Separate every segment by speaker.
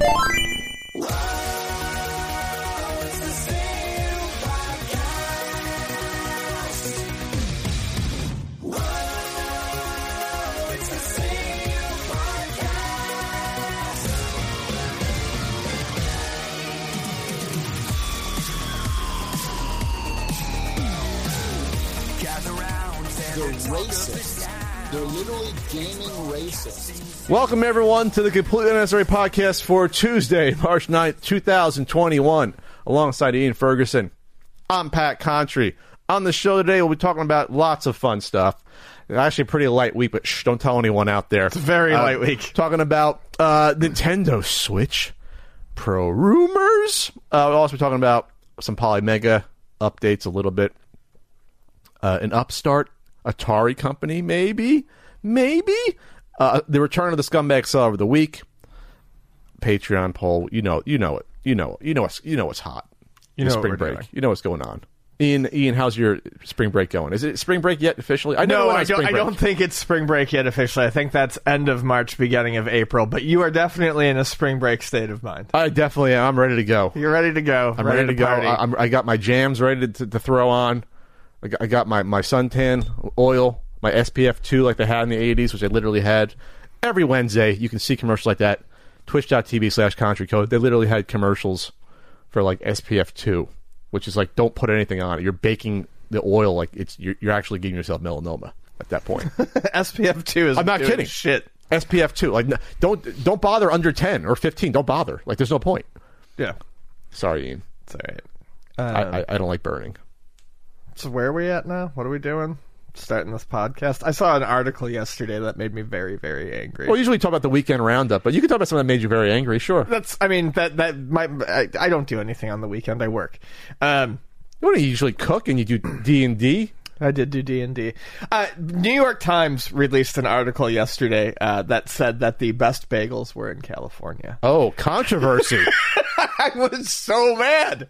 Speaker 1: Racist. They're literally gaming racist.
Speaker 2: Welcome, everyone, to the Completely Unnecessary Podcast for Tuesday, March 9th, 2021. Alongside Ian Ferguson, I'm Pat Contry. On the show today, we'll be talking about lots of fun stuff. It's actually a pretty light week, but don't tell anyone out there.
Speaker 3: It's a very light week.
Speaker 2: Talking about Nintendo Switch Pro rumors. We'll also be talking about some Polymega updates a little bit. An upstart Atari company, maybe. The return of the Scumbag Seller of the Week. Patreon poll. You know it. You know what's hot. Spring break. You know what's going on. Ian, how's your spring break going? Is it spring break yet officially?
Speaker 3: I don't think it's spring break yet officially. I think that's end of March, beginning of April. But you are definitely in a spring break state of mind.
Speaker 2: I definitely am. I'm ready to go.
Speaker 3: You're ready to go.
Speaker 2: I'm ready to go.
Speaker 3: Party.
Speaker 2: I got my jams ready to throw on. I got my suntan oil, my SPF 2 like they had in the 80s, which I literally had. Every Wednesday, you can see commercials like that. Twitch.tv/CountryCode. They literally had commercials for like SPF 2, which is like, don't put anything on it. You're baking the oil like you're actually giving yourself melanoma at that point.
Speaker 3: SPF 2 is.
Speaker 2: I'm not kidding.
Speaker 3: Shit.
Speaker 2: SPF 2. Like, don't bother under 10 or 15. Don't bother. Like, there's no point.
Speaker 3: Yeah.
Speaker 2: Sorry, Ian.
Speaker 3: It's all right.
Speaker 2: I don't like burning.
Speaker 3: So where are we at now? What are we doing? Starting this podcast? I saw an article yesterday that made me very, very angry.
Speaker 2: Well, usually we talk about the weekend roundup, but you can talk about something that made you very angry, sure.
Speaker 3: I don't do anything on the weekend. I work.
Speaker 2: You usually cook and you do D&D?
Speaker 3: I did do D&D. New York Times released an article yesterday that said that the best bagels were in California.
Speaker 2: Oh, controversy.
Speaker 3: I was so mad.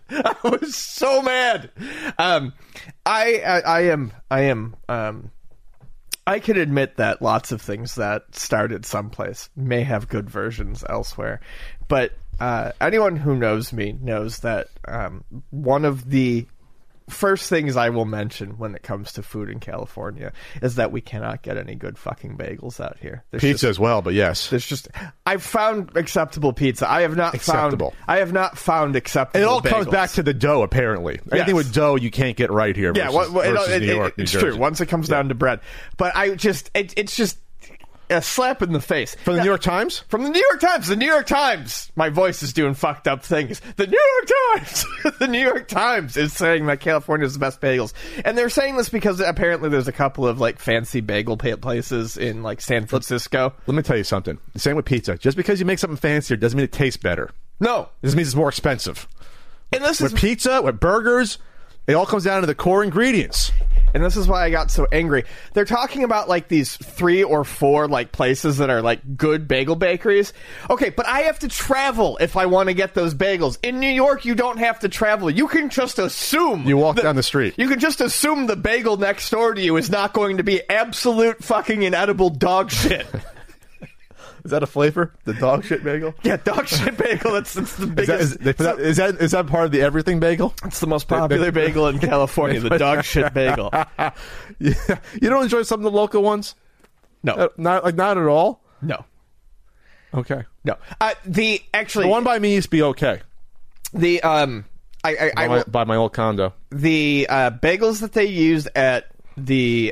Speaker 3: I can admit that lots of things that started someplace may have good versions elsewhere, but anyone who knows me knows that one of the first things I will mention when it comes to food in California is that we cannot get any good fucking bagels out here.
Speaker 2: Pizza as well, but yes.
Speaker 3: I've found acceptable pizza. I have not found acceptable.
Speaker 2: It all
Speaker 3: bagels.
Speaker 2: comes back to the dough, apparently. Anything with dough you can't get right here.
Speaker 3: Yeah,
Speaker 2: versus New York,
Speaker 3: it's
Speaker 2: New Jersey.
Speaker 3: true. Once it comes down to bread, but it's just a slap in the face.
Speaker 2: From the New York Times?
Speaker 3: From the New York Times. The New York Times. My voice is doing fucked up things. The New York Times. The New York Times is saying that California is the best bagels. And they're saying this because apparently there's a couple of like fancy bagel places in like San Francisco.
Speaker 2: Let me tell you something. The same with pizza. Just because you make something fancier doesn't mean it tastes better.
Speaker 3: No.
Speaker 2: This means it's more expensive.
Speaker 3: And this
Speaker 2: with pizza, with burgers, it all comes down to the core ingredients.
Speaker 3: And this is why I got so angry. They're talking about like these 3 or 4 like places that are like good bagel bakeries. Okay, but I have to travel if I want to get those bagels. In New York, you don't have to travel. You can just assume.
Speaker 2: You walk down the street.
Speaker 3: You can just assume the bagel next door to you is not going to be absolute fucking inedible dog shit.
Speaker 2: Is that a flavor? The dog shit bagel?
Speaker 3: Yeah, dog shit bagel. That's the biggest.
Speaker 2: Is that part of the everything bagel?
Speaker 3: It's the most popular bagel in California, the dog shit bagel.
Speaker 2: Yeah. You don't enjoy some of the local ones?
Speaker 3: No.
Speaker 2: Not at all?
Speaker 3: No.
Speaker 2: Okay.
Speaker 3: No. The
Speaker 2: one by me used to be okay.
Speaker 3: By
Speaker 2: my old condo.
Speaker 3: The bagels that they use at the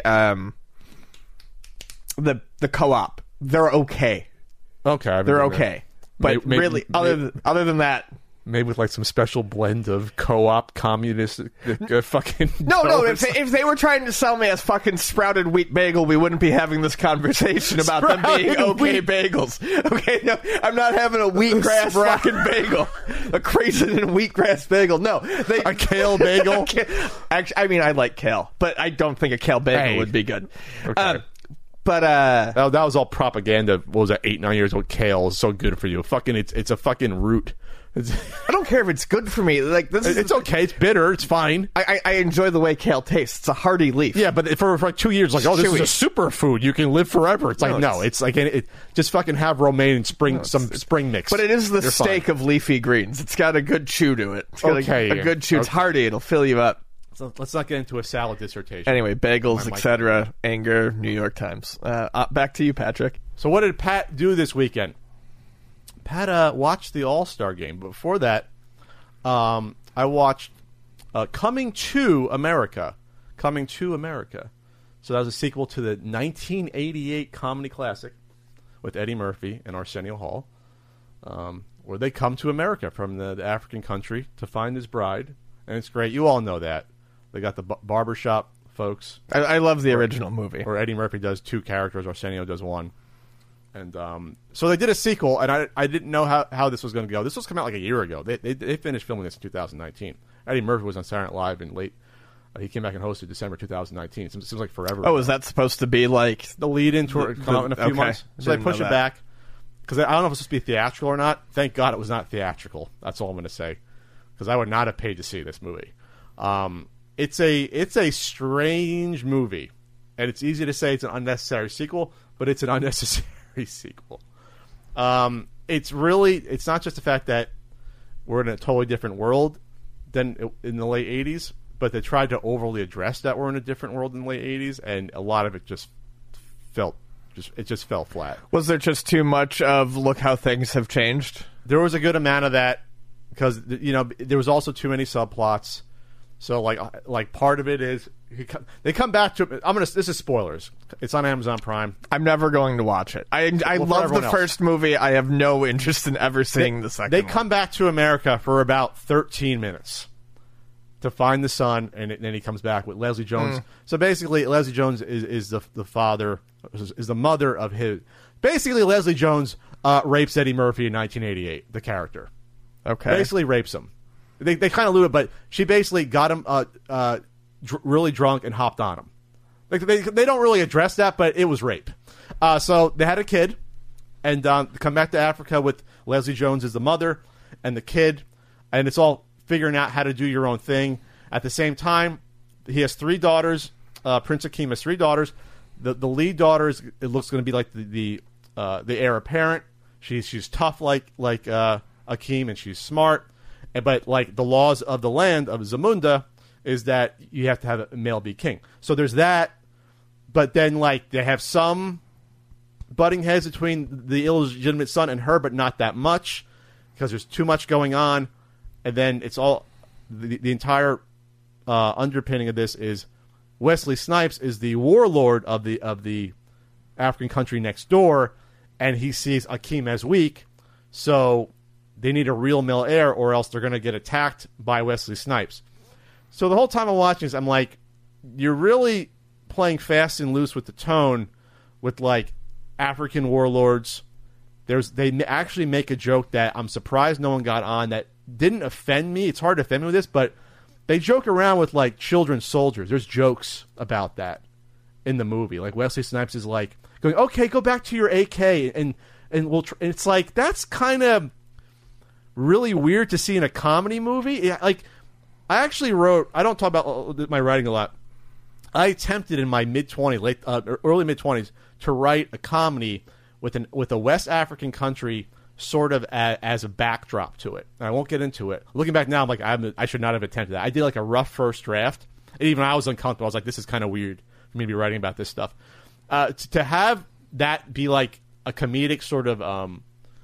Speaker 3: co-op, they're okay.
Speaker 2: Okay,
Speaker 3: they're okay, but really, other than that,
Speaker 2: maybe with like some special blend of co-op communist fucking.
Speaker 3: No. If they were trying to sell me a fucking sprouted wheat bagel, we wouldn't be having this conversation about them being okay bagels. Okay, no, I'm not having a wheatgrass fucking bagel, a craisin and wheatgrass bagel. No,
Speaker 2: a kale bagel.
Speaker 3: Actually, I mean, I like kale, but I don't think a kale bagel would be good.
Speaker 2: Okay.
Speaker 3: But
Speaker 2: that was all propaganda. What was that? 8-9 years old. Kale is so good for you. Fucking, it's a fucking root
Speaker 3: I don't care if it's good for me. Like this is
Speaker 2: It's okay. It's bitter. It's fine.
Speaker 3: I enjoy the way kale tastes. It's a hearty leaf.
Speaker 2: Yeah, but for like 2 years, like, oh, this is a superfood. You can live forever. It's like, no, it's like just fucking have romaine and spring mix.
Speaker 3: But it is the
Speaker 2: You're
Speaker 3: steak
Speaker 2: fine.
Speaker 3: of leafy greens. It's got a good chew to it. It's got a good chew. It's hearty. It'll fill you up.
Speaker 2: So let's not get into a salad dissertation.
Speaker 3: Anyway, bagels, etc. Anger, New York Times. Back to you, Patrick.
Speaker 2: So what did Pat do this weekend? Pat watched the All-Star game. But before that, I watched Coming to America. Coming to America. So that was a sequel to the 1988 comedy classic with Eddie Murphy and Arsenio Hall, where they come to America from the African country to find his bride. And it's great. You all know that. They got the barbershop folks.
Speaker 3: I love the original movie.
Speaker 2: Where Eddie Murphy does 2 characters, Arsenio does 1. And so they did a sequel, and I didn't know how this was going to go. This was coming out like a year ago. They finished filming this in 2019. Eddie Murphy was on Saturday Night Live in late. He came back and hosted December 2019. It seems like forever.
Speaker 3: Oh, is that supposed to be like
Speaker 2: the lead into it come out in a few months? So they push it back because I don't know if it's supposed to be theatrical or not. Thank God it was not theatrical. That's all I'm going to say, because I would not have paid to see this movie. It's a strange movie, and it's easy to say it's an unnecessary sequel, but it's an unnecessary sequel. It's not just the fact that we're in a totally different world than in the late 80s, but they tried to overly address that we're in a different world in the late 80s, and a lot of it just fell flat.
Speaker 3: Was there just too much of look how things have changed? There
Speaker 2: was a good amount of that, because there was also too many subplots. So like part of it is they come back to this is spoilers. It's on Amazon Prime.
Speaker 3: I'm never going to watch it. I love the first movie. I have no interest in ever seeing the second.
Speaker 2: They come back to America for about 13 minutes to find the son, and then he comes back with Leslie Jones. So basically, Leslie Jones is the father, is the mother of his. Basically, Leslie Jones rapes Eddie Murphy in 1988. The character, basically rapes him. They kind of allude it, but she basically got him really drunk and hopped on him. Like they don't really address that, but it was rape. So they had a kid, and come back to Africa with Leslie Jones as the mother and the kid, and it's all figuring out how to do your own thing. At the same time, he has 3 daughters. Prince Akeem has 3 daughters. The lead daughter it looks going to be like the heir apparent. She's tough like Akeem, and she's smart. But like the laws of the land of Zamunda is that you have to have a male be king. So there's that. But then like they have some butting heads between the illegitimate son and her, but not that much because there's too much going on. And then it's all the entire underpinning of this is Wesley Snipes is the warlord of the African country next door, and he sees Akeem as weak. So they need a real male heir, or else they're going to get attacked by Wesley Snipes. So the whole time I'm watching this, I'm like, you're really playing fast and loose with the tone with, like, African warlords. They actually make a joke that I'm surprised no one got on that didn't offend me. It's hard to offend me with this, but they joke around with, like, children soldiers. There's jokes about that in the movie. Like, Wesley Snipes is, like, going, okay, go back to your AK, and we'll and it's like, that's kind of really weird to see in a comedy movie. Like, I actually wrote, I don't talk about my writing a lot. I attempted in my mid-20s, early mid-20s, to write a comedy with a West African country sort of as a backdrop to it. And I won't get into it. Looking back now, I'm like, I should not have attempted that. I did like a rough first draft. And even I was uncomfortable. I was like, this is kind of weird for me to be writing about this stuff. To have that be like a comedic sort of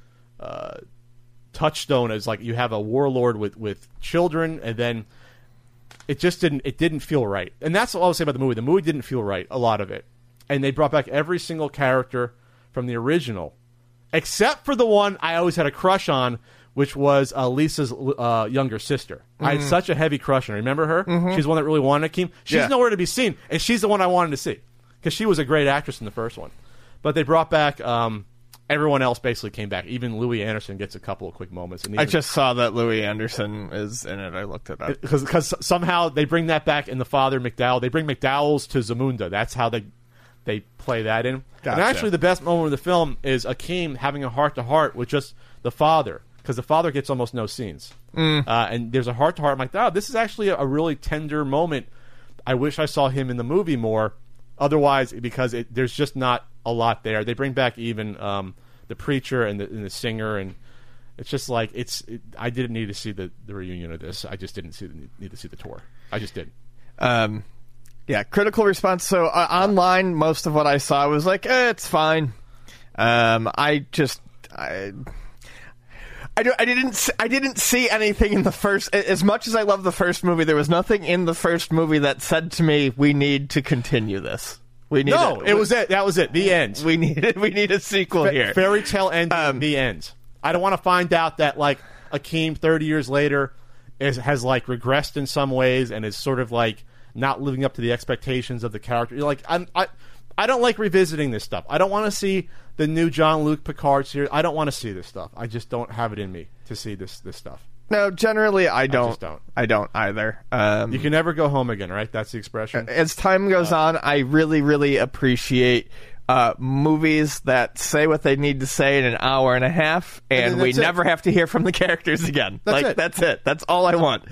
Speaker 2: touchstone as like you have a warlord with children, and then it didn't feel right. And that's all I'll say about the movie. The movie didn't feel right, a lot of it. And they brought back every single character from the original, except for the one I always had a crush on, which was Lisa's younger sister. I had such a heavy crush on her. Remember her? She's the one that really wanted Akeem. She's nowhere to be seen, and she's the one I wanted to see because she was a great actress in the first one. But they brought back everyone else. Basically came back. Even Louis Anderson gets a couple of quick moments. And
Speaker 3: I just saw that Louis Anderson is in it. I looked it up
Speaker 2: because somehow they bring that back in the father McDowell. They bring McDowell's to Zamunda. That's how they play that in. Gotcha. And actually, the best moment of the film is Akeem having a heart-to-heart with just the father. because the father gets almost no scenes. And there's a heart-to-heart. I'm like, oh, this is actually a really tender moment. I wish I saw him in the movie more. Otherwise, because there's just not a lot there. They bring back even the preacher and the singer, and it's just like I didn't need to see the reunion of this. I just didn't need to see the tour. I just didn't.
Speaker 3: Yeah, critical response. So online, most of what I saw was like, it's fine. I didn't see anything in the first. As much as I love the first movie, there was nothing in the first movie that said to me, "We need to continue this."
Speaker 2: It was it. That was it. The end.
Speaker 3: We need a sequel here.
Speaker 2: Fairy tale ending. The end. I don't want to find out that like Akeem 30 years later has like regressed in some ways and is sort of like not living up to the expectations of the character. You're like, I don't like revisiting this stuff. I don't want to see the new Jean-Luc Picard series. I don't want to see this stuff. I just don't have it in me to see this stuff.
Speaker 3: No, generally I don't.
Speaker 2: just don't.
Speaker 3: I don't either.
Speaker 2: You can never go home again, right? That's the expression.
Speaker 3: As time goes on, I really, really appreciate movies that say what they need to say in an hour and a half, and we never have to hear from the characters again. That's it. That's all I want.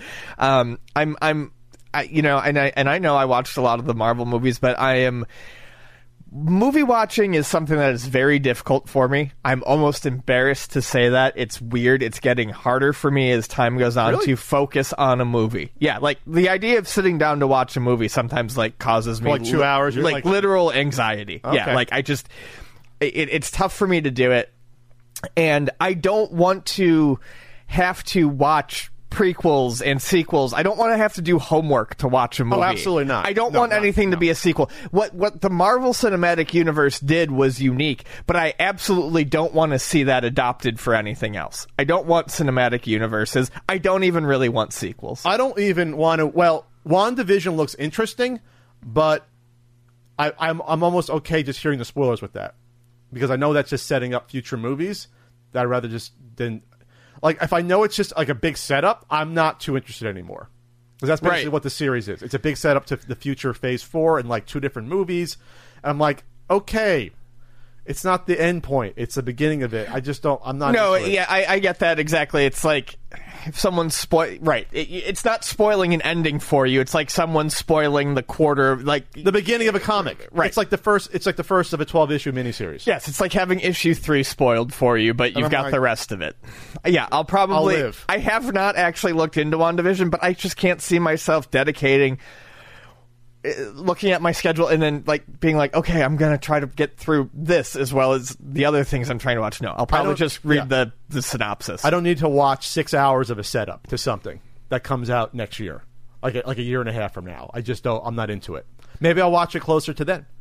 Speaker 3: I know I watched a lot of the Marvel movies, but movie watching is something that is very difficult for me. I'm almost embarrassed to say that. It's weird. It's getting harder for me as time goes on to focus on a movie. Yeah, like the idea of sitting down to watch a movie sometimes like causes me
Speaker 2: for like 2 hours,
Speaker 3: like literal anxiety.
Speaker 2: Okay.
Speaker 3: Yeah, like it's tough for me to do it, and I don't want to have to watch prequels and sequels. I don't want to have to do homework to watch a movie.
Speaker 2: Oh, absolutely not.
Speaker 3: I don't want anything to be a sequel. What the Marvel Cinematic Universe did was unique, but I absolutely don't want to see that adopted for anything else. I don't want cinematic universes. I don't even really want sequels.
Speaker 2: I don't even want to. Well, WandaVision looks interesting, but I'm almost okay just hearing the spoilers with that, because I know that's just setting up future movies. That I'd rather just didn't. Like, if I know it's just like a big setup, I'm not too interested anymore. Because that's basically what the series is. It's a big setup to the future Phase 4 and like 2 different movies. And I'm like, okay, it's not the end point. It's the beginning of it. I just don't. I'm not.
Speaker 3: No, yeah, I get that exactly. It's like if someone's it's not spoiling an ending for you. It's like someone spoiling the quarter, like
Speaker 2: the beginning of a comic. Right. It's like the first of a 12-issue miniseries.
Speaker 3: Yes, it's like having issue 3 spoiled for you, but you've got the rest of it. Yeah, I'll live. I have not actually looked into WandaVision, but I just can't see myself dedicating. Looking at my schedule and then like being like, okay, I'm gonna try to get through this as well as the other things I'm trying to watch. No, I'll probably just read the synopsis.
Speaker 2: I don't need to watch 6 hours of a setup to something that comes out next year, like a year and a half from now. I just don't. I'm not into it. Maybe I'll watch it closer to then.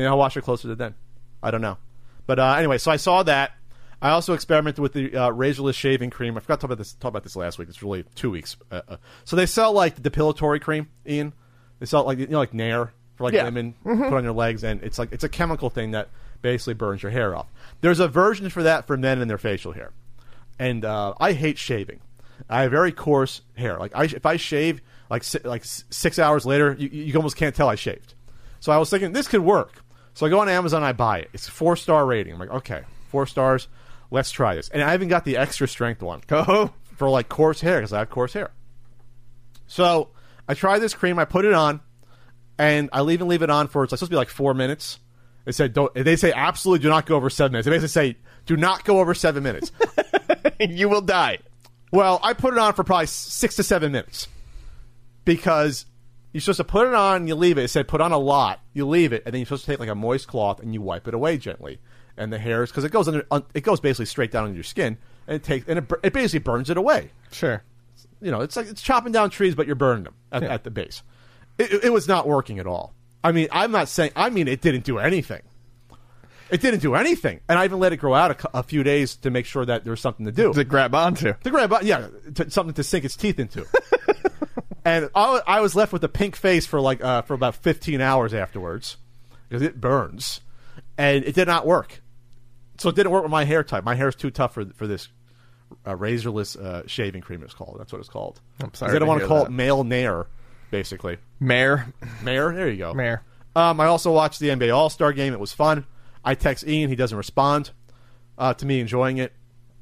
Speaker 2: I don't know. But anyway, so I saw that. I also experimented with the razorless shaving cream. I forgot to talk about this last week. It's really 2 weeks. So they sell like the depilatory cream, Ian. They sell it like like Nair for like women put on your legs, and it's a chemical thing that basically burns your hair off. There's a version for that for men and their facial hair, and I hate shaving. I have very coarse hair. Like if I shave like 6 hours later, you almost can't tell I shaved. So I was thinking this could work. So I go on Amazon, I buy it. It's 4-star rating. I'm like, okay, 4 stars. Let's try this. And I even got the extra strength one for like coarse hair because I have coarse hair. So I try this cream, I put it on, and I leave it on for, it's supposed to be like 4 minutes. They say absolutely do not go over 7 minutes. They basically say, do not go over 7 minutes.
Speaker 3: You will die.
Speaker 2: Well, I put it on for probably 6 to 7 minutes. Because you're supposed to put it on and you leave it. It said put on a lot. You leave it, and then you're supposed to take like a moist cloth and you wipe it away gently. And the hairs, because it goes basically straight down into your skin, and it basically burns it away.
Speaker 3: Sure.
Speaker 2: It's like it's chopping down trees, but you're burning them at the base. It was not working at all. I mean, I'm not saying. I mean, it didn't do anything. It didn't do anything, and I even let it grow out a few days to make sure that there was something to do.
Speaker 3: To grab onto.
Speaker 2: Something to sink its teeth into. And I was left with a pink face for about 15 hours afterwards because it burns, and it did not work. So it didn't work with my hair type. My hair is too tough for this. Razorless shaving cream is called. That's what it's called.
Speaker 3: I'm sorry.
Speaker 2: They don't want to call it male Nair, basically.
Speaker 3: Mare.
Speaker 2: There you go.
Speaker 3: Mare.
Speaker 2: I also watched the NBA All-Star game. It was fun. I text Ian. He doesn't respond to me enjoying it.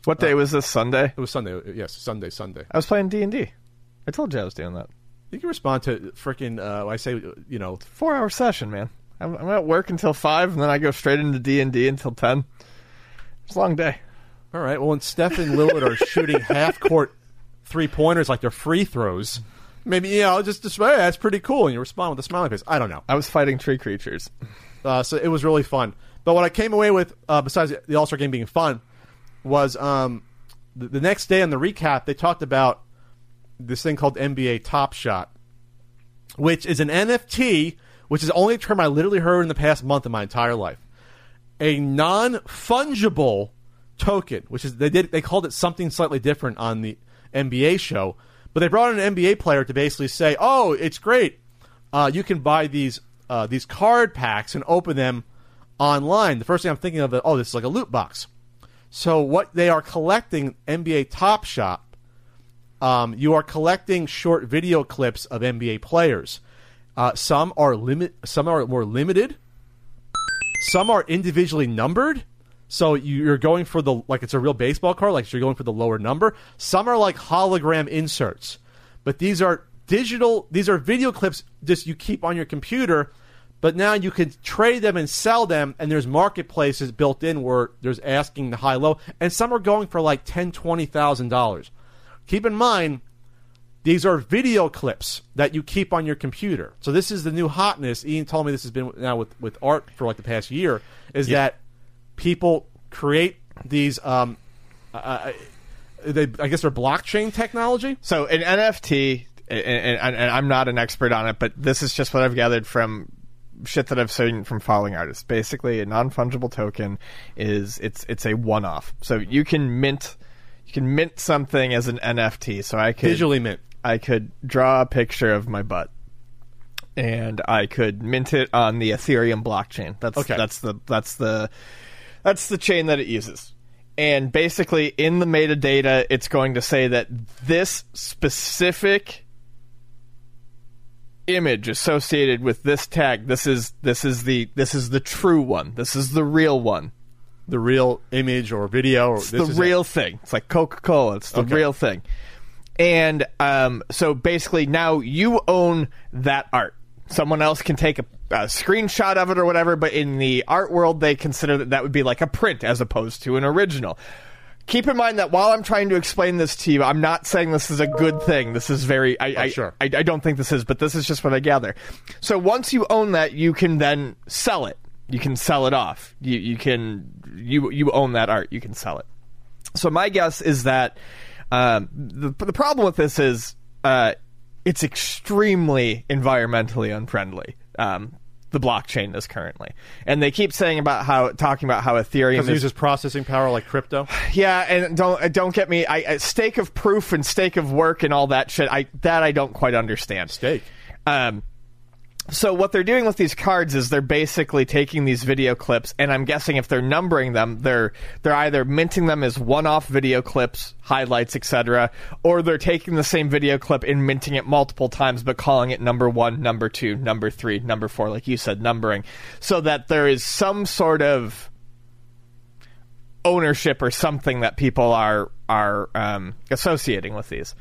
Speaker 3: What day was this? Sunday?
Speaker 2: It was Sunday. Yes, Sunday.
Speaker 3: I was playing D&D. I told you I was doing that.
Speaker 2: You can respond to freaking. I say
Speaker 3: 4-hour session, man. I'm at work until 5, and then I go straight into D&D until 10. It's a long day.
Speaker 2: All right. Well, when Steph and Lillard are shooting half-court three-pointers like they're free throws, maybe just hey, that's pretty cool, and you respond with a smiley face. I don't know.
Speaker 3: I was fighting tree creatures.
Speaker 2: So it was really fun. But what I came away with, besides the All-Star game being fun, was the next day on the recap, they talked about this thing called NBA Top Shot, which is an NFT, which is the only term I literally heard in the past month of my entire life. A non-fungible token, which is they called it something slightly different on the NBA show, but they brought in an NBA player to basically say, "Oh, it's great. You can buy these card packs and open them online." The first thing I'm thinking of is, this is like a loot box. So what they are collecting, NBA Top Shot, you are collecting short video clips of NBA players. Some are more limited. Some are individually numbered. So you're going for it's a real baseball card, like you're going for the lower number. Some are like hologram inserts. But these are video clips just you keep on your computer, but now you can trade them and sell them, and there's marketplaces built in where there's asking the high-low, and some are going for like $10,000, $20,000. Keep in mind, these are video clips that you keep on your computer. So this is the new hotness. Ian told me this has been now with art for like the past year, that people create these, I guess they're blockchain technology.
Speaker 3: So an NFT, and I'm not an expert on it, but this is just what I've gathered from shit that I've seen from following artists. Basically, a non-fungible token is it's a one-off. So you can mint something as an NFT. So I could
Speaker 2: visually mint.
Speaker 3: I could draw a picture of my butt, and I could mint it on the Ethereum blockchain. That's the chain that it uses. And basically, in the metadata, it's going to say that this specific image associated with this tag, this is the true one. This is the real one.
Speaker 2: The real image or video.
Speaker 3: It's the real thing. It's like Coca-Cola. It's the real thing. And so basically now you own that art. Someone else can take a screenshot of it or whatever, but in the art world, they consider that would be like a print as opposed to an original. Keep in mind that while I'm trying to explain this to you, I'm not saying this is a good thing. This is very...
Speaker 2: Sure.
Speaker 3: I don't think this is, but this is just what I gather. So once you own that, you can then sell it. You can sell it off. You own that art. You can sell it. So my guess is that the problem with this is it's extremely environmentally unfriendly. The blockchain is currently, and they keep talking about how Ethereum
Speaker 2: uses processing power like crypto.
Speaker 3: Yeah, and don't get me. Stake of proof and stake of work and all that shit. I don't quite understand.
Speaker 2: Stake.
Speaker 3: So what they're doing with these cards is they're basically taking these video clips, and I'm guessing if they're numbering them, they're either minting them as one-off video clips, highlights, etc., or they're taking the same video clip and minting it multiple times, but calling it number 1, number 2, number 3, number 4, like you said, numbering, so that there is some sort of ownership or something that people are associating with these.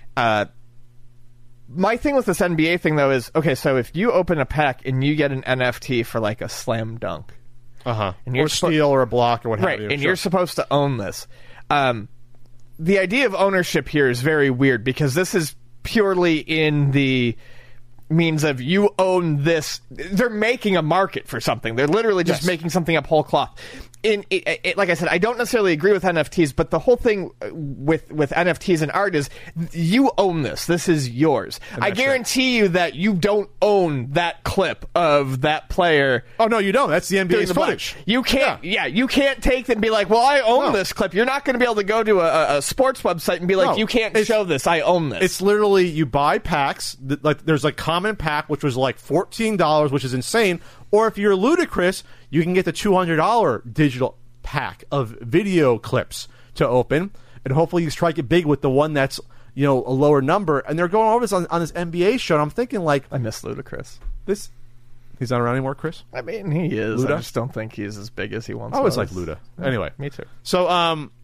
Speaker 3: My thing with this NBA thing, though, is, okay, so if you open a pack and you get an NFT for, like, a slam dunk.
Speaker 2: And or steal or a block or what have you.
Speaker 3: Right, and you're supposed to own this. The idea of ownership here is very weird, because this is purely in the means of you own this. They're making a market for something. They're literally just making something up whole cloth. Like I said, I don't necessarily agree with NFTs, but the whole thing with NFTs and art is you own this. This is yours. I guarantee you that you don't own that clip of that player.
Speaker 2: Oh, no, you don't. That's the NBA's footage.
Speaker 3: You can't. Yeah, you can't take and be like, well, I own this clip. You're not going to be able to go to a sports website and be like, you can't show this. I own this.
Speaker 2: It's literally you buy packs. Like there's a common pack, which was like $14, which is insane. Or if you're ludicrous, you can get the $200 digital pack of video clips to open, and hopefully you strike it big with the one that's a lower number. And they're going over this on this NBA show, and I'm thinking, like,
Speaker 3: I miss Ludacris.
Speaker 2: He's not around anymore, Chris?
Speaker 3: I mean, he is.
Speaker 2: Luda?
Speaker 3: I just don't think he's as big as he once was.
Speaker 2: I always like Luda. Anyway.
Speaker 3: Me too.
Speaker 2: So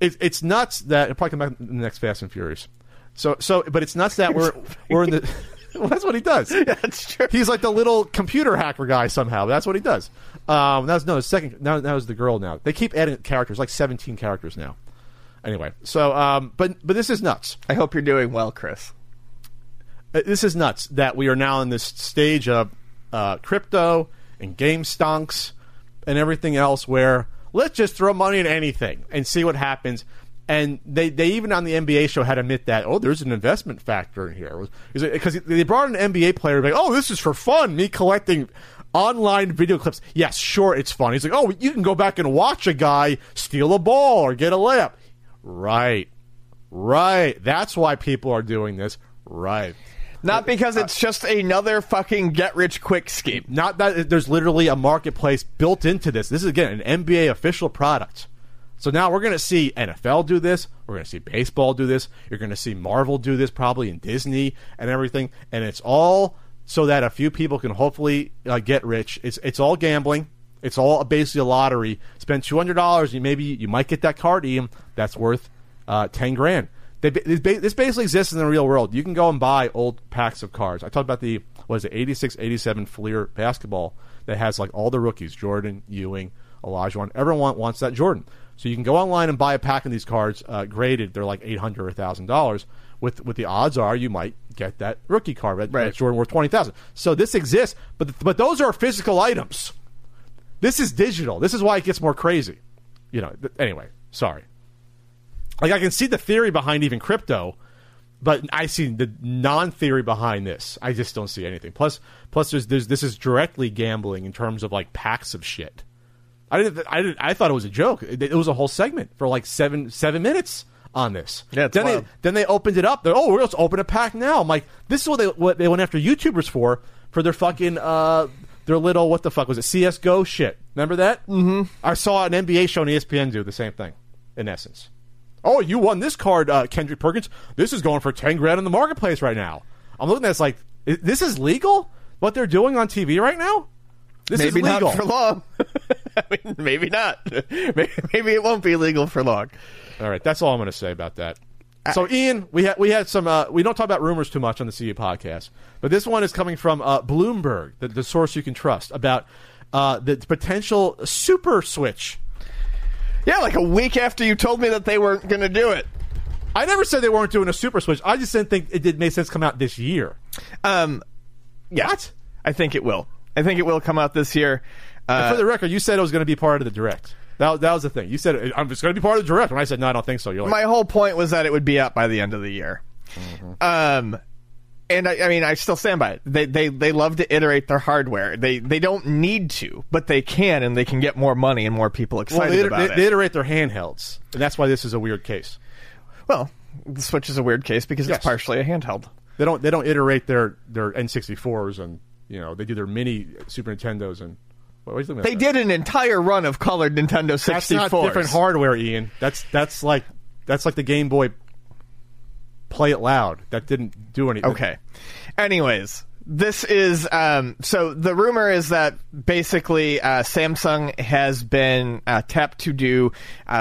Speaker 2: it's nuts that it'll probably come back in the next Fast and Furious. But it's nuts that we're in the. Well, that's what he does.
Speaker 3: Yeah, that's true.
Speaker 2: He's like the little computer hacker guy somehow. That's what he does. That was second. Now that was the girl. Now they keep adding characters, like 17 characters now. Anyway, so but this is nuts.
Speaker 3: I hope you're doing well, Chris.
Speaker 2: This is nuts that we are now in this stage of crypto and game stonks and everything else where let's just throw money at anything and see what happens. And they even on the NBA show had to admit that, there's an investment factor in here. Because they brought an NBA player like, this is for fun, me collecting online video clips. Yes, sure, it's fun. He's like, you can go back and watch a guy steal a ball or get a layup. Right. That's why people are doing this. Right.
Speaker 3: Not because it's just another fucking get-rich-quick scheme.
Speaker 2: Not that there's literally a marketplace built into this. This is, again, an NBA official product. So now we're going to see NFL do this. We're going to see baseball do this. You're going to see Marvel do this probably, and Disney and everything. And it's all so that a few people can hopefully get rich. It's all gambling. It's all basically a lottery. Spend $200, and maybe you might get that card, Ian, that's worth $10,000. This basically exists in the real world. You can go and buy old packs of cards. I talked about the 86, 87 Fleer basketball that has like all the rookies, Jordan, Ewing, Olajuwon. Everyone wants that Jordan. So you can go online and buy a pack of these cards graded. They're like $800 or $1,000. With the odds are you might get that rookie card. Right. That's Jordan worth $20,000. So this exists, but those are physical items. This is digital. This is why it gets more crazy. Anyway, sorry. Like I can see the theory behind even crypto, but I see the non-theory behind this. I just don't see anything. Plus this is directly gambling in terms of like packs of shit. I thought it was a joke. It was a whole segment for like seven minutes on this.
Speaker 3: Yeah,
Speaker 2: then they opened it up. We're going to open a pack now. I'm like, this is what they went after YouTubers for their fucking their little, what the fuck was it, CSGO shit. Remember that?
Speaker 3: Mm-hmm.
Speaker 2: I saw an NBA show on ESPN do the same thing, in essence. You won this card, Kendrick Perkins. This is going for $10,000 in the marketplace right now. I'm looking at this like, this is legal? What they're doing on TV right now? This
Speaker 3: maybe
Speaker 2: is legal.
Speaker 3: Not for long. I mean, maybe not. Maybe it won't be legal for long.
Speaker 2: All right, that's all I'm going to say about that. So, Ian, we had some. We don't talk about rumors too much on the CU podcast, but this one is coming from Bloomberg, the source you can trust, about the potential Super Switch.
Speaker 3: Yeah, like a week after you told me that they weren't going to do it.
Speaker 2: I never said they weren't doing a Super Switch. I just didn't think it did make sense to come out this year.
Speaker 3: Yeah.
Speaker 2: What?
Speaker 3: I think it will. I think it will come out this year.
Speaker 2: And for the record, you said it was going to be part of the Direct. That was the thing. You said it's going to be part of the Direct. When I said no, I don't think so. You're like,
Speaker 3: my whole point was that it would be out by the end of the year. Mm-hmm. And I mean, I still stand by it. They love to iterate their hardware. They don't need to, but they can, and they can get more money and more people excited about it.
Speaker 2: They iterate their handhelds, and that's why this is a weird case.
Speaker 3: Well, the Switch is a weird case because it's partially a handheld.
Speaker 2: They don't iterate their N64s, and they do their mini Super Nintendos and.
Speaker 3: They did an entire run of colored Nintendo 64s.
Speaker 2: That's not different hardware, Ian. That's like the Game Boy Play It Loud. That didn't do anything.
Speaker 3: Okay. Anyways, this is so the rumor is that basically Samsung has been tapped to do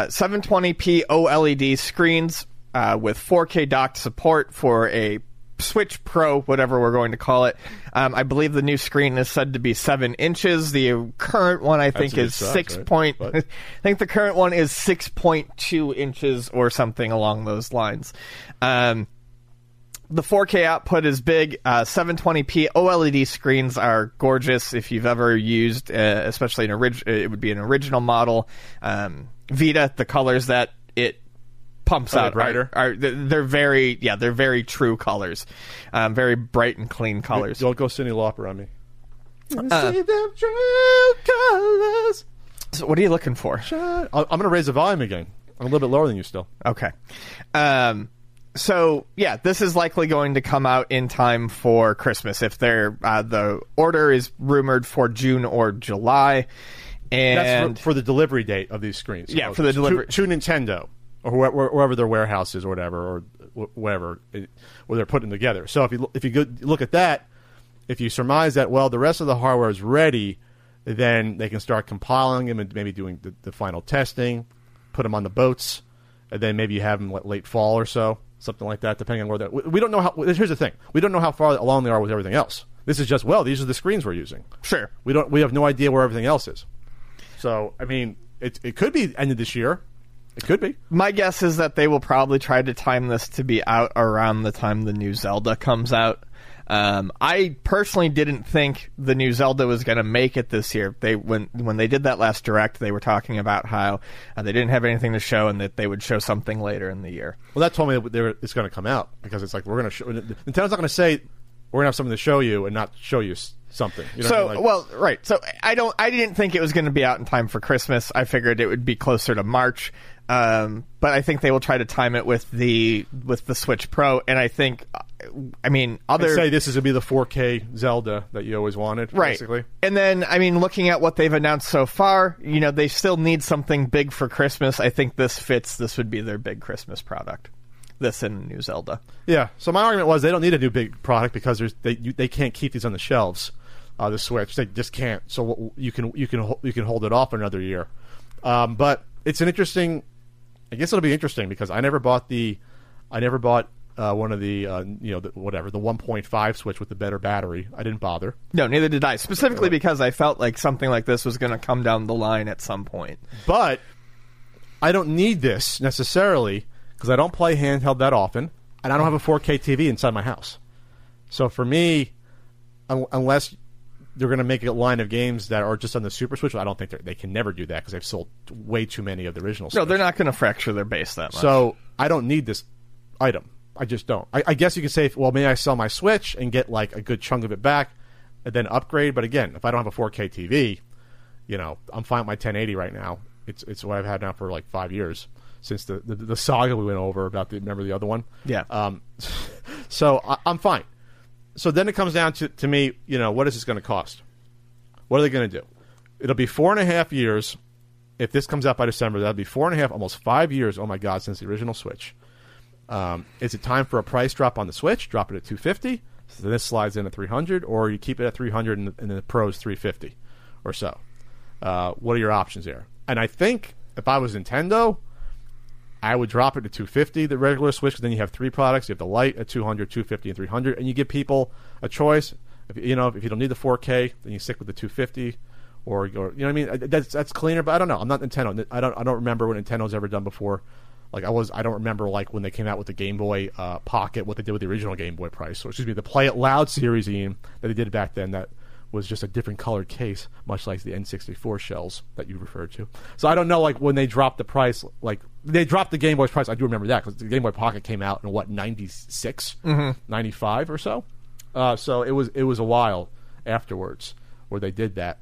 Speaker 3: 720p OLED screens with 4K docked support for a Switch Pro, whatever we're going to call it. I believe the new screen is said to be 7 inches. The current one, I think, is 6 point. I think the current one is 6.2 inches or something along those lines. The 4K output is big. 720p OLED screens are gorgeous. If you've ever used, especially it would be an original model Vita. The colors that it pumps out
Speaker 2: brighter.
Speaker 3: They're very true colors, very bright and clean colors.
Speaker 2: Don't go Cyndi Lauper on me. See them true colors.
Speaker 3: So what are you looking for?
Speaker 2: I'm going to raise the volume again. I'm a little bit lower than you still.
Speaker 3: Okay. So yeah, this is likely going to come out in time for Christmas. If the order is rumored for June or July, and
Speaker 2: that's for the delivery date of these screens.
Speaker 3: Yeah, for the delivery
Speaker 2: to Nintendo. Or wherever their warehouse is, or whatever, or wherever where they're putting them together. So if you go look at that, if you surmise that the rest of the hardware is ready, then they can start compiling them and maybe doing the final testing, put them on the boats, and then maybe you have them late fall or so, something like that, depending on where that. We don't know how. Here's the thing: we don't know how far along they are with everything else. This is just these are the screens we're using.
Speaker 3: Sure.
Speaker 2: We have no idea where everything else is. So I mean, it could be end of this year. It could be.
Speaker 3: My guess is that they will probably try to time this to be out around the time the new Zelda comes out. I personally didn't think the new Zelda was going to make it this year. When they did that last Direct, they were talking about how they didn't have anything to show and that they would show something later in the year.
Speaker 2: Well, that told me that it's going to come out because it's like we're going to show. Nintendo's not going to say we're going to have something to show you and not show you something. You know
Speaker 3: so,
Speaker 2: what I mean?
Speaker 3: right. So I didn't think it was going to be out in time for Christmas. I figured it would be closer to March. But I think they will try to time it with the Switch Pro, and I think,
Speaker 2: I'd say this is going to be the 4K Zelda that you always wanted,
Speaker 3: right?
Speaker 2: Basically.
Speaker 3: And then, looking at what they've announced so far, they still need something big for Christmas. I think this fits. This would be their big Christmas product. This and new Zelda.
Speaker 2: Yeah. So my argument was they don't need a new big product because they can't keep these on the shelves. The Switch, they just can't. So you can hold it off another year. But it's an interesting. I guess it'll be interesting because I never bought one of the the 1.5 Switch with the better battery. I didn't bother.
Speaker 3: No, neither did I. Specifically because I felt like something like this was going to come down the line at some point.
Speaker 2: But I don't need this necessarily because I don't play handheld that often, and I don't have a 4K TV inside my house. So for me, unless they're going to make a line of games that are just on the Super Switch, I don't think they can never do that because they've sold way too many of the original Switch.
Speaker 3: No, they're not going to fracture their base that much.
Speaker 2: So I don't need this item. I just don't. I guess you could say, well, maybe I sell my Switch and get like a good chunk of it back and then upgrade. But again, if I don't have a 4K TV, I'm fine with my 1080 right now. It's what I've had now for like 5 years since the saga we went over about remember the other one?
Speaker 3: Yeah.
Speaker 2: So I'm fine. So then it comes down to me, what is this going to cost? What are they going to do? It'll be 4.5 years. If this comes out by December, that'll be 4.5, almost 5 years, oh my God, since the original Switch. Is it time for a price drop on the Switch? Drop it at $250, so this slides in at $300, or you keep it at $300 and the Pro's $350 or so. What are your options there? And I think if I was Nintendo, I would drop it to $250, the regular Switch, because then you have three products. You have the Lite at $200, $250, and $300, and you give people a choice. If you don't need the 4K, then you stick with the $250, or you know what I mean. That's cleaner. But I don't know. I'm not Nintendo. I don't remember what Nintendo's ever done before. I don't remember when they came out with the Game Boy Pocket, what they did with the original Game Boy price. So excuse me, the Play It Loud series, Ian, that they did back then. That was just a different colored case, much like the N64 shells that you referred to. So I don't know, when they dropped the price, they dropped the Game Boy's price. I do remember that because the Game Boy Pocket came out in 96, 95 or so. So it was a while afterwards where they did that.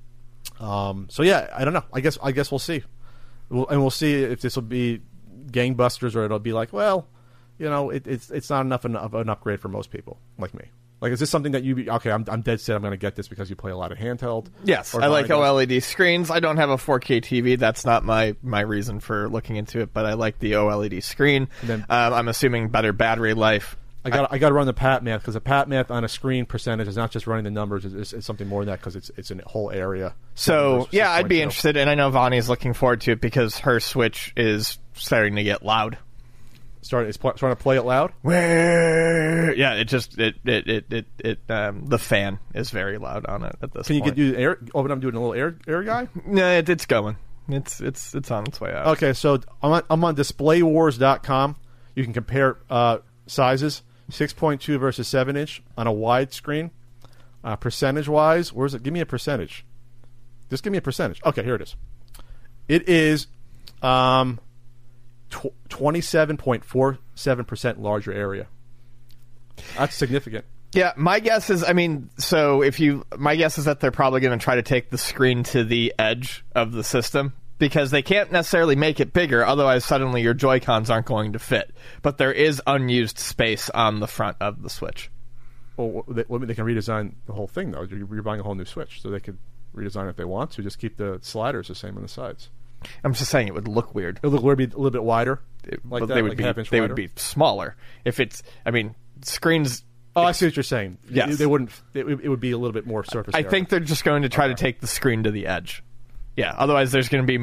Speaker 2: So yeah, I don't know. I guess we'll see, we'll see if this will be gangbusters or it'll be like, it's not enough of an upgrade for most people like me. Is this something that I'm dead set I'm going to get this because you play a lot of handheld?
Speaker 3: Yes, I like OLED screens. I don't have a 4K TV. That's not my reason for looking into it, but I like the OLED screen. Then, I'm assuming better battery life.
Speaker 2: I got to run the pat math because the pat math on a screen percentage is not just running the numbers. It's something more than that because it's a whole area.
Speaker 3: So, yeah, I'd be interested, and I know Vonnie's looking forward to it because her Switch is starting to get loud.
Speaker 2: It's starting to play it loud.
Speaker 3: Yeah, the fan is very loud on it at this point.
Speaker 2: Can you do air? Oh, but I'm doing a little air guy.
Speaker 3: No, it's going. It's on its way out.
Speaker 2: Okay, so I'm on DisplayWars.com. You can compare sizes: 6.2 versus 7-inch on a wide screen. Percentage wise, where is it? Give me a percentage. Just give me a percentage. Okay, here it is. It is 27.47% larger area. That's significant.
Speaker 3: Yeah, my guess is, my guess is that they're probably going to try to take the screen to the edge of the system because they can't necessarily make it bigger, otherwise suddenly your Joy-Cons aren't going to fit. But there is unused space on the front of the Switch.
Speaker 2: Well, they can redesign the whole thing, though. You're buying a whole new Switch, so they could redesign it if they want to. Just keep the sliders the same on the sides.
Speaker 3: I'm just saying it would look weird.
Speaker 2: It would look weird, be a little bit wider.
Speaker 3: They would be smaller. If it's, screens.
Speaker 2: Oh, I see what you're saying.
Speaker 3: Yes.
Speaker 2: They wouldn't. It would be a little bit more surface area.
Speaker 3: I think they're just going to try to take the screen to the edge. Yeah. Otherwise, there's going to be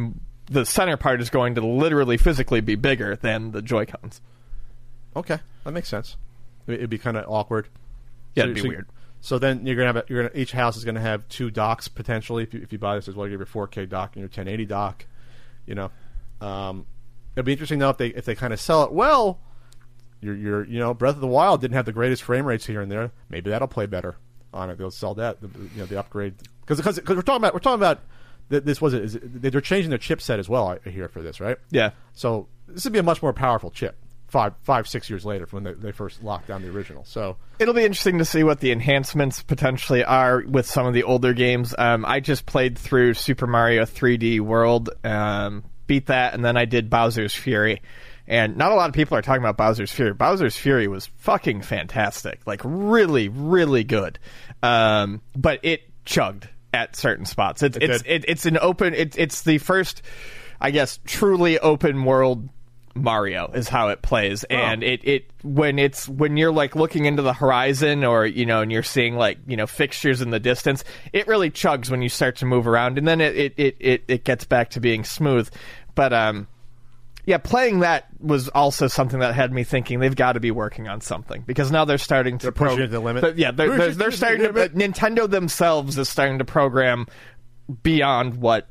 Speaker 3: the center part is going to literally physically be bigger than the Joy-Cons.
Speaker 2: Okay, that makes sense. It'd be kind of awkward.
Speaker 3: Yeah, it'd be weird.
Speaker 2: So then you're gonna have each house is gonna have 2 docks potentially. If you buy this as well, you have your 4K dock and your 1080 dock. You know, it'd be interesting though if they kind of sell it well. Your Breath of the Wild didn't have the greatest frame rates here and there. Maybe that'll play better on it. They'll sell that. The upgrade because we're talking about this they're changing their chipset as well. I hear for this, right?
Speaker 3: Yeah.
Speaker 2: So this would be a much more powerful chip. 6 years later from when they first locked down the original. So
Speaker 3: it'll be interesting to see what the enhancements potentially are with some of the older games. I just played through Super Mario 3D World, beat that, and then I did Bowser's Fury. And not a lot of people are talking about Bowser's Fury. Bowser's Fury was fucking fantastic. Like, really, really good. But it chugged at certain spots. It's an open... It's the first, I guess, truly open world Mario is how it plays. And when you're like looking into the horizon or, and you're seeing like, fixtures in the distance, it really chugs when you start to move around, and then it gets back to being smooth. But yeah, playing that was also something that had me thinking they've got to be working on something, because now they're starting to
Speaker 2: push it to the limit.
Speaker 3: Yeah, they're starting to Nintendo themselves is starting to program beyond what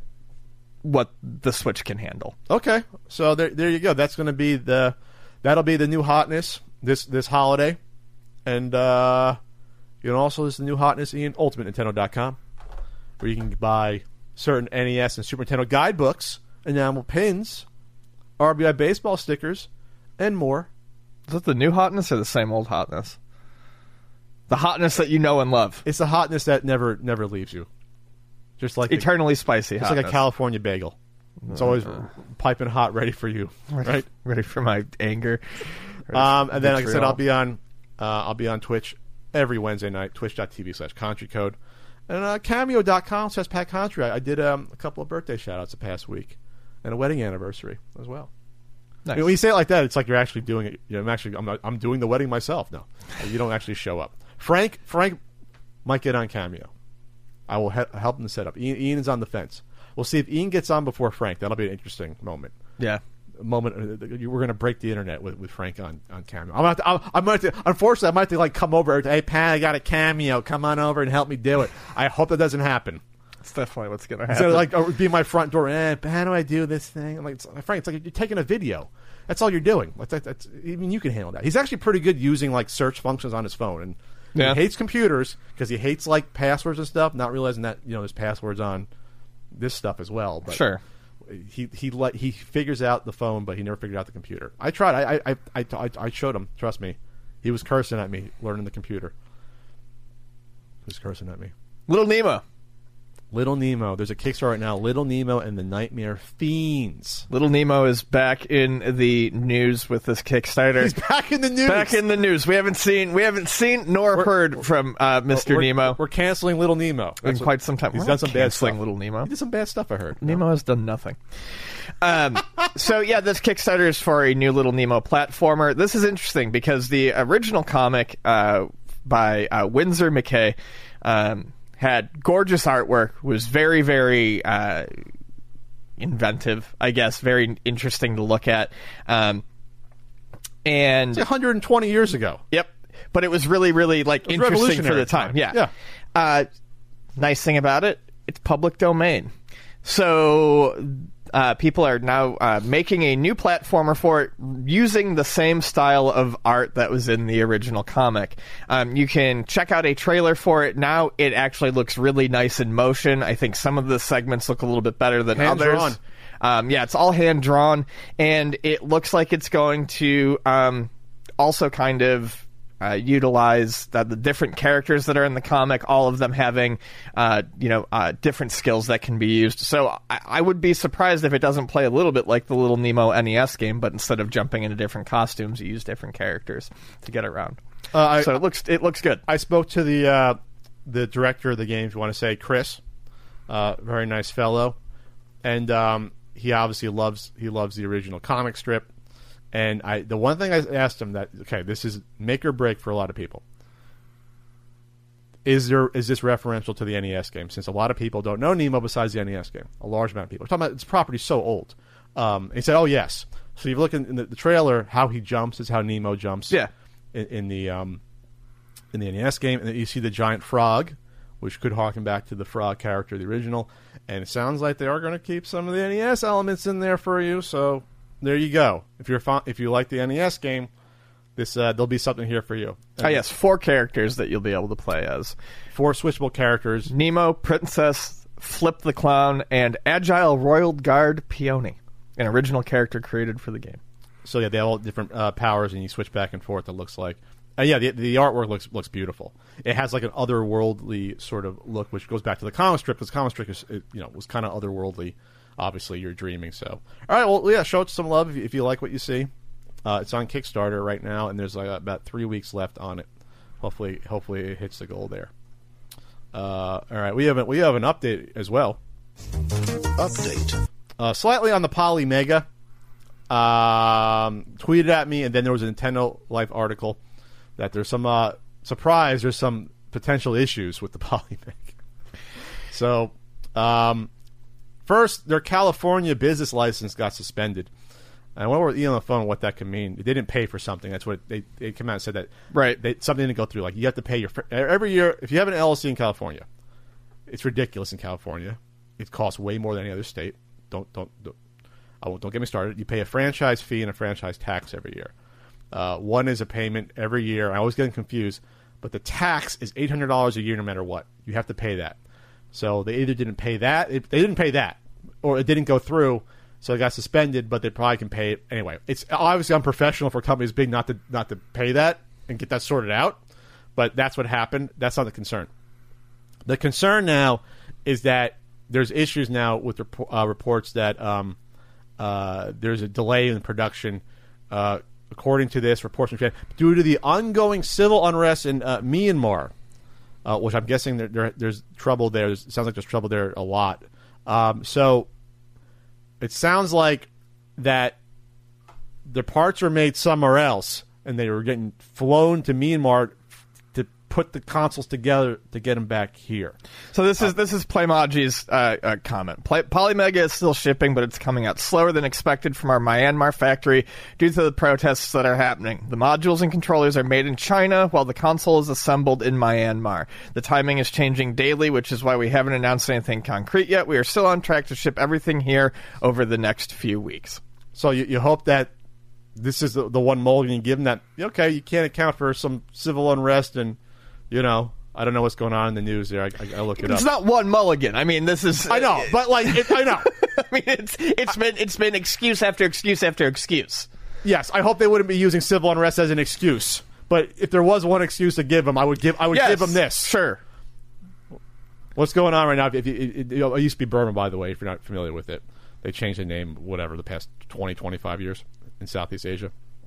Speaker 3: the Switch can handle.
Speaker 2: Okay, so there you go. That's going to be that'll be the new hotness this holiday, and also there's the new hotness in UltimateNintendo.com, where you can buy certain NES and Super Nintendo guidebooks, enamel pins, RBI baseball stickers, and more.
Speaker 3: Is that the new hotness or the same old hotness? The hotness that you know and love.
Speaker 2: It's the hotness that never leaves you. Just like
Speaker 3: eternally spicy hotness.
Speaker 2: It's like a California bagel. It's always piping hot, ready for you, right?
Speaker 3: Ready for my anger.
Speaker 2: And then, like I said, I'll be on Twitch every Wednesday night, twitch.tv/CountryCode. And cameo.com/Pat Country. I did a couple of birthday shout-outs the past week. And a wedding anniversary as well. Nice. When you say it like that, it's like you're actually doing it. I'm doing the wedding myself. No, you don't actually show up. Frank might get on Cameo. I will help him to set up. Ian is on the fence. We'll see if Ian gets on before Frank. That'll be an interesting moment.
Speaker 3: Yeah.
Speaker 2: We're going to break the internet with Frank on Cameo. Unfortunately, I might have to like come over. Hey, Pat, I got a Cameo. Come on over and help me do it. I hope that doesn't happen.
Speaker 3: That's definitely what's going to happen.
Speaker 2: So like, be my front door. How do I do this thing? I'm like, Frank, it's like you're taking a video. That's all you're doing. You can handle that. He's actually pretty good using like search functions on his phone, and he hates computers because he hates like passwords and stuff. Not realizing that there's passwords on this stuff as well. But
Speaker 3: sure,
Speaker 2: he figures out the phone, but he never figured out the computer. I tried. I showed him. Trust me, he was cursing at me learning the computer. He was cursing at me. Little Nemo. There's a Kickstarter right now. Little Nemo and the Nightmare Fiends.
Speaker 3: Little Nemo is back in the news with this Kickstarter.
Speaker 2: He's back in the news.
Speaker 3: Back in the news. We haven't seen nor heard from Mr. Nemo.
Speaker 2: We're canceling Little Nemo
Speaker 3: in quite some time.
Speaker 2: He's done some bad stuff.
Speaker 3: Little Nemo.
Speaker 2: He did some bad stuff, I heard.
Speaker 3: Nemo has done nothing. So yeah, this Kickstarter is for a new Little Nemo platformer. This is interesting because the original comic by Winsor McKay had gorgeous artwork, was very, very inventive, I guess, very interesting to look at. And
Speaker 2: it's 120 years ago.
Speaker 3: Yep. But it was really, really like interesting for the time. Yeah. Nice thing about it, it's public domain. So people are now making a new platformer for it using the same style of art that was in the original comic. You can check out a trailer for it now. It actually looks really nice in motion. I think some of the segments look a little bit better than others. It's all hand-drawn, and it looks like it's going to also kind of utilize the different characters that are in the comic, all of them having different skills that can be used. So I would be surprised if it doesn't play a little bit like the Little Nemo NES game, but instead of jumping into different costumes, you use different characters to get around. So it looks good.
Speaker 2: I spoke to the director of the game, if you want to say, Chris, very nice fellow, and he obviously loves the original comic strip. And the one thing I asked him this is make or break for a lot of people. is this referential to the NES game? Since a lot of people don't know Nemo besides the NES game, a large amount of people. We're talking about this property so old. He said, "Oh yes." So you look in the trailer, how he jumps is how Nemo jumps.
Speaker 3: Yeah.
Speaker 2: In the NES game, and then you see the giant frog, which could harken back to the frog character, the original. And it sounds like they are going to keep some of the NES elements in there for you. So there you go. If you like the NES game, there'll be something here for you.
Speaker 3: Yes, 4 characters that you'll be able to play as.
Speaker 2: 4 switchable characters:
Speaker 3: Nemo, Princess, Flip the Clown, and Agile Royal Guard Peony, an original character created for the game.
Speaker 2: So yeah, they have all different powers, and you switch back and forth. It looks like, the artwork looks beautiful. It has like an otherworldly sort of look, which goes back to the comic strip, because comic strip was kind of otherworldly. Obviously, you're dreaming. So, all right, well, yeah, show it some love if you like what you see. It's on Kickstarter right now, and there's like about 3 weeks left on it. Hopefully, it hits the goal there. All right, we have an update as well.
Speaker 1: Update.
Speaker 2: Slightly on the Poly Mega. Tweeted at me, and then there was a Nintendo Life article that there's some there's some potential issues with the Poly Mega. So, first, their California business license got suspended. And I went with Ian on the phone what that could mean. They didn't pay for something. That's what they came out and said that.
Speaker 3: Right.
Speaker 2: Something didn't go through. Like, you have to pay every year. If you have an LLC in California, it's ridiculous in California. It costs way more than any other state. Don't get me started. You pay a franchise fee and a franchise tax every year. One is a payment every year. I always get confused, but the tax is $800 a year no matter what. You have to pay that. So they either didn't pay that, or it didn't go through. So it got suspended, but they probably can pay it anyway. It's obviously unprofessional for companies big not to pay that and get that sorted out. But that's what happened. That's not the concern. The concern now is that there's issues now with reports that there's a delay in production. According to this, reports from Japan, due to the ongoing civil unrest in Myanmar, which I'm guessing there's trouble there. It sounds like there's trouble there a lot. So it sounds like that the parts were made somewhere else, and they were getting flown to Myanmar to put the consoles together to get them back here.
Speaker 3: So this is Playmagi's comment. Polymega is still shipping, but it's coming out slower than expected from our Myanmar factory due to the protests that are happening. The modules and controllers are made in China, while the console is assembled in Myanmar. The timing is changing daily, which is why we haven't announced anything concrete yet. We are still on track to ship everything here over the next few weeks.
Speaker 2: So you hope that this is the one mold you can give them that, okay, you can't account for some civil unrest and, I don't know what's going on in the news there. I look it up.
Speaker 3: It's not one mulligan. I mean, this is...
Speaker 2: I know, but I know.
Speaker 3: I mean, it's been excuse after excuse after excuse.
Speaker 2: Yes, I hope they wouldn't be using civil unrest as an excuse. But if there was one excuse to give them, I would give them this.
Speaker 3: Sure.
Speaker 2: What's going on right now? It used to be Burma, by the way, if you're not familiar with it. They changed the name, the past 20, 25 years in Southeast Asia.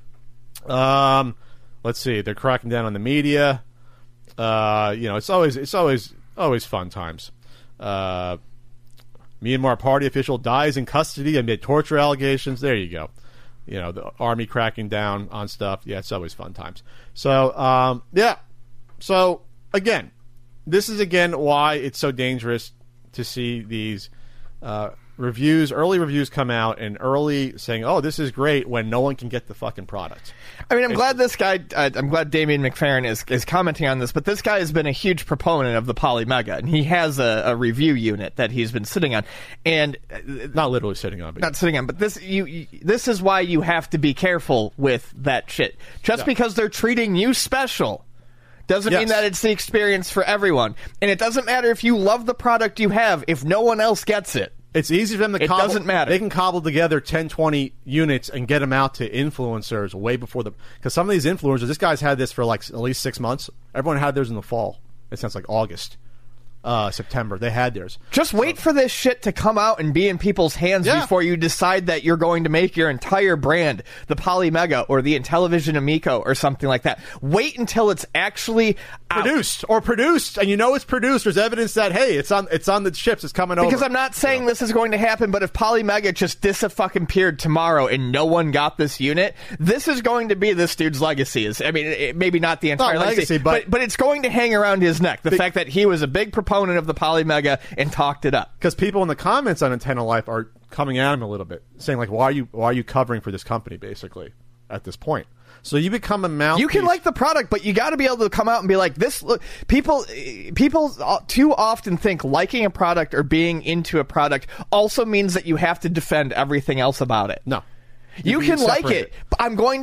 Speaker 2: Let's see. They're cracking down on the media. It's always fun times. Myanmar party official dies in custody amid torture allegations. There you go. The army cracking down on stuff. Yeah, it's always fun times. So, yeah. So, again, this is why it's so dangerous to see these early reviews come out and early saying, "Oh, this is great," when no one can get the fucking product.
Speaker 3: I mean, I'm glad Damien McFerrin is commenting on this, but this guy has been a huge proponent of the Polymega, and he has a review unit that he's been sitting on, and
Speaker 2: not literally sitting on,
Speaker 3: but this is why you have to be careful with that shit. Just because they're treating you special doesn't mean that it's the experience for everyone, and it doesn't matter if you love the product you have if no one else gets it.
Speaker 2: It's easy for them to cobble.
Speaker 3: It doesn't matter.
Speaker 2: They can cobble together 10, 20 units and get them out to influencers way before because some of these influencers, this guy's had this for at least 6 months. Everyone had theirs in the fall. It sounds like August. September. They had theirs.
Speaker 3: Just wait for this shit to come out and be in people's hands before you decide that you're going to make your entire brand the Polymega or the Intellivision Amico or something like that. Wait until it's actually
Speaker 2: produced, and you know it's produced. There's evidence that, hey, it's on the ships. It's coming over.
Speaker 3: Because I'm not saying this is going to happen, but if Polymega just disappeared tomorrow and no one got this unit, this is going to be this dude's legacy. Maybe not the entire legacy, but it's going to hang around his neck. The fact that he was a big proponent of the Polymega and talked it up.
Speaker 2: Because people in the comments on Nintendo Life are coming at him a little bit, saying like, "Why are you covering for this company?" Basically, at this point, so you become a mouthpiece.
Speaker 3: You can like the product, but you got to be able to come out and be like, "This." Look, people too often think liking a product or being into a product also means that you have to defend everything else about it.
Speaker 2: No.
Speaker 3: You can like it. But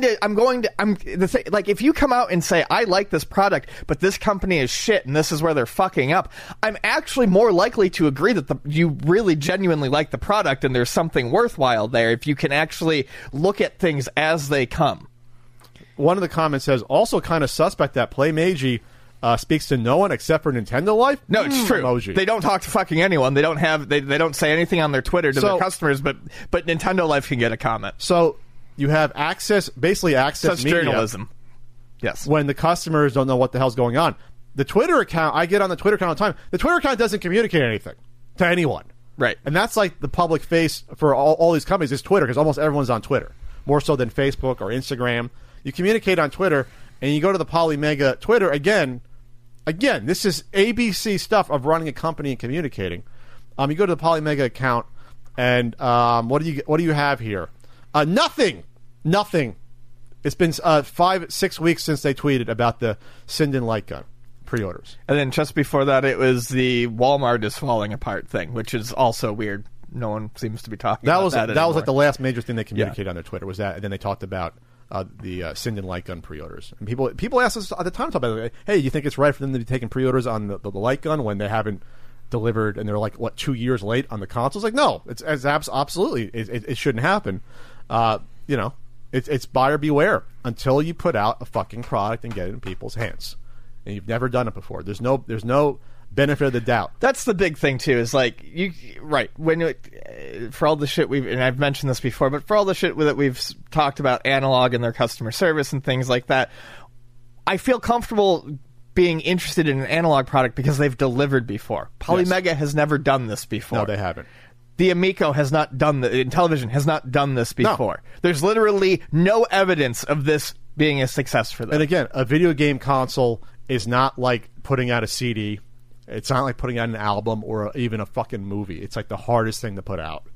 Speaker 3: if you come out and say, I like this product, but this company is shit and this is where they're fucking up, I'm actually more likely to agree that you really genuinely like the product and there's something worthwhile there if you can actually look at things as they come.
Speaker 2: One of the comments says, also kind of suspect that PlayMagi speaks to no one except for Nintendo Life.
Speaker 3: No, it's true.
Speaker 2: Emoji.
Speaker 3: They don't talk to fucking anyone. They don't say anything on their Twitter to their customers, but Nintendo Life can get a comment.
Speaker 2: So you have access media.
Speaker 3: Journalism. Yes.
Speaker 2: When the customers don't know what the hell's going on. The Twitter account, I get on the Twitter account all the time. The Twitter account doesn't communicate anything to anyone.
Speaker 3: Right.
Speaker 2: And that's like the public face for all these companies is Twitter, because almost everyone's on Twitter, more so than Facebook or Instagram. You communicate on Twitter, and you go to the Polymega Twitter again, this is ABC stuff of running a company and communicating. You go to the Polymega account, and what do you have here? Nothing. It's been 5-6 weeks since they tweeted about the Sinden light gun pre-orders.
Speaker 3: And then just before that, it was the Walmart is falling apart thing, which is also weird. No one seems to be talking about that anymore.
Speaker 2: That was like the last major thing they communicated on their Twitter was that, and then they talked about the Sinden light gun pre-orders. And people asked us at the time about it, hey, you think it's right for them to be taking pre-orders on the light gun when they haven't delivered and they're like 2 years late on the consoles? Like, no, it's absolutely it shouldn't happen. It's buyer beware until you put out a fucking product and get it in people's hands. And you've never done it before. There's no benefit of the doubt.
Speaker 3: That's the big thing too. Is like for all the shit and I've mentioned this before, but for all the shit that we've talked about Analog and their customer service and things like that, I feel comfortable being interested in an Analog product because they've delivered before. Polymega has never done this before.
Speaker 2: No, they haven't.
Speaker 3: The Amico has not done Intellivision has not done this before.
Speaker 2: No.
Speaker 3: There's literally no evidence of this being a success for them.
Speaker 2: And again, a video game console is not like putting out a CD. It's not like putting out an album or even a fucking movie. It's like the hardest thing to put out.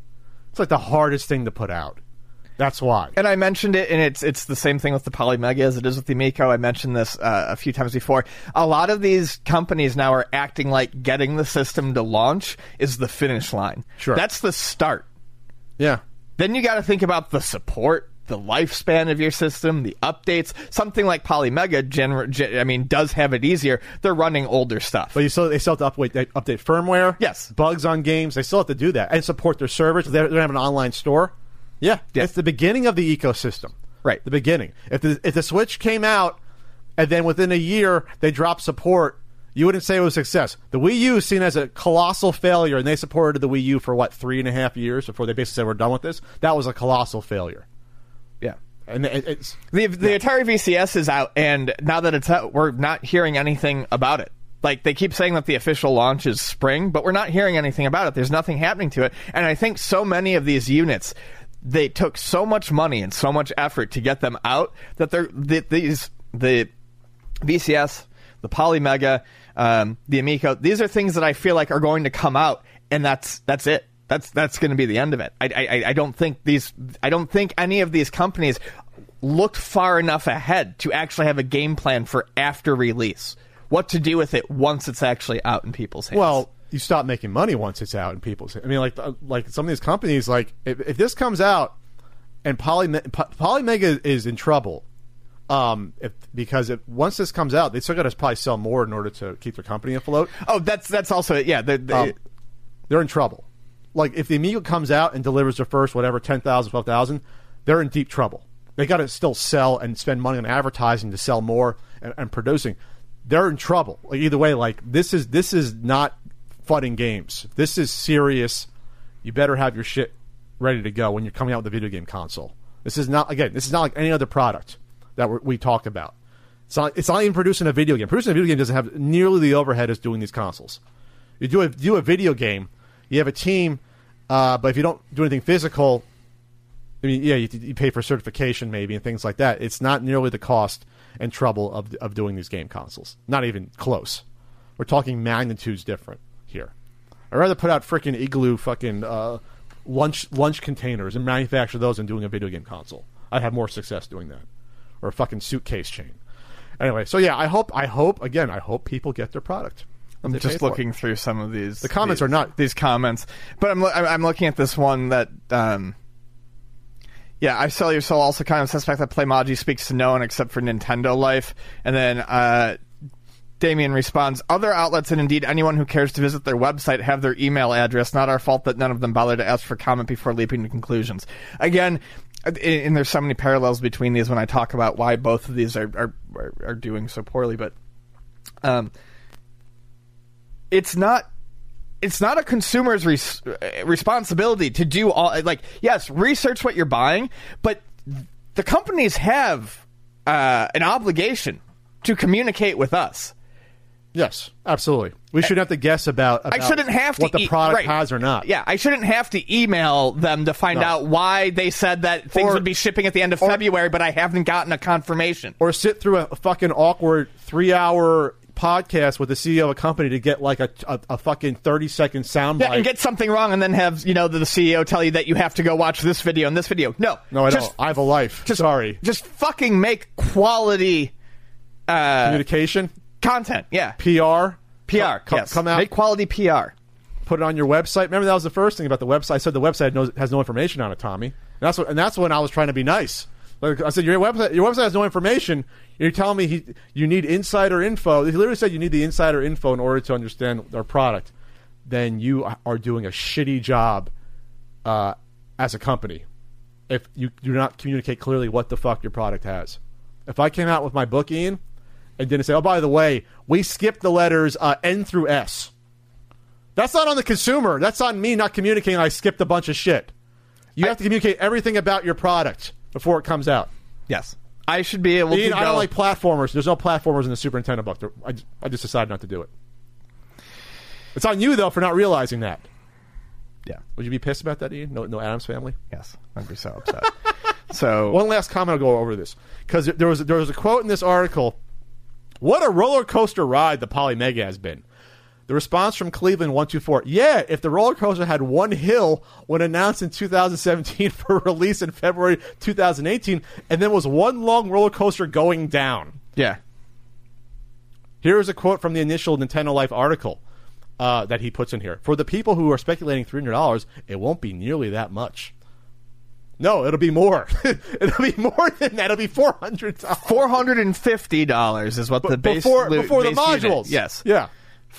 Speaker 2: That's why.
Speaker 3: And I mentioned it, and it's the same thing with the Polymega as it is with the Amico. I mentioned this a few times before. A lot of these companies now are acting like getting the system to launch is the finish line.
Speaker 2: Sure.
Speaker 3: That's the start.
Speaker 2: Yeah.
Speaker 3: Then you got to think about the support, the lifespan of your system, the updates. Something like Polymega, does have it easier. They're running older stuff.
Speaker 2: But they still have to update firmware.
Speaker 3: Yes.
Speaker 2: Bugs on games. They still have to do that. And support their servers. They don't have an online store. Yeah. It's the beginning of the ecosystem.
Speaker 3: Right.
Speaker 2: The beginning. If the Switch came out and then within a year they dropped support, you wouldn't say it was a success. The Wii U is seen as a colossal failure, and they supported the Wii U for, 3.5 years before they basically said, we're done with this? That was a colossal failure.
Speaker 3: Yeah.
Speaker 2: And it's
Speaker 3: the Atari VCS is out, and now that it's out, we're not hearing anything about it. Like, they keep saying that the official launch is spring, but we're not hearing anything about it. There's nothing happening to it. And I think so many of these units, they took so much money and so much effort to get them out that the VCS, the Polymega, the Amico, these are things that I feel like are going to come out, and that's it. That's going to be the end of it. I don't think any of these companies looked far enough ahead to actually have a game plan for after release. What to do with it once it's actually out in people's hands.
Speaker 2: Well, you stop making money once it's out in people's hands. I mean, like some of these companies, like if this comes out and Polymega is in trouble, because once this comes out, they still got to probably sell more in order to keep their company afloat.
Speaker 3: Oh, that's also it. Yeah,
Speaker 2: they're in trouble. Like if the Amiga comes out and delivers their first 10,000, 12,000, they're in deep trouble. They got to still sell and spend money on advertising to sell more and producing. They're in trouble. Like, either way, like this is not fudding games. This is serious. You better have your shit ready to go when you're coming out with a video game console. This is not like any other product that we talk about. It's not even producing a video game. Producing a video game doesn't have nearly the overhead as doing these consoles. You do a video game, you have a team, but if you don't do anything physical, I mean, yeah, you pay for certification maybe and things like that. It's not nearly the cost and trouble of doing these game consoles. Not even close. We're talking magnitudes different here. I'd rather put out freaking Igloo fucking lunch containers and manufacture those than doing a video game console. I'd have more success doing that. Or a fucking suitcase chain. Anyway, so yeah, I hope people get their product.
Speaker 3: I'm just looking through some of these.
Speaker 2: The comments are not
Speaker 3: these comments, but I'm looking at this one that. Yeah, I Sell Your Soul also kind of suspect that Playmaji speaks to no one except for Nintendo Life. And then Damien responds, other outlets and indeed anyone who cares to visit their website have their email address. Not our fault that none of them bother to ask for comment before leaping to conclusions. Again, and there's so many parallels between these when I talk about why both of these are doing so poorly. But it's not a consumer's responsibility to do all, like, yes, research what you're buying, but the companies have an obligation to communicate with us.
Speaker 2: Yes, absolutely. We shouldn't have to guess about
Speaker 3: I shouldn't have to
Speaker 2: what the product has or not.
Speaker 3: Yeah, I shouldn't have to email them to find out why they said that things would be shipping at the end of February, but I haven't gotten a confirmation.
Speaker 2: Or sit through a fucking awkward 3-hour podcast with the CEO of a company to get like a fucking 30-second soundbite.
Speaker 3: Yeah, and get something wrong and then have, the CEO tell you that you have to go watch this video and this video. No,
Speaker 2: I don't. I have a life. Sorry.
Speaker 3: Just fucking make quality
Speaker 2: communication.
Speaker 3: Content, yeah.
Speaker 2: PR.
Speaker 3: Yes.
Speaker 2: Come out.
Speaker 3: Make quality PR.
Speaker 2: Put it on your website. Remember, that was the first thing about the website. I said the website has no information on it, Tommy. And that's when I was trying to be nice. Like I said, your website has no information. You're telling me you need insider info. He literally said you need the insider info in order to understand our product. Then you are doing a shitty job as a company if you do not communicate clearly what the fuck your product has. If I came out with my book, Ian, and didn't say, oh, by the way, we skipped the letters N through S. That's not on the consumer. That's on me not communicating. I skipped a bunch of shit. You have to communicate everything about your product before it comes out.
Speaker 3: Yes. I should be able to
Speaker 2: I don't like platformers. There's no platformers in the Super Nintendo book. I just decided not to do it. It's on you, though, for not realizing that.
Speaker 3: Yeah.
Speaker 2: Would you be pissed about that, Ian? No Addams Family?
Speaker 3: Yes. I'd be so upset. So
Speaker 2: one last comment. I'll go over this. Because there was a quote in this article. What a roller coaster ride the Polymega has been. The response from Cleveland 124. Yeah, if the roller coaster had one hill when announced in 2017 for release in February 2018, and then was one long roller coaster going down.
Speaker 3: Yeah.
Speaker 2: Here is a quote from the initial Nintendo Life article that he puts in here. For the people who are speculating $300, it won't be nearly that much. No, it'll be more. It'll be more than that. It'll be $400.
Speaker 3: $450 is what the base
Speaker 2: before
Speaker 3: base
Speaker 2: the modules.
Speaker 3: Unit. Yes.
Speaker 2: Yeah.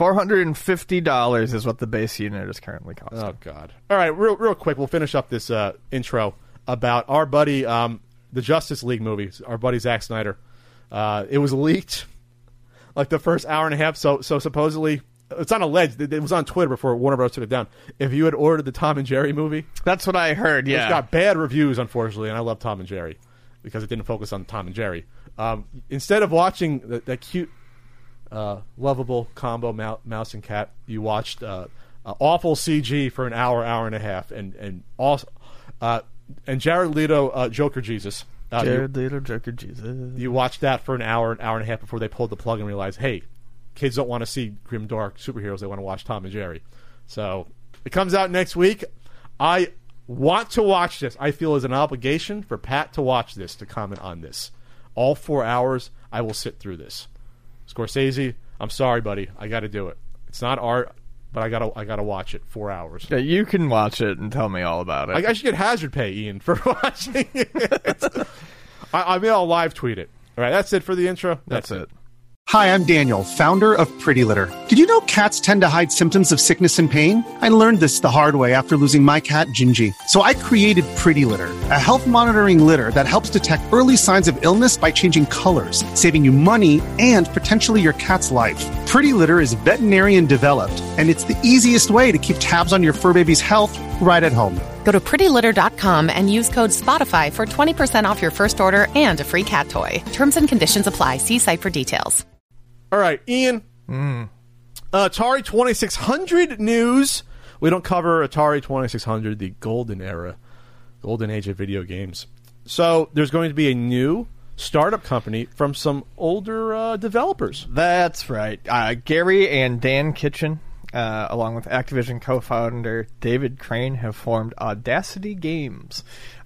Speaker 3: $450 is what the base unit is currently costing.
Speaker 2: Oh God! All right, real quick, we'll finish up this intro about our buddy, the Justice League movie. Our buddy Zack Snyder. It was leaked like the first hour and a half. So supposedly. It's on alleged. It was on Twitter before Warner Bros. Took it down. If you had ordered the Tom and Jerry movie,
Speaker 3: that's what I heard. Yeah,
Speaker 2: it's got bad reviews, unfortunately, and I love Tom and Jerry because it didn't focus on Tom and Jerry. Instead of watching that cute, lovable combo mouse and cat, you watched awful CG for an hour and a half, and Jared Leto, Joker Jesus.
Speaker 3: Jared Leto, Joker Jesus.
Speaker 2: You watched that for an hour and a half before they pulled the plug and realized, hey. Kids don't want to see grim, dark superheroes. They want to watch Tom and Jerry. So it comes out next week. I want to watch this. I feel it's an obligation for Pat to watch this, to comment on this. All 4 hours, I will sit through this. Scorsese, I'm sorry, buddy. I got to do it. It's not art, but I gotta watch it. 4 hours.
Speaker 3: Yeah, you can watch it and tell me all about it.
Speaker 2: I should get hazard pay, Ian, for watching it. I'll live tweet it. All right, that's it for the intro.
Speaker 3: That's it.
Speaker 4: Hi, I'm Daniel, founder of Pretty Litter. Did you know cats tend to hide symptoms of sickness and pain? I learned this the hard way after losing my cat, Gingy. So I created Pretty Litter, a health monitoring litter that helps detect early signs of illness by changing colors, saving you money and potentially your cat's life. Pretty Litter is veterinarian developed, and it's the easiest way to keep tabs on your fur baby's health right at home.
Speaker 5: Go to prettylitter.com and use code SPOTIFY for 20% off your first order and a free cat toy. Terms and conditions apply. See site for details.
Speaker 2: All right, Ian. Atari 2600 news. We don't cover Atari 2600, the golden era, golden age of video games. So there's going to be a new startup company from some older developers.
Speaker 3: That's right. Gary and Dan Kitchen, along with Activision co-founder David Crane, have formed Audacity Games.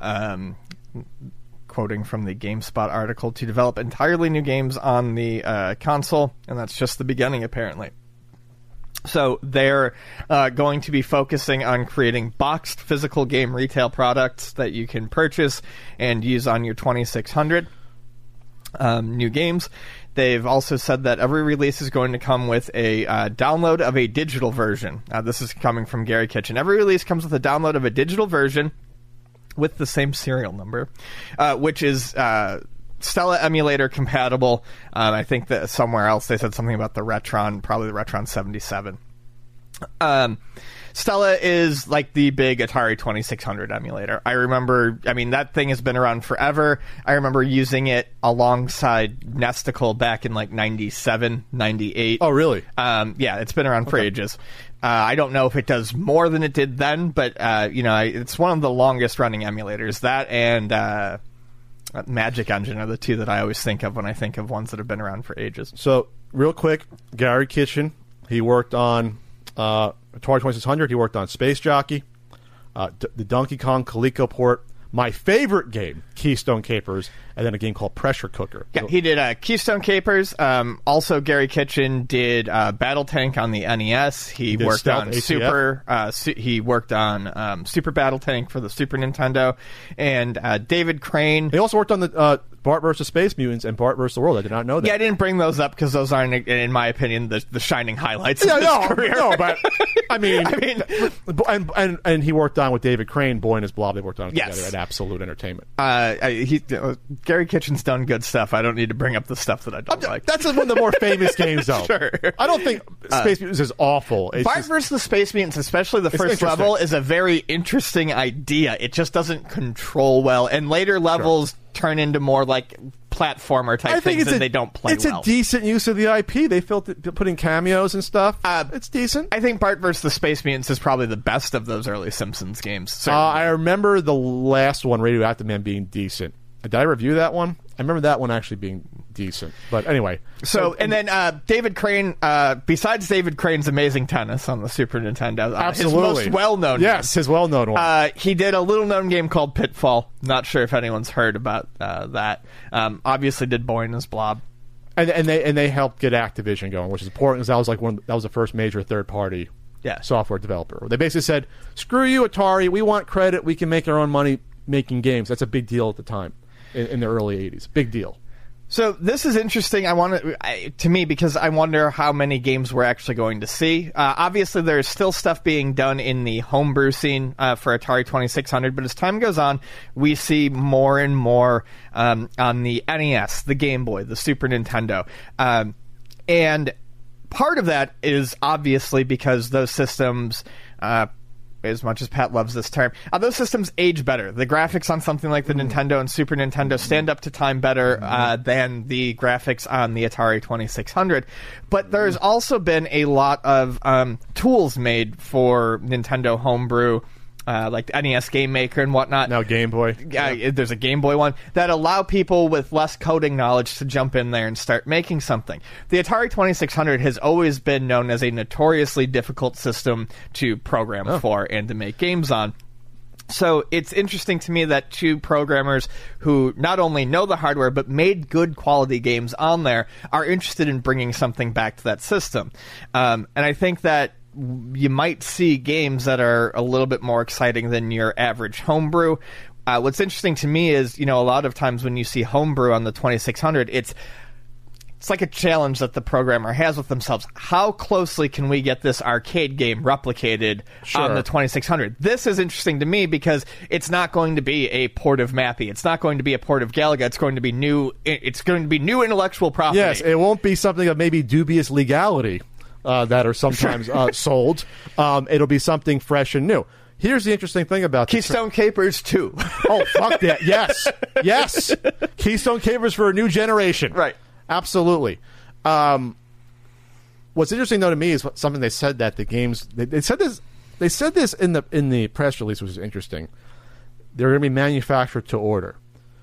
Speaker 3: Quoting from the GameSpot article, to develop entirely new games on the console, and that's just the beginning, apparently. So they're going to be focusing on creating boxed physical game retail products that you can purchase and use on your 2600 new games. They've also said that every release is going to come with a download of a digital version. This is coming from Gary Kitchen. Every release comes with a download of a digital version with the same serial number, which is Stella emulator compatible. I think that somewhere else they said something about the Retron, probably the Retron 77. Stella is like the big Atari 2600 emulator. I remember, that thing has been around forever. I remember using it alongside Nesticle back in like 97, 98.
Speaker 2: Oh, really?
Speaker 3: Yeah, it's been around for ages. I don't know if it does more than it did then, but, it's one of the longest running emulators. That and Magic Engine are the two that I always think of when I think of ones that have been around for ages.
Speaker 2: So, real quick, Gary Kitchen, he worked on Atari 2600, he worked on Space Jockey, the Donkey Kong Coleco port, my favorite game, Keystone Capers, and then a game called Pressure Cooker.
Speaker 3: Yeah, he did Keystone Capers. Also, Gary Kitchen did Battle Tank on the NES. He worked on he worked on Super Battle Tank for the Super Nintendo. And David Crane.
Speaker 2: He also worked on the Bart vs. Space Mutants and Bart vs. the World. I did not know that.
Speaker 3: Yeah, I didn't bring those up because those aren't, in my opinion, the shining highlights of his career.
Speaker 2: No, but and he worked on with David Crane, Boy and His Blob. They worked on it together at Absolute Entertainment.
Speaker 3: Gary Kitchen's done good stuff. I don't need to bring up the stuff that I don't like.
Speaker 2: That's one of the more famous games, though.
Speaker 3: Sure.
Speaker 2: I don't think Space Mutants is awful.
Speaker 3: Bart vs. the Space Mutants, especially the first level, is a very interesting idea. It just doesn't control well, and later levels turn into more like platformer type things, and they don't play well.
Speaker 2: It's a decent use of the IP. They put in cameos and stuff. It's decent.
Speaker 3: I think Bart vs. the Space Mutants is probably the best of those early Simpsons games.
Speaker 2: I remember the last one, Radioactive Man, being decent. Did I review that one? I remember that one actually being decent. But anyway.
Speaker 3: And then David Crane, besides David Crane's Amazing Tennis on the Super Nintendo,
Speaker 2: absolutely.
Speaker 3: his most well-known
Speaker 2: his well-known one.
Speaker 3: He did a little-known game called Pitfall. Not sure if anyone's heard about that. Obviously did Boy and His Blob.
Speaker 2: And they helped get Activision going, which is important because that was the first major third-party software developer. They basically said, screw you, Atari. We want credit. We can make our own money making games. That's a big deal at the time. In the early 80s. Big deal.
Speaker 3: So this is interesting to me because I wonder how many games we're actually going to see. Obviously, there's still stuff being done in the homebrew scene for Atari 2600, but as time goes on, we see more and more on the NES, the Game Boy, the Super Nintendo. And part of that is obviously because those systems... as much as Pat loves this term, those systems age better. The graphics on something like the Nintendo and Super Nintendo stand up to time better than the graphics on the Atari 2600. But there's also been a lot of tools made for Nintendo homebrew, like the NES Game Maker and whatnot.
Speaker 2: Now Game Boy.
Speaker 3: There's a Game Boy one that allow people with less coding knowledge to jump in there and start making something. The Atari 2600 has always been known as a notoriously difficult system to program for and to make games on. So it's interesting to me that two programmers who not only know the hardware but made good quality games on there are interested in bringing something back to that system. And I think that you might see games that are a little bit more exciting than your average homebrew. What's interesting to me is, a lot of times when you see homebrew on the 2600, it's It's like a challenge that the programmer has with themselves. How closely can we get this arcade game replicated on the 2600? This is interesting to me because it's not going to be a port of Mappy. It's not going to be a port of Galaga. It's going to be new. It's going to be new intellectual property.
Speaker 2: Yes, it won't be something of maybe dubious legality that are sometimes sold. It'll be something fresh and new. Here's the interesting thing about
Speaker 3: Keystone Capers 2.
Speaker 2: Oh, fuck that. Yes. Keystone Capers for a new generation.
Speaker 3: Right.
Speaker 2: Absolutely. What's interesting though to me is something they said that the games they said this in the press release, which is interesting. They're going to be manufactured to order,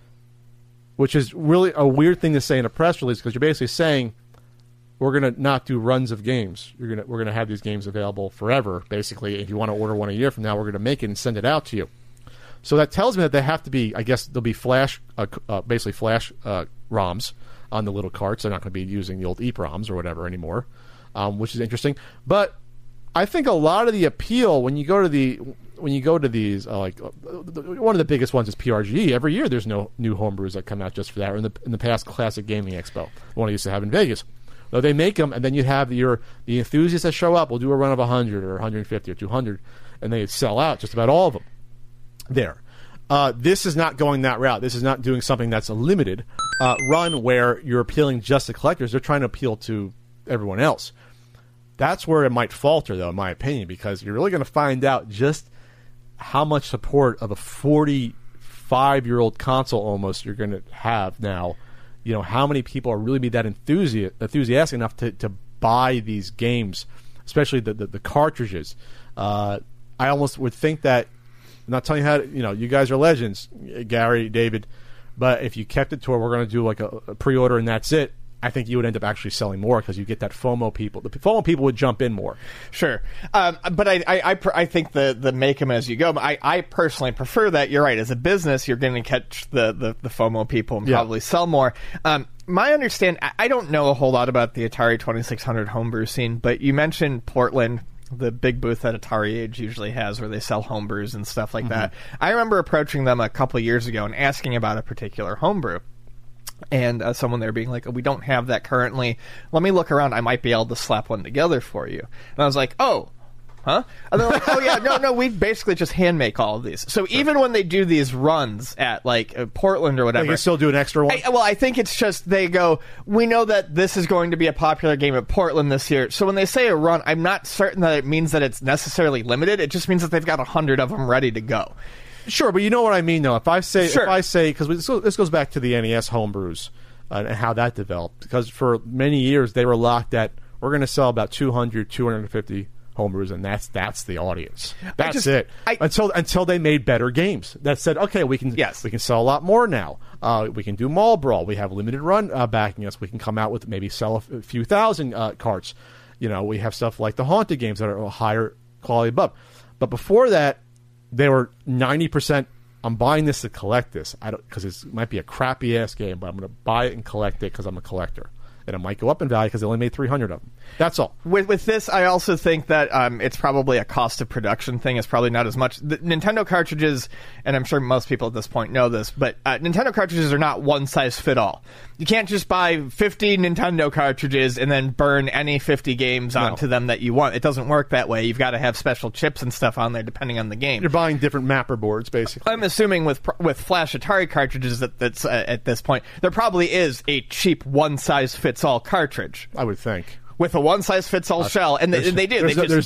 Speaker 2: which is really a weird thing to say in a press release because you're basically saying we're going to not do runs of games. We're going to have these games available forever. Basically, if you want to order one a year from now, we're going to make it and send it out to you. So that tells me that they have to be. I guess there'll be basically flash ROMs on the little carts. They're not going to be using the old EEPROMs or whatever anymore, which is interesting. But I think a lot of the appeal when you go to these one of the biggest ones is PRGE. Every year there's no new homebrews that come out just for that. Or in the past, Classic Gaming Expo, the one I used to have in Vegas. So they make them, and then you have the enthusiasts that show up. We'll do a run of 100 or 150 or 200, and they sell out just about all of them. There. This is not going that route. This is not doing something that's a limited run where you're appealing just to collectors. They're trying to appeal to everyone else. That's where it might falter, though, in my opinion, because you're really going to find out just how much support of a 45-year-old console almost you're going to have now. You know, how many people are really be that enthusiastic enough to buy these games, especially the cartridges. I almost would think that, I'm not telling you how to, you guys are legends, Gary, David, but if you kept it to where we're going to do like a pre-order and that's it, I think you would end up actually selling more because you get that FOMO people. The FOMO people would jump in more.
Speaker 3: Sure. But I think the make them as you go. I personally prefer that. You're right. As a business, you're going to catch the FOMO people and probably sell more. My understanding, I don't know a whole lot about the Atari 2600 homebrew scene, but you mentioned Portland, the big booth that Atari Age usually has where they sell homebrews and stuff like that. I remember approaching them a couple of years ago and asking about a particular homebrew. And someone there being like, we don't have that currently. Let me look around. I might be able to slap one together for you. And I was like, oh, huh? And they're like, oh, yeah, no, we basically just hand make all of these. So even when they do these runs at, like, Portland or whatever.
Speaker 2: You can still do an extra one?
Speaker 3: I think it's just they go, we know that this is going to be a popular game at Portland this year. So when they say a run, I'm not certain that it means that it's necessarily limited. It just means that they've got 100 of them ready to go.
Speaker 2: Sure, but you know what I mean, though. If I say, because this goes back to the NES homebrews and how that developed. Because for many years they were locked at, we're going to sell about 200, 250 homebrews, and that's the audience. That's it. Until they made better games that said, okay, we can sell a lot more now. We can do Mall Brawl. We have limited run backing us. We can come out with maybe sell a few thousand carts. We have stuff like the Haunted games that are a higher quality above. But before that, they were 90%. I'm buying this to collect this. Because it might be a crappy ass game, but I'm going to buy it and collect it because I'm a collector. And it might go up in value because they only made 300 of them. That's all.
Speaker 3: With this, I also think that it's probably a cost of production thing. It's probably not as much. The Nintendo cartridges, and I'm sure most people at this point know this, but Nintendo cartridges are not one size fit all. You can't just buy 50 Nintendo cartridges and then burn any 50 games onto them that you want. It doesn't work that way. You've got to have special chips and stuff on there depending on the game.
Speaker 2: You're buying different mapper boards, basically.
Speaker 3: I'm assuming with Flash Atari cartridges that's at this point, there probably is a cheap one-size-fits-all cartridge.
Speaker 2: I would think.
Speaker 3: With a one-size-fits-all shell, and they do.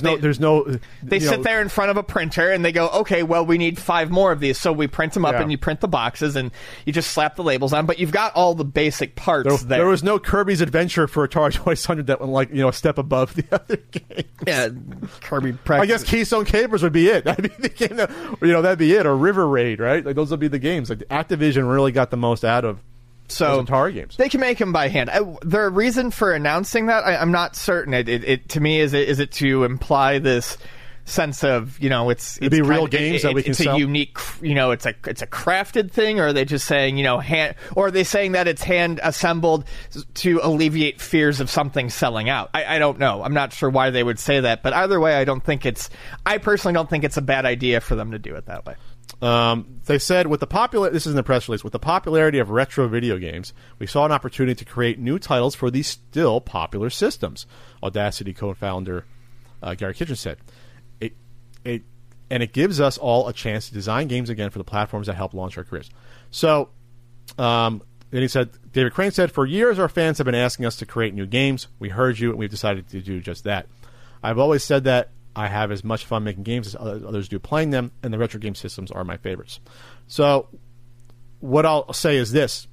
Speaker 3: They sit there in front of a printer, and they go, okay, well, we need 5 more of these, so we print them up, and you print the boxes, and you just slap the labels on, but you've got all the basic parts there.
Speaker 2: There was no Kirby's Adventure for Atari 2600 that went, a step above the other game.
Speaker 3: Yeah, Kirby.
Speaker 2: I guess Keystone Capers would be it. That'd be the game that'd be it, or River Raid, right? Like, those would be the games. Like, Activision really got the most out of those Atari games.
Speaker 3: They can make them by hand. The reason for announcing that, I'm not certain. It to me, is it to imply this sense of, it's
Speaker 2: be real games that we can sell?
Speaker 3: It's a unique, it's a crafted thing, or are they just saying, hand, or are they saying that it's hand assembled to alleviate fears of something selling out? I don't know. I'm not sure why they would say that, but either way, I personally don't think it's a bad idea for them to do it that way.
Speaker 2: They said, this is in the press release, with the popularity of retro video games, we saw an opportunity to create new titles for these still popular systems. Audacity co-founder Gary Kitchen said, it gives us all a chance to design games again for the platforms that help launch our careers. So, then he said, David Crane said, for years our fans have been asking us to create new games. We heard you, and we've decided to do just that. I've always said that I have as much fun making games as others do playing them, and the retro game systems are my favorites. So, what I'll say is this.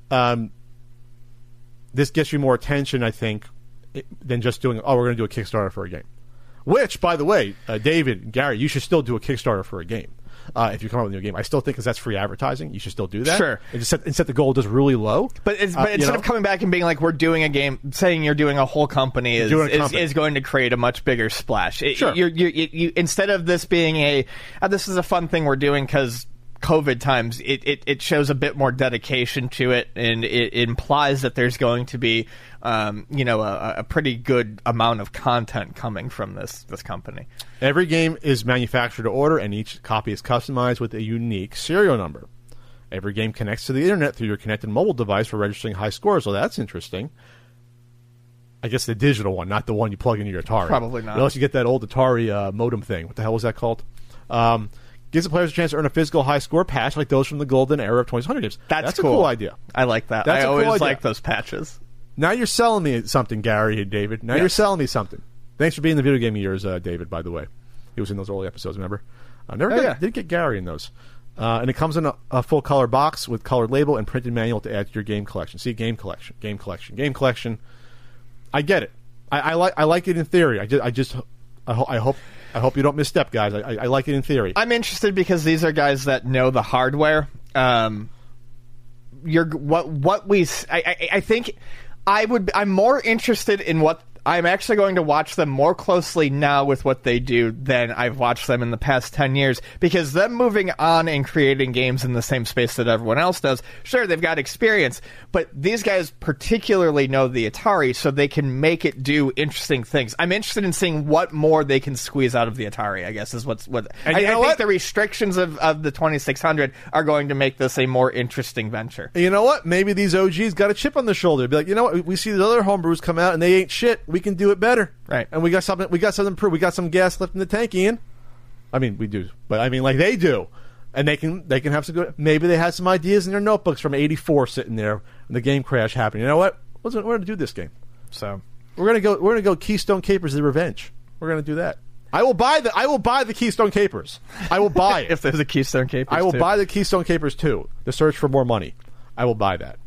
Speaker 2: This gets you more attention, I think, than just doing, we're going to do a Kickstarter for a game. Which, by the way, David, Gary, you should still do a Kickstarter for a game. If you come up with a new game, I still think because that's free advertising, you should still do that.
Speaker 3: Sure,
Speaker 2: and set the goal just really low.
Speaker 3: But instead of coming back and being like, we're doing a game, saying you're doing a whole company is going to create a much bigger splash.
Speaker 2: Sure.
Speaker 3: You instead of this being this is a fun thing we're doing because COVID times, it shows a bit more dedication to it, and it implies that there's going to be a pretty good amount of content coming from this company.
Speaker 2: Every game is manufactured to order, and each copy is customized with a unique serial number. Every game connects to the internet through your connected mobile device for registering high scores. So that's interesting. I guess the digital one, not the one you plug into your Atari.
Speaker 3: Probably not.
Speaker 2: Unless you get that old Atari modem thing. What the hell was that called? Gives the players a chance to earn a physical high score patch like those from the golden era of 2600 games.
Speaker 3: That's
Speaker 2: cool. A cool idea.
Speaker 3: I like that. I always like those patches.
Speaker 2: Now you're selling me something, Gary and David. Now you're selling me something. Thanks for being in the video game years, David, by the way. He was in those early episodes, remember? I did get Gary in those. And it comes in a full-color box with colored label and printed manual to add to your game collection. See, game collection. I get it. I like it in theory. I hope you don't misstep, guys. I like it in theory.
Speaker 3: I'm interested because these are guys that know the hardware. I think I'm more interested in what I'm actually going to watch them more closely now with what they do than I've watched them in the past 10 years, because them moving on and creating games in the same space that everyone else does, sure, they've got experience, but these guys particularly know the Atari, so they can make it do interesting things. I'm interested in seeing what more they can squeeze out of the Atari, I guess, is what I think the restrictions of the 2600 are going to make this a more interesting venture.
Speaker 2: You know what? Maybe these OGs got a chip on their shoulder. Be like, you know what? We see these other homebrews come out and they ain't shit. We can do it better,
Speaker 3: right?
Speaker 2: And we got something to prove. We got some gas left in the tank, Ian. I mean, we do, but I mean, like they do, and they can have some good. Maybe they had some ideas in their notebooks from '84 sitting there when the game crash happened. You know what? We're going to do this game.
Speaker 3: So
Speaker 2: we're going to go Keystone Capers: The Revenge. We're going to do that. I will buy the Keystone Capers. I will buy it
Speaker 3: if there's a Keystone Capers.
Speaker 2: I will buy the Keystone Capers too. The Search for More Money. I will buy that.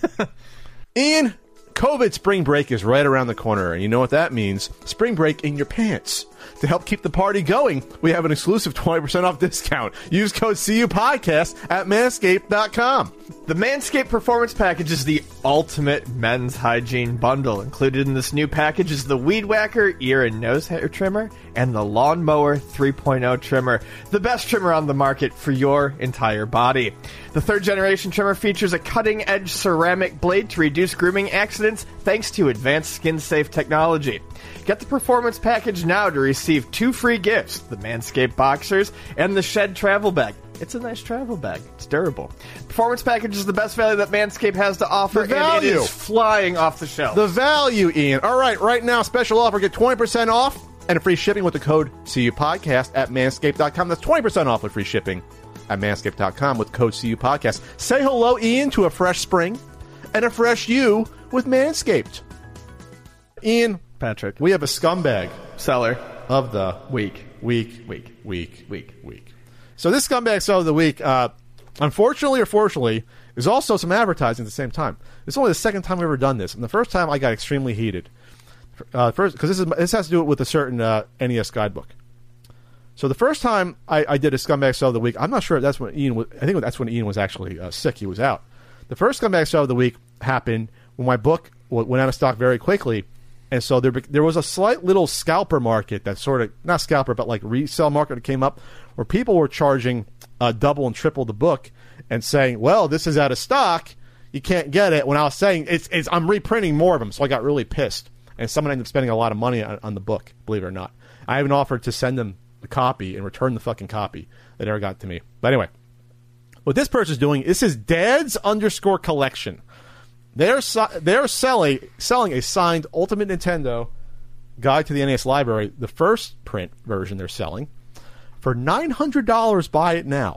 Speaker 2: Ian. COVID spring break is right around the corner, and you know what that means. Spring break in your pants. To help keep the party going, we have an exclusive 20% off discount. Use code CUPodcast at manscaped.com.
Speaker 3: The Manscaped Performance Package is the ultimate men's hygiene bundle. Included in this new package is the Weed Whacker ear and nose hair trimmer and the Lawnmower 3.0 trimmer, the best trimmer on the market for your entire body. The third-generation trimmer features a cutting-edge ceramic blade to reduce grooming accidents thanks to advanced skin-safe technology. Get the Performance Package now to receive 2 free gifts, the Manscaped Boxers and the Shed Travel Bag. It's a nice travel bag. It's durable. Performance Package is the best value that Manscaped has to offer, and it is flying off the shelf.
Speaker 2: The value, Ian. All right now, special offer. Get 20% off and free shipping with the code CUPodcast at manscaped.com. That's 20% off with free shipping at manscaped.com with code CUPodcast. Say hello, Ian, to a fresh spring and a fresh you with Manscaped. Ian,
Speaker 3: Patrick,
Speaker 2: we have a scumbag
Speaker 3: seller
Speaker 2: of the
Speaker 3: week.
Speaker 2: So this scumbag seller of the week, unfortunately or fortunately, is also some advertising at the same time. It's only the second time we've ever done this, and the first time I got extremely heated. First, because this has to do with a certain NES guidebook. So the first time I did a scumbag seller of the week, I'm not sure if that's when Ian was, I think that's when Ian was actually sick. He was out. The first scumbag seller of the week happened when my book went out of stock very quickly. And so there was a slight little scalper market that sort of, not scalper, but like resale market that came up where people were charging double and triple the book and saying, well, this is out of stock. You can't get it. When I was saying, I'm reprinting more of them. So I got really pissed. And someone ended up spending a lot of money on the book, believe it or not. I even offered to send them the copy and return the fucking copy. that ever got to me. But anyway, what this person's doing, this is Dads_Collection. They're selling a signed Ultimate Nintendo Guide to the NES Library, the first print version they're selling, for $900. Buy it now.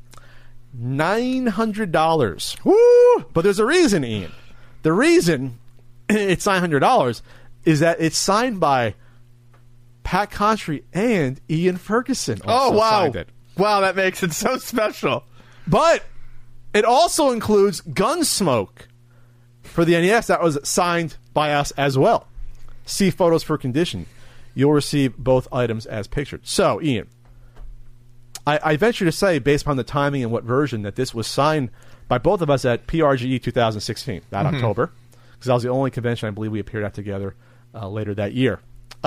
Speaker 2: $900. Woo! But there's a reason, Ian. The reason it's $900 is that it's signed by Pat Contri and Ian Ferguson.
Speaker 3: Oh, wow.
Speaker 2: Signed it.
Speaker 3: Wow, that makes it so special.
Speaker 2: But it also includes Gunsmoke for the NES that was signed by us as well. See photos for condition. You'll receive both items as pictured. So, Ian, I venture to say, based upon the timing and what version, that this was signed by both of us at PRGE 2016, that October, because that was the only convention I believe we appeared at together later that year.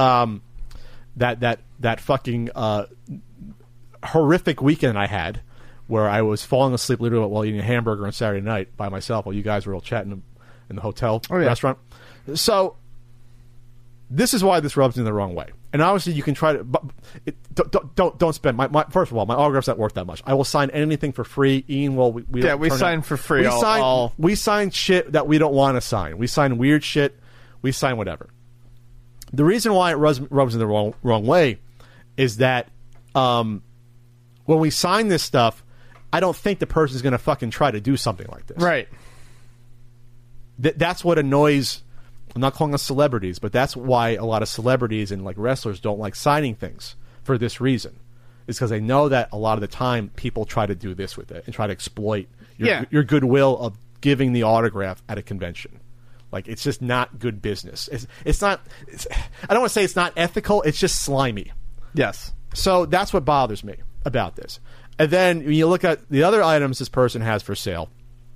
Speaker 2: That fucking horrific weekend I had, where I was falling asleep literally while eating a hamburger on Saturday night by myself while you guys were all chatting in the hotel restaurant. So this is why this rubs me the wrong way. And obviously you can try to don't spend my first of all, my autograph's not worth that much. I will sign anything for free. Ian will
Speaker 3: we sign for free.
Speaker 2: We sign shit that we don't want to sign. We sign weird shit. We sign whatever. The reason why it rubs me the wrong way is that when we sign this stuff, I don't think the person's going to fucking try to do something like this.
Speaker 3: Right.
Speaker 2: That's what annoys. I'm not calling us celebrities, but that's why a lot of celebrities and like wrestlers don't like signing things for this reason. It's because they know that a lot of the time people try to do this with it and try to exploit your goodwill of giving the autograph at a convention. Like, it's just not good business. It's not. I don't want to say it's not ethical. It's just slimy.
Speaker 3: Yes.
Speaker 2: So that's what bothers me about this. And then when you look at the other items this person has for sale,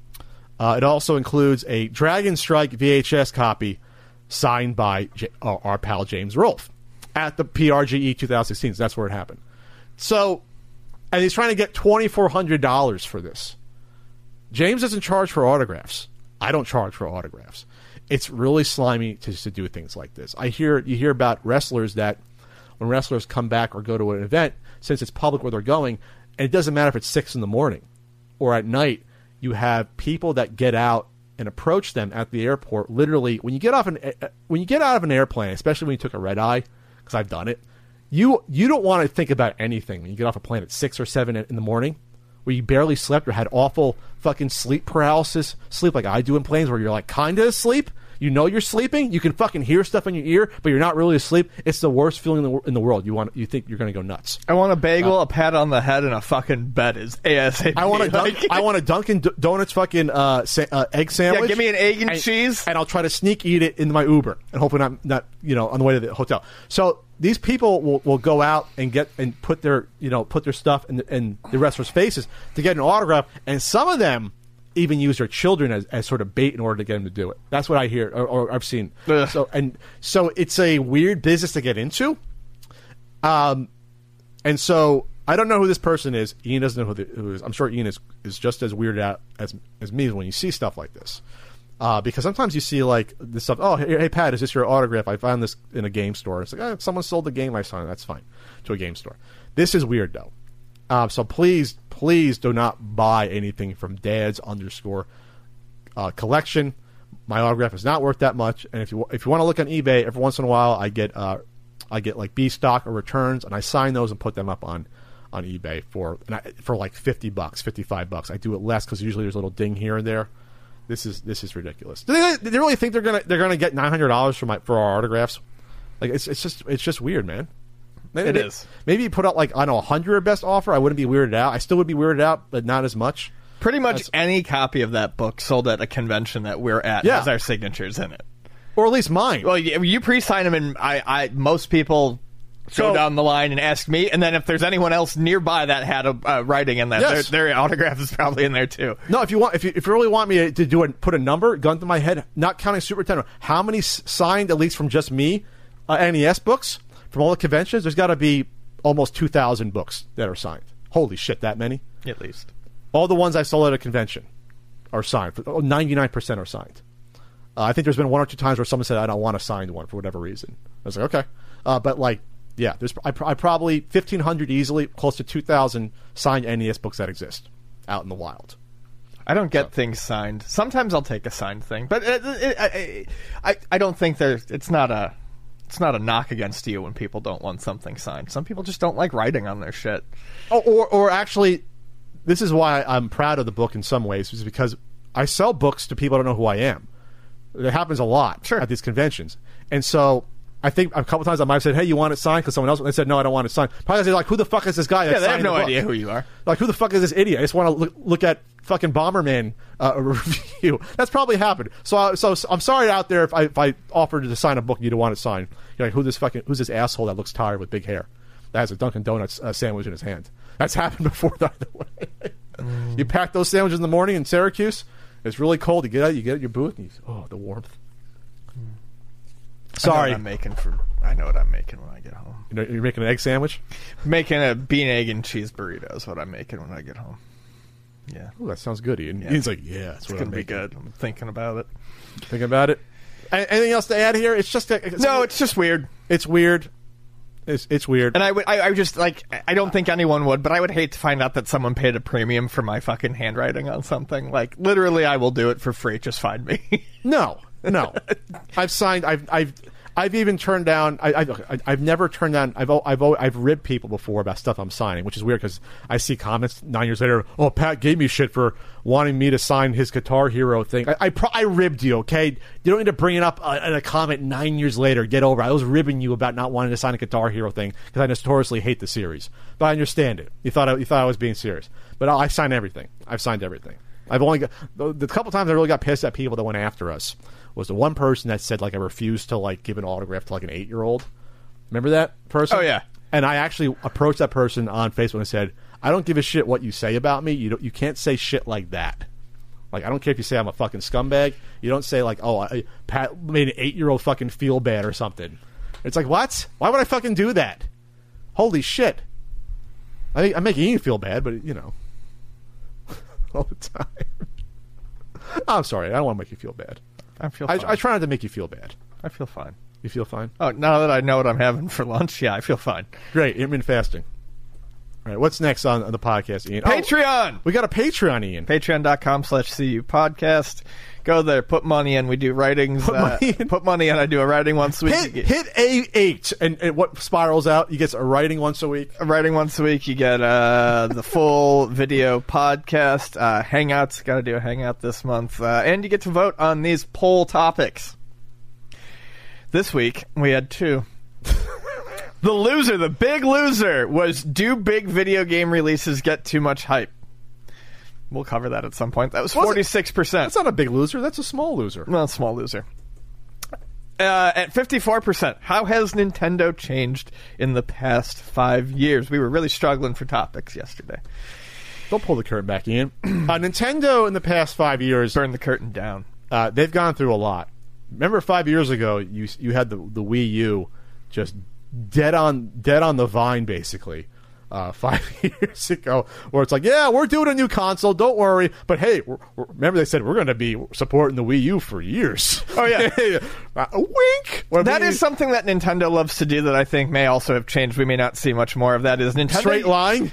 Speaker 2: it also includes a Dragon Strike VHS copy signed by our pal James Rolfe at the PRGE 2016. So that's where it happened. So, and he's trying to get $2,400 for this. James doesn't charge for autographs. I don't charge for autographs. It's really slimy to do things like this. You hear about wrestlers that when wrestlers come back or go to an event, since it's public where they're going, and it doesn't matter if it's 6 a.m. or at night, you have people that get out and approach them at the airport. Literally, when you get out of an airplane, especially when you took a red eye, because I've done it, you don't want to think about anything when you get off a plane at 6 or 7 in the morning, where you barely slept or had awful fucking sleep paralysis, sleep like I do in planes, where you're like kind of asleep. You know you're sleeping. You can fucking hear stuff in your ear, but you're not really asleep. It's the worst feeling in the world. You think you're going to go nuts.
Speaker 3: I want a bagel, a pat on the head, and a fucking bed is ASAP.
Speaker 2: I want a Dunkin' Donuts fucking egg sandwich.
Speaker 3: Yeah, give me an egg and cheese,
Speaker 2: and I'll try to sneak eat it in my Uber, and hopefully not on the way to the hotel. So these people will go out and put their stuff in the wrestlers' faces to get an autograph, and some of them even use their children as sort of bait in order to get them to do it. That's what I hear or I've seen. So it's a weird business to get into. And so I don't know who this person is. Ian doesn't know who is. I'm sure Ian is just as weirded out as me when you see stuff like this. Because sometimes you see like this stuff. Oh, hey Pat, is this your autograph? I found this in a game store. It's like, someone sold the game I signed. That's fine, to a game store. This is weird though. So please do not buy anything from Dads_Collection. My autograph is not worth that much. And if you want to look on eBay, every once in a while I get like B stock or returns, and I sign those and put them up on eBay for like $50, $55. I do it less because usually there's a little ding here and there. This is ridiculous. Do they really think they're gonna get $900 for our autographs? Like it's just weird, man.
Speaker 3: It is.
Speaker 2: Maybe you put out like, I don't know, 100 best offer. I wouldn't be weirded out. I still would be weirded out, but not as much.
Speaker 3: Pretty much any copy of that book sold at a convention that we're at has our signatures in it,
Speaker 2: or at least mine.
Speaker 3: Well, you pre-sign them, and most people go down the line and ask me, and then if there's anyone else nearby that had a writing in that, their autograph is probably in there too.
Speaker 2: No, if you really want me to put a number, gun to my head, not counting Super Nintendo, how many signed at least from just me NES books? From all the conventions, there's got to be almost 2,000 books that are signed. Holy shit, that many?
Speaker 3: At least.
Speaker 2: All the ones I sold at a convention are signed. 99% are signed. I think there's been one or two times where someone said, I don't want a signed one for whatever reason. I was like, okay. But like Yeah, there's I probably 1,500 easily, close to 2,000 signed NES books that exist out in the wild.
Speaker 3: I don't get things signed. Sometimes I'll take a signed thing, but I don't think it's not a knock against you when people don't want something signed. Some people just don't like writing on their shit.
Speaker 2: Oh, or actually, this is why I'm proud of the book in some ways, is because I sell books to people who don't know who I am. It happens a lot at these conventions, and so. I think a couple times I might have said, "Hey, you want it signed?" Because someone else they said, "No, I don't want it signed." Probably say, like, "Who the fuck is this guy?"
Speaker 3: Yeah, they have no idea who you are.
Speaker 2: Like, who the fuck is this idiot? I just want to look at fucking Bomberman review. That's probably happened. So I'm sorry out there if I offered to sign a book and you don't want it signed. You're like, who's this asshole that looks tired with big hair that has a Dunkin' Donuts sandwich in his hand? That's happened before, by the way. You pack those sandwiches in the morning in Syracuse. It's really cold. You get out, you get at your booth, and the warmth. Sorry.
Speaker 3: I know what I'm making when I get home.
Speaker 2: You're making an egg sandwich?
Speaker 3: Making a bean, egg, and cheese burrito is what I'm making when I get home. Yeah.
Speaker 2: Ooh, that sounds good, Ian. Ian's like, yeah, that's what I'm making.
Speaker 3: It's going to be good. I'm thinking about it.
Speaker 2: Thinking about it? Anything else to add here? It's just...
Speaker 3: it's just weird.
Speaker 2: It's weird. It's weird.
Speaker 3: And I just, like, I don't think anyone would, but I would hate to find out that someone paid a premium for my fucking handwriting on something. Like, literally, I will do it for free. Just find me.
Speaker 2: No. I've signed. I've even turned down. I've never turned down. I've ribbed people before about stuff I'm signing, which is weird because I see comments 9 years later. Oh, Pat gave me shit for wanting me to sign his Guitar Hero thing. I ribbed you. Okay, you don't need to bring it up in a comment 9 years later. Get over it. I was ribbing you about not wanting to sign a Guitar Hero thing because I notoriously hate the series. But I understand it. You thought I was being serious. But I signed everything. I've signed everything. I've only got the couple times I really got pissed at people that went after us. Was the one person that said, like, I refused to, like, give an autograph to, like, an 8-year-old. Remember that person?
Speaker 3: Oh, yeah.
Speaker 2: And I actually approached that person on Facebook and said, I don't give a shit what you say about me. You can't say shit like that. Like, I don't care if you say I'm a fucking scumbag. You don't say, like, Pat made an 8-year-old fucking feel bad or something. It's like, what? Why would I fucking do that? Holy shit. I'm making you feel bad, but, all the time. I'm sorry. I don't want to make you feel bad.
Speaker 3: I feel fine.
Speaker 2: I try not to make you feel bad.
Speaker 3: I feel fine.
Speaker 2: You feel fine?
Speaker 3: Oh, now that I know what I'm having for lunch, yeah, I feel fine.
Speaker 2: Great. Intermittent fasting. All right, what's next on the podcast, Ian?
Speaker 3: Patreon!
Speaker 2: We got a Patreon, Ian.
Speaker 3: Patreon.com/CU podcast. Go there, put money in. We do writings. Put money in. I do a writing once a week.
Speaker 2: Hit A8, and what spirals out? You get a writing once a week.
Speaker 3: A writing once a week. You get the full video podcast. Hangouts. Got to do a hangout this month. And you get to vote on these poll topics. This week, we had 2. The big loser was, do big video game releases get too much hype? We'll cover that at some point. That was 46%.
Speaker 2: That's not a big loser. That's a small loser.
Speaker 3: Well, small loser. At 54%, how has Nintendo changed in the past 5 years? We were really struggling for topics yesterday.
Speaker 2: Don't pull the curtain back, Ian. Nintendo in the past 5 years...
Speaker 3: Burn the curtain down.
Speaker 2: They've gone through a lot. Remember 5 years ago, you had the Wii U just dead on the vine, basically. 5 years ago, where it's like, yeah, we're doing a new console, don't worry, but hey, remember they said we're going to be supporting the Wii U for years.
Speaker 3: Oh yeah.
Speaker 2: Wink.
Speaker 3: That is something that Nintendo loves to do that I think may also have changed. We may not see much more of that. Is Nintendo
Speaker 2: straight line?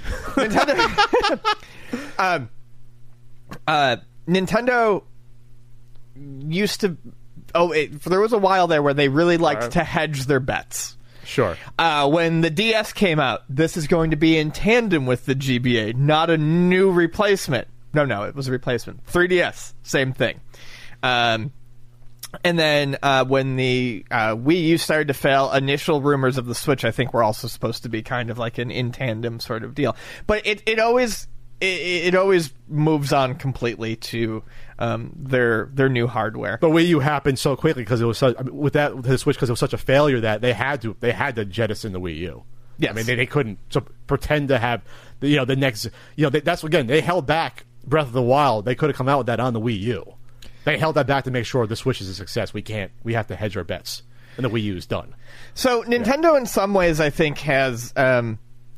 Speaker 3: Nintendo used to there was a while there where they really liked to hedge their bets.
Speaker 2: Sure.
Speaker 3: When the DS came out, this is going to be in tandem with the GBA, not a new replacement. No, it was a replacement. 3DS, same thing. And then when the Wii U started to fail, initial rumors of the Switch, I think, were also supposed to be kind of like an in tandem sort of deal. But it always moves on completely to their new hardware.
Speaker 2: But Wii U happened so quickly because it was with the Switch, because it was such a failure that they had to jettison the Wii U.
Speaker 3: Yes.
Speaker 2: I mean they couldn't pretend to have the next that's again, they held back Breath of the Wild. They could have come out with that on the Wii U. They held that back to make sure the Switch is a success. We have to hedge our bets, and the Wii U is done.
Speaker 3: So Nintendo in some ways I think has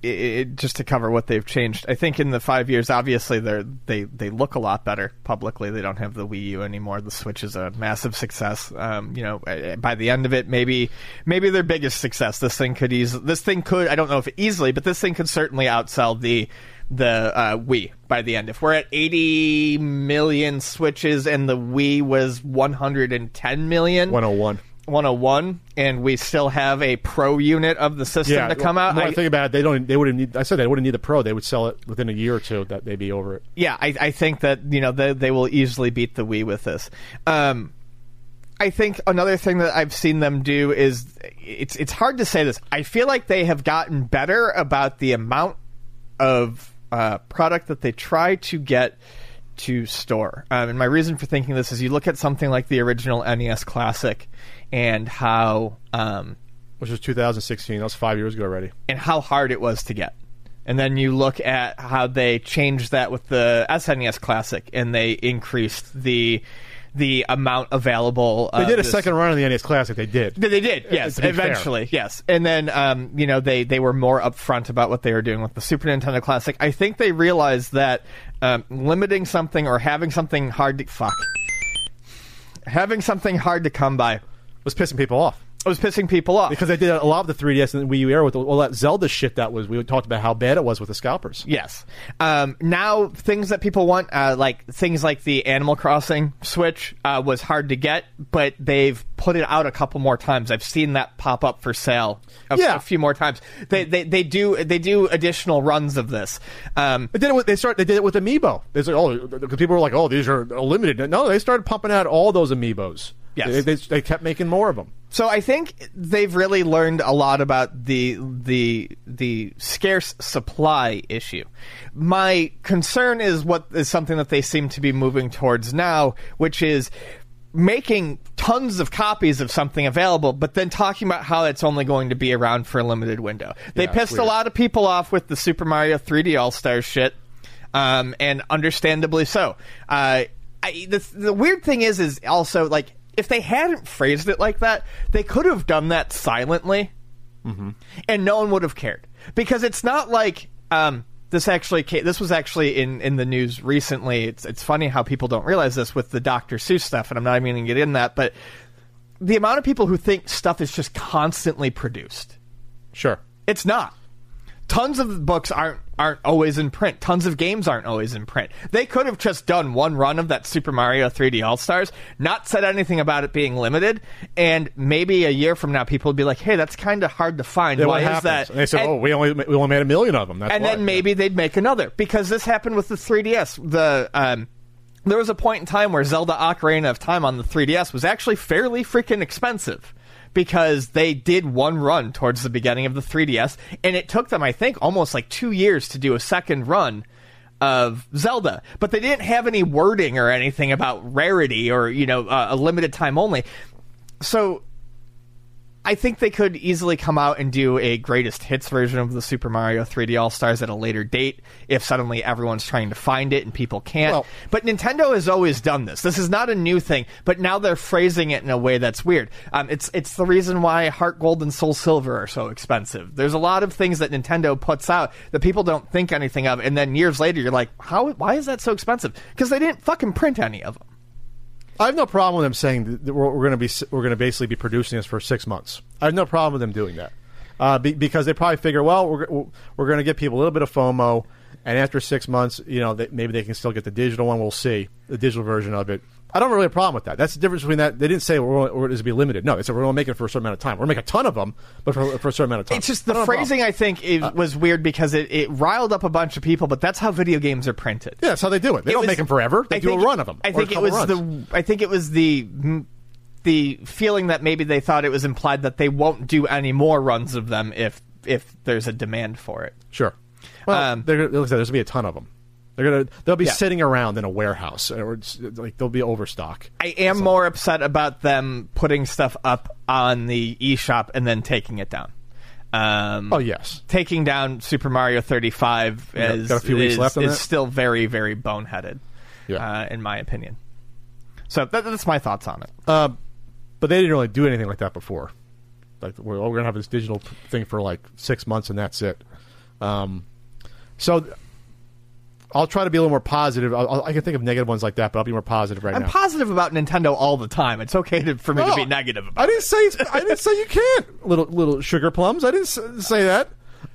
Speaker 3: just to cover what they've changed, I think in the 5 years, obviously they look a lot better publicly. They don't have the Wii U anymore. The Switch is a massive success. By the end of it, maybe their biggest success. This thing could I don't know if easily, but this thing could certainly outsell the Wii by the end. If we're at 80 million Switches and the Wii was 110 million, 101, and we still have a Pro unit of the system to come out.
Speaker 2: When I think about it, they wouldn't need. I said they wouldn't need the Pro. They would sell it within a year or two. That they'd be over it.
Speaker 3: Yeah, I think that they will easily beat the Wii with this. I think another thing that I've seen them do is it's hard to say this. I feel like they have gotten better about the amount of product that they try to get to store. And my reason for thinking this is you look at something like the original NES Classic and how...
Speaker 2: which was 2016. That was 5 years ago already.
Speaker 3: And how hard it was to get. And then you look at how they changed that with the SNES Classic, and they increased the amount available.
Speaker 2: They did a second run of the NES Classic. They did.
Speaker 3: They did, yes. Eventually, yes. And then, they were more upfront about what they were doing with the Super Nintendo Classic. I think they realized that limiting something or having something hard to... Having something hard to come by...
Speaker 2: was pissing people off.
Speaker 3: It was pissing people off.
Speaker 2: Because they did a lot of the 3DS and Wii U era with all that Zelda shit we talked about how bad it was with the scalpers.
Speaker 3: Yes. Now, things that people want, like things like the Animal Crossing Switch was hard to get, but they've put it out a couple more times. I've seen that pop up for sale a few more times. They do additional runs of this.
Speaker 2: They did it with Amiibo. Because people were like, oh, these are limited. No, they started pumping out all those Amiibos.
Speaker 3: Yes.
Speaker 2: They kept making more of them.
Speaker 3: So I think they've really learned a lot about the scarce supply issue. My concern is what is something that they seem to be moving towards now, which is making tons of copies of something available, but then talking about how it's only going to be around for a limited window. They pissed a lot of people off with the Super Mario 3D All-Stars shit, and understandably so. The weird thing is also, like, if they hadn't phrased it like that, they could have done that silently, and no one would have cared. Because it's not like this was actually in the news recently. It's funny how people don't realize this with the Dr. Seuss stuff, and I'm not even going to get in that, but the amount of people who think stuff is just constantly produced.
Speaker 2: Sure.
Speaker 3: It's not. Tons of books aren't always in print. Tons of games aren't always in print. They could have just done one run of that Super Mario 3D All-Stars, not said anything about it being limited, and maybe a year from now people would be like, hey, that's kind of hard to find.
Speaker 2: Yeah,
Speaker 3: why is that?
Speaker 2: And they said, we only made 1 million of them.
Speaker 3: Then maybe they'd make another. Because this happened with the 3DS. There was a point in time where Zelda Ocarina of Time on the 3DS was actually fairly freaking expensive, because they did one run towards the beginning of the 3DS, and it took them, I think, almost like 2 years to do a second run of Zelda. But they didn't have any wording or anything about rarity or, a limited time only. So I think they could easily come out and do a greatest hits version of the Super Mario 3D All-Stars at a later date if suddenly everyone's trying to find it and people can't.
Speaker 2: Well,
Speaker 3: but Nintendo has always done this. This is not a new thing, but now they're phrasing it in a way that's weird. It's the reason why Heart Gold and Soul Silver are so expensive. There's a lot of things that Nintendo puts out that people don't think anything of, and then years later you're like, why is that so expensive? Because they didn't fucking print any of them.
Speaker 2: I have no problem with them saying that we're going to basically be producing this for 6 months. I have no problem with them doing that, because they probably figure, well, we're going to get people a little bit of FOMO, and after 6 months, maybe they can still get the digital one. We'll see the digital version of it. I don't really have a problem with that. That's the difference between that. They didn't say we're going to be limited. No, they said we're going to make it for a certain amount of time. We're going to make a ton of them, but for a certain amount of time.
Speaker 3: It's just the phrasing, I think, was weird because it riled up a bunch of people, but that's how video games are printed.
Speaker 2: Yeah, that's how they do it. They don't make them forever. They do a run of them.
Speaker 3: I think it was the feeling that maybe they thought it was implied that they won't do any more runs of them if there's a demand for it.
Speaker 2: Sure. Well, there's going to be a ton of them. They'll be sitting around in a warehouse, or they'll be overstock.
Speaker 3: I am more upset about them putting stuff up on the eShop and then taking it down.
Speaker 2: Yes,
Speaker 3: taking down Super Mario 35
Speaker 2: got a few weeks left on
Speaker 3: is
Speaker 2: that?
Speaker 3: still very, very boneheaded, in my opinion. So that's my thoughts on it.
Speaker 2: But they didn't really do anything like that before. Like, we're going to have this digital thing for like 6 months and that's it. So I'll try to be a little more positive. I can think of negative ones like that, but I'll be more positive right now.
Speaker 3: I'm positive about Nintendo all the time. It's okay for me to be negative about it.
Speaker 2: I didn't say you can't. Little sugar plums. I didn't say that.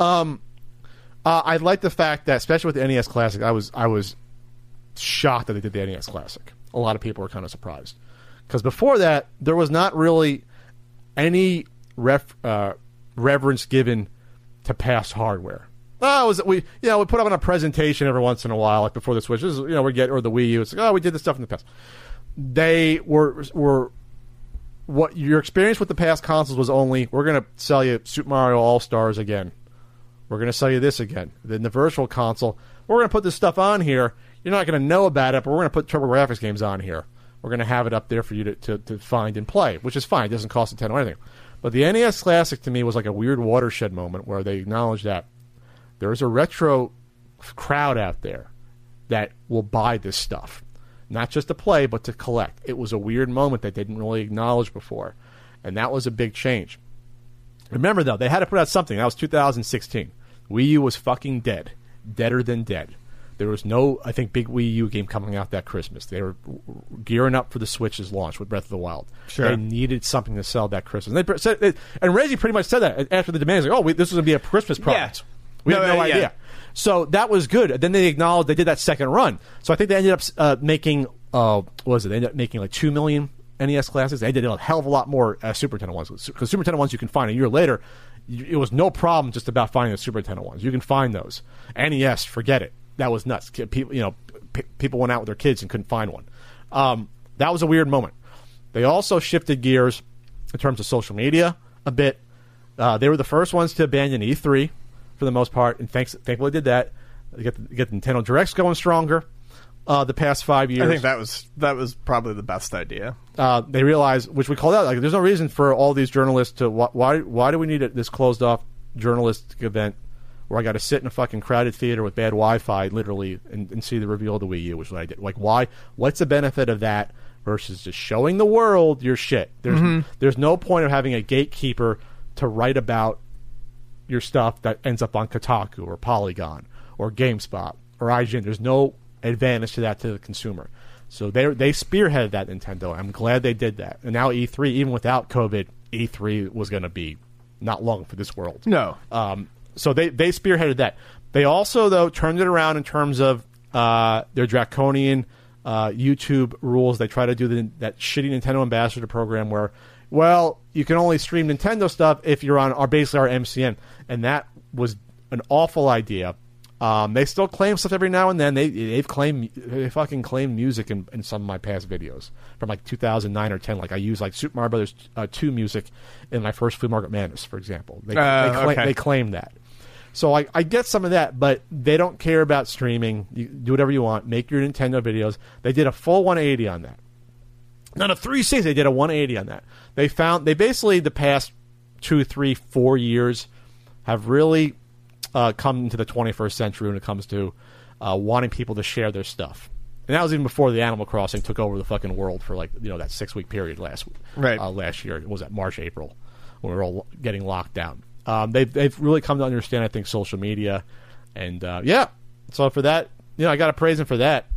Speaker 2: I like the fact that, especially with the NES Classic, I was shocked that they did the NES Classic. A lot of people were kind of surprised because before that there was not really any reverence given to past hardware. We put up on a presentation every once in a while, like before the Switch. Or the Wii U. It's like, we did this stuff in the past. They were what your experience with the past consoles was only, we're going to sell you Super Mario All-Stars again. We're going to sell you this again. Then the Virtual Console, we're going to put this stuff on here. You're not going to know about it, but we're going to put TurboGrafx games on here. We're going to have it up there for you to find and play, which is fine. It doesn't cost Nintendo anything. But the NES Classic, to me, was like a weird watershed moment where they acknowledged that there's a retro crowd out there that will buy this stuff. Not just to play, but to collect. It was a weird moment that they didn't really acknowledge before. And that was a big change. Remember, though, they had to put out something. That was 2016. Wii U was fucking dead. Deader than dead. There was no, I think, big Wii U game coming out that Christmas. They were gearing up for the Switch's launch with Breath of the Wild.
Speaker 3: Sure.
Speaker 2: They needed something to sell that Christmas. And Reggie pretty much said that after the demand. Like, this was going to be a Christmas product.
Speaker 3: Yeah.
Speaker 2: We had no idea. Yeah. So that was good. Then they acknowledged they did that second run. So I think they ended up making, what was it? They ended up making like 2 million NES Classics. They did a hell of a lot more Super Nintendo ones. Because Super Nintendo ones you can find a year later. It was no problem just about finding the Super Nintendo ones. You can find those. NES, forget it. That was nuts. People went out with their kids and couldn't find one. That was a weird moment. They also shifted gears in terms of social media a bit. They were the first ones to abandon E3 for the most part, and thankfully did that. They get the Nintendo Directs going stronger the past 5 years.
Speaker 3: I think that was probably the best idea.
Speaker 2: They realized, which we called out, like there's no reason for all these journalists to why do we need this closed off journalistic event where I got to sit in a fucking crowded theater with bad Wi-Fi, literally, and see the reveal of the Wii U, which is what I did. Like, why? What's the benefit of that versus just showing the world your shit? There's no point of having a gatekeeper to write about your stuff that ends up on Kotaku or Polygon or GameSpot or IGN. There's no advantage to that to the consumer. So they spearheaded that, Nintendo. I'm glad they did that. And now E3, even without COVID, E3 was going to be not long for this world.
Speaker 3: No.
Speaker 2: So they spearheaded that. They also, though, turned it around in terms of their draconian YouTube rules. They try to do that shitty Nintendo Ambassador program where, well, you can only stream Nintendo stuff if you're on basically our MCN. And that was an awful idea. They still claim stuff every now and then. They fucking claim music in some of my past videos from like 2009 or 10. Like I use like Super Mario Brothers 2 music in my first Flea Market Madness, for example. They claim that. So I get some of that, but they don't care about streaming. You do whatever you want. Make your Nintendo videos. They did a full 180 on that. Not a 360. They did a 180 on that. They basically the past 2, 3, 4 years have really come into the 21st century when it comes to wanting people to share their stuff. And that was even before the Animal Crossing took over the fucking world for like that 6-week period last year. It was at March, April when we were all getting locked down. They've really come to understand, I think, social media, and so for that, I got to praise them for that.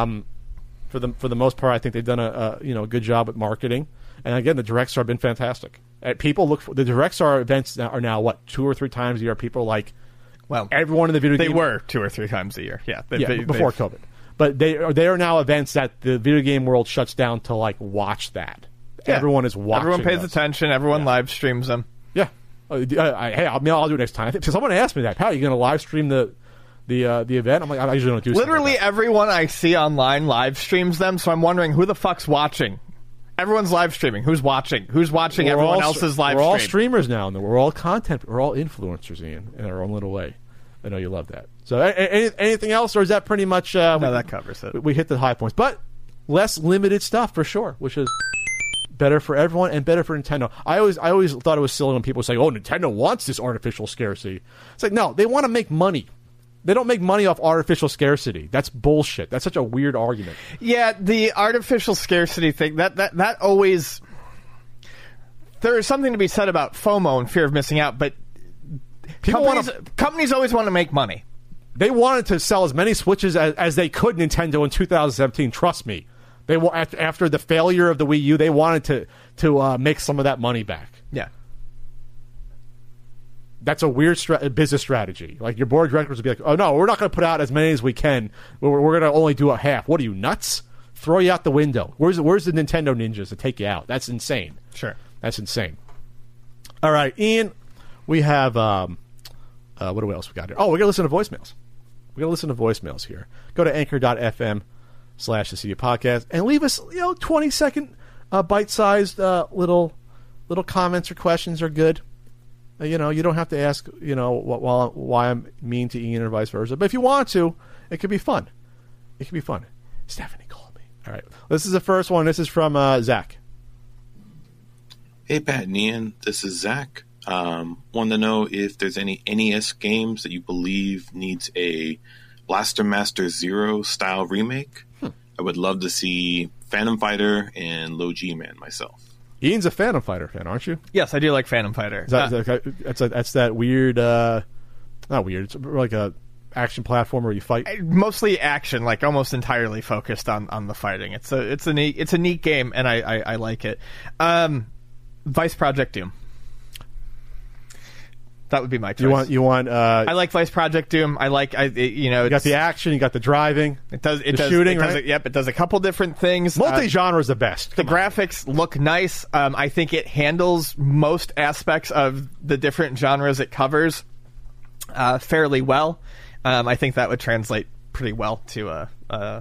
Speaker 2: For the most part, I think they've done a good job at marketing. And again, the Directs have been fantastic. People look for the Directs events are now what 2 or 3 times a year. People like, well, everyone in the video game.
Speaker 3: They were 2 or 3 times a year. Yeah,
Speaker 2: before COVID. But they are now events that the video game world shuts down to like watch that. Yeah. Everyone is watching.
Speaker 3: Everyone pays attention. Everyone live streams them.
Speaker 2: Yeah. I'll do it next time. I think someone asked me that. How are you going to live stream the event? I'm like, I usually don't do.
Speaker 3: Literally
Speaker 2: like
Speaker 3: everyone I see online live streams them. So I'm wondering who the fuck's watching. Everyone's live streaming. Who's watching? Who's watching everyone else's live stream?
Speaker 2: We're all streamers now, and we're all content. We're all influencers, Ian, in our own little way. I know you love that. So anything else, or is that pretty much?
Speaker 3: No, that covers it.
Speaker 2: We hit the high points, but less limited stuff for sure, which is better for everyone and better for Nintendo. I always thought it was silly when people say, "Oh, Nintendo wants this artificial scarcity." It's like, no, they want to make money. They don't make money off artificial scarcity. That's bullshit. That's such a weird argument.
Speaker 3: Yeah, the artificial scarcity thing, that always... There is something to be said about FOMO and fear of missing out, but companies always want to make money.
Speaker 2: They wanted to sell as many Switches as they could, Nintendo, in 2017. Trust me. They after the failure of the Wii U, they wanted to make some of that money back.
Speaker 3: Yeah.
Speaker 2: That's a weird business strategy. Like, your board of directors would be like, oh, no, we're not going to put out as many as we can. We're going to only do a half. What are you, nuts? Throw you out the window. Where's the Nintendo ninjas to take you out? That's insane.
Speaker 3: Sure.
Speaker 2: That's insane. All right, Ian, we have, what else we got here? Oh, we're going to listen to voicemails. We're going to listen to voicemails here. Go to anchor.fm/the podcast and leave us, 20-second bite-sized little comments or questions are good. You don't have to ask, why I'm mean to Ian or vice versa. But if you want to, it could be fun. It could be fun. Stephanie called me. All right. This is the first one. This is from Zach.
Speaker 6: Hey, Pat and Ian. This is Zach. Want to know if there's any NES games that you believe needs a Blaster Master Zero style remake. I would love to see Phantom Fighter and Low G-Man myself.
Speaker 2: Ian's a Phantom Fighter fan, aren't you?
Speaker 3: Yes, I do like Phantom Fighter.
Speaker 2: That's that weird, not weird. It's like a action platform where you fight.
Speaker 3: Mostly action, like almost entirely focused on the fighting. It's a neat game, and I like it. Vice Project Doom. That would be my choice.
Speaker 2: You want?
Speaker 3: I like Vice Project Doom. I like you
Speaker 2: got the action, you got the driving.
Speaker 3: It does
Speaker 2: shooting, right?
Speaker 3: It does a couple different things.
Speaker 2: Multi-genre is the best.
Speaker 3: The graphics look nice. I think it handles most aspects of the different genres it covers fairly well. I think that would translate pretty well to a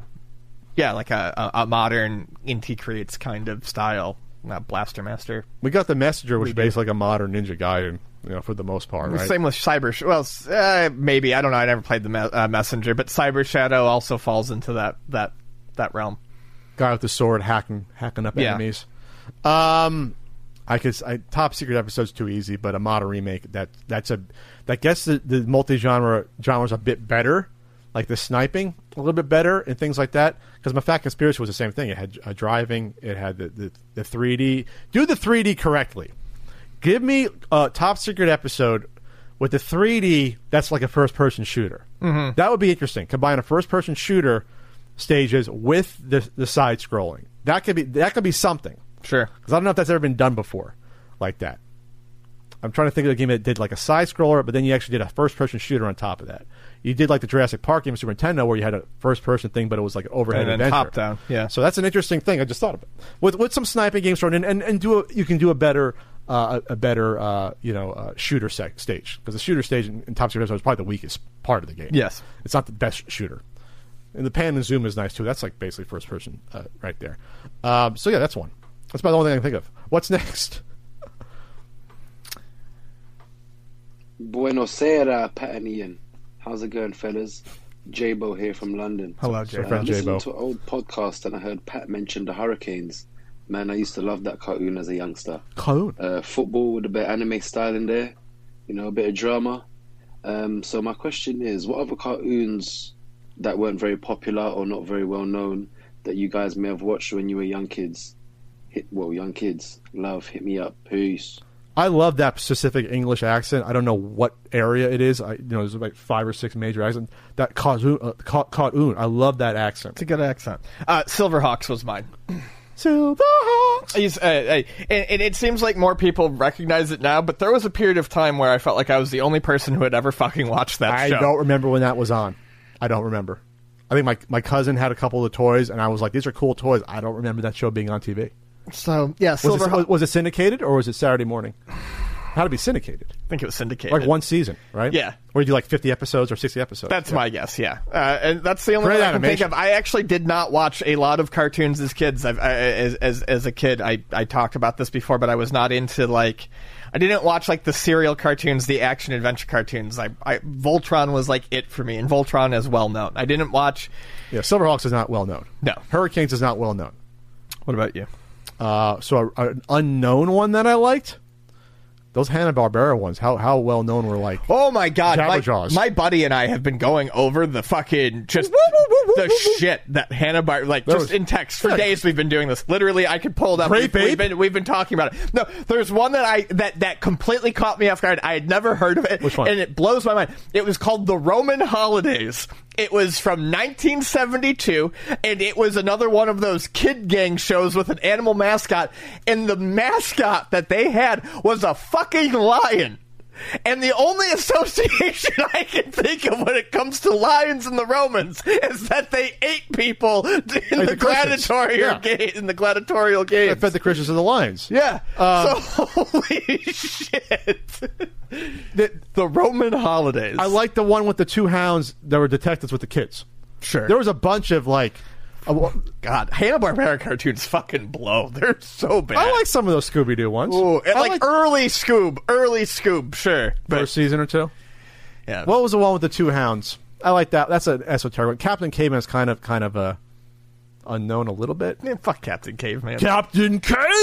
Speaker 3: modern Inti Creates kind of style. Not Blaster Master.
Speaker 2: We got the Messenger, which is basically like a modern Ninja Gaiden, for the most part, right?
Speaker 3: Same with Cyber. Well, maybe, I don't know. I never played the Messenger, but Cyber Shadow also falls into that realm. Guy
Speaker 2: with the sword hacking up enemies. Top Secret episode's too easy, but a modern remake that gets the multi-genre genres a bit better. Like the sniping, a little bit better, and things like that. Because My Fat Conspiracy was the same thing. It had driving. It had the 3D. Do the 3D correctly. Give me a Top Secret episode with the 3D that's like a first-person shooter. Mm-hmm. That would be interesting. Combine a first-person shooter stages with the side-scrolling. That could be something.
Speaker 3: Sure.
Speaker 2: Because I don't know if that's ever been done before like that. I'm trying to think of a game that did like a side-scroller, but then you actually did a first-person shooter on top of that. You did like the Jurassic Park game, Super Nintendo, where you had a first-person thing, but it was like an overhead adventure.
Speaker 3: Top-down, yeah.
Speaker 2: So that's an interesting thing. I just thought of it with some sniping games thrown in, and you can do a better shooter stage, because the shooter stage in Top Secret is probably the weakest part of the game.
Speaker 3: Yes,
Speaker 2: it's not the best shooter. And the pan and zoom is nice too. That's like basically first-person right there. So yeah, that's one. That's about the only thing I can think of. What's next?
Speaker 7: Buenos Aires, Pat and Ian. How's it going, fellas? J-Bo here from London.
Speaker 2: Hello, J-Bo.
Speaker 7: I listened to an old podcast and I heard Pat mention the Hurricanes. Man, I used to love that cartoon as a youngster.
Speaker 2: Cartoon?
Speaker 7: Football with a bit of anime style in there. A bit of drama. So my question is, what other cartoons that weren't very popular or not very well known that you guys may have watched when you were young kids? Love, hit me up. Peace.
Speaker 2: I love that specific English accent. I don't know what area it is. There's like 5 or 6 major accents. That cartoon, I love that accent.
Speaker 3: It's a good accent. Silverhawks was mine.
Speaker 2: Silverhawks.
Speaker 3: And it seems like more people recognize it now, but there was a period of time where I felt like I was the only person who had ever fucking watched that show.
Speaker 2: I don't remember when that was on. I don't remember. I think my cousin had a couple of the toys, and I was like, these are cool toys. I don't remember that show being on TV.
Speaker 3: So, yeah,
Speaker 2: was it syndicated, or was it Saturday morning? How to be syndicated?
Speaker 3: I think it was syndicated.
Speaker 2: Like one season, right?
Speaker 3: Yeah.
Speaker 2: Or you do like 50 episodes or 60 episodes?
Speaker 3: That's my guess, yeah. And that's the only thing I can think of. I actually did not watch a lot of cartoons as kids. As a kid, I talked about this before, but I was not into, like... I didn't watch, like, the serial cartoons, the action-adventure cartoons. Voltron was, like, it for me, and Voltron is well-known. I didn't watch...
Speaker 2: Yeah, Silverhawks is not well-known.
Speaker 3: No.
Speaker 2: Hurricanes is not well-known.
Speaker 3: What about you?
Speaker 2: So an unknown one that I liked, those Hanna-Barbera ones, how well known were like.
Speaker 3: Oh my god,
Speaker 2: Jabberjaws.
Speaker 3: my buddy and I have been going over the fucking just the shit that Hanna-Barbera, like, just in text for days we've been doing this. Literally, I could pull it up.
Speaker 2: Great Babe?
Speaker 3: We've been talking about it. No, there's one that completely caught me off guard. I had never heard of it.
Speaker 2: Which one?
Speaker 3: And it blows my mind. It was called The Roman Holidays. It was from 1972, and it was another one of those kid gang shows with an animal mascot, and the mascot that they had was a fucking lion. And the only association I can think of when it comes to lions and the Romans is that they ate people in the gladiatorial game.
Speaker 2: I fed the Christians and the lions.
Speaker 3: Yeah. So holy shit. The Roman holidays.
Speaker 2: I like the one with the two hounds that were detectives with the kids.
Speaker 3: Sure.
Speaker 2: There was a bunch of like.
Speaker 3: God, Hanna-Barbera cartoons fucking blow. They're so bad.
Speaker 2: I like some of those Scooby-Doo ones.
Speaker 3: Ooh,
Speaker 2: I
Speaker 3: like early Scoob, sure.
Speaker 2: First season or two.
Speaker 3: Yeah.
Speaker 2: What was the one with the two hounds? I like that. That's an esoteric one. Captain Caveman is kind of a unknown a little bit.
Speaker 3: Man, fuck Captain Caveman.
Speaker 2: Captain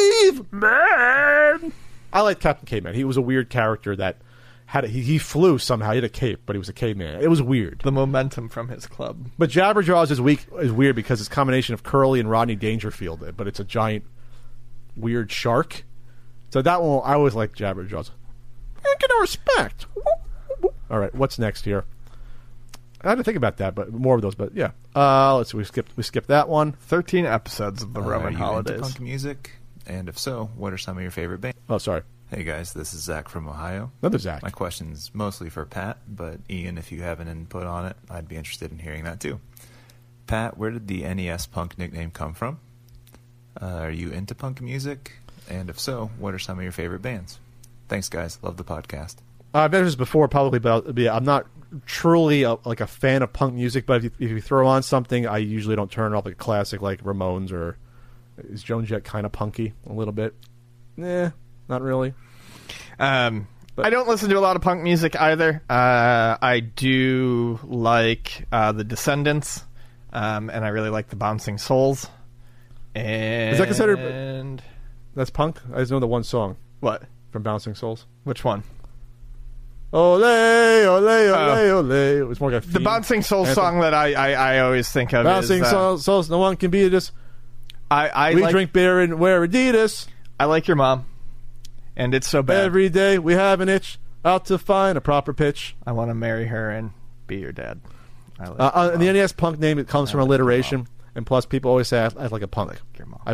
Speaker 2: Caveman. I like Captain Caveman. He was a weird character that he flew somehow. He had a cape, but he was a caveman. It was weird.
Speaker 3: The momentum from his club.
Speaker 2: But Jabberjaws is weird because it's a combination of Curly and Rodney Dangerfield, but it's a giant weird shark. So that one, I always like Jabberjaws. Get no respect. All right, what's next here? I had to think about that, but more of those. But yeah, let's see. We skipped that one.
Speaker 3: 13 episodes of the Roman
Speaker 8: Are
Speaker 3: holidays.
Speaker 8: you into punk music? And if so, what are some of your favorite bands?
Speaker 2: Oh, sorry.
Speaker 8: Hey guys, this is Zach from Ohio.
Speaker 2: Another Zach.
Speaker 8: My question's mostly for Pat, but Ian, if you have an input on it, I'd be interested in hearing that too. Pat, where did the NES Punk nickname come from? Are you into punk music? And if so, what are some of your favorite bands? Thanks, guys. Love the podcast.
Speaker 2: I've mentioned this before, probably, but I'm not truly a fan of punk music. But if you throw on something, I usually don't turn it off like a classic like Ramones or is Joan Jett kind of punky a little bit? Not really.
Speaker 3: I don't listen to a lot of punk music either. I do like the Descendants, and I really like the Bouncing Souls. And
Speaker 2: is that considered? That's punk. I just know the one song.
Speaker 3: What
Speaker 2: from Bouncing Souls?
Speaker 3: Which one?
Speaker 2: Ole, ole, ole, ole. It was more like
Speaker 3: the Bouncing Souls song that I always think of.
Speaker 2: Bouncing
Speaker 3: is,
Speaker 2: Souls. No one can beat us.
Speaker 3: We
Speaker 2: drink beer and wear Adidas.
Speaker 3: I like your mom. And it's so bad.
Speaker 2: Every day we have an itch out to find a proper pitch.
Speaker 3: I want to marry her and be your dad.
Speaker 2: And the NES Punk name, it comes from alliteration. And plus, people always say I act like a punk.
Speaker 3: I like your mom.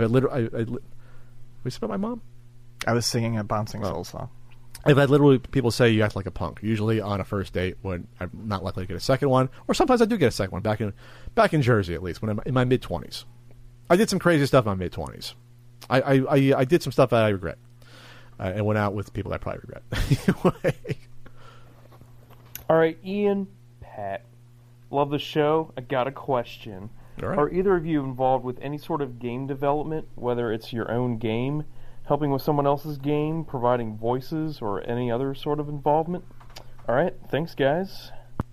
Speaker 2: We spoke about my mom?
Speaker 3: I was singing a Bouncing Soul song.
Speaker 2: I've had literally people say you act like a punk. Usually on a first date when I'm not likely to get a second one. Or sometimes I do get a second one. Back in Jersey, at least, when I'm in my mid-20s. I did some crazy stuff in my mid-20s. I did some stuff that I regret. And went out with people that I probably regret. Anyway.
Speaker 9: All right, Ian, Pat. Love the show. I got a question.
Speaker 2: All right.
Speaker 9: Are either of you involved with any sort of game development, whether it's your own game, helping with someone else's game, providing voices, or any other sort of involvement? All right, thanks, guys.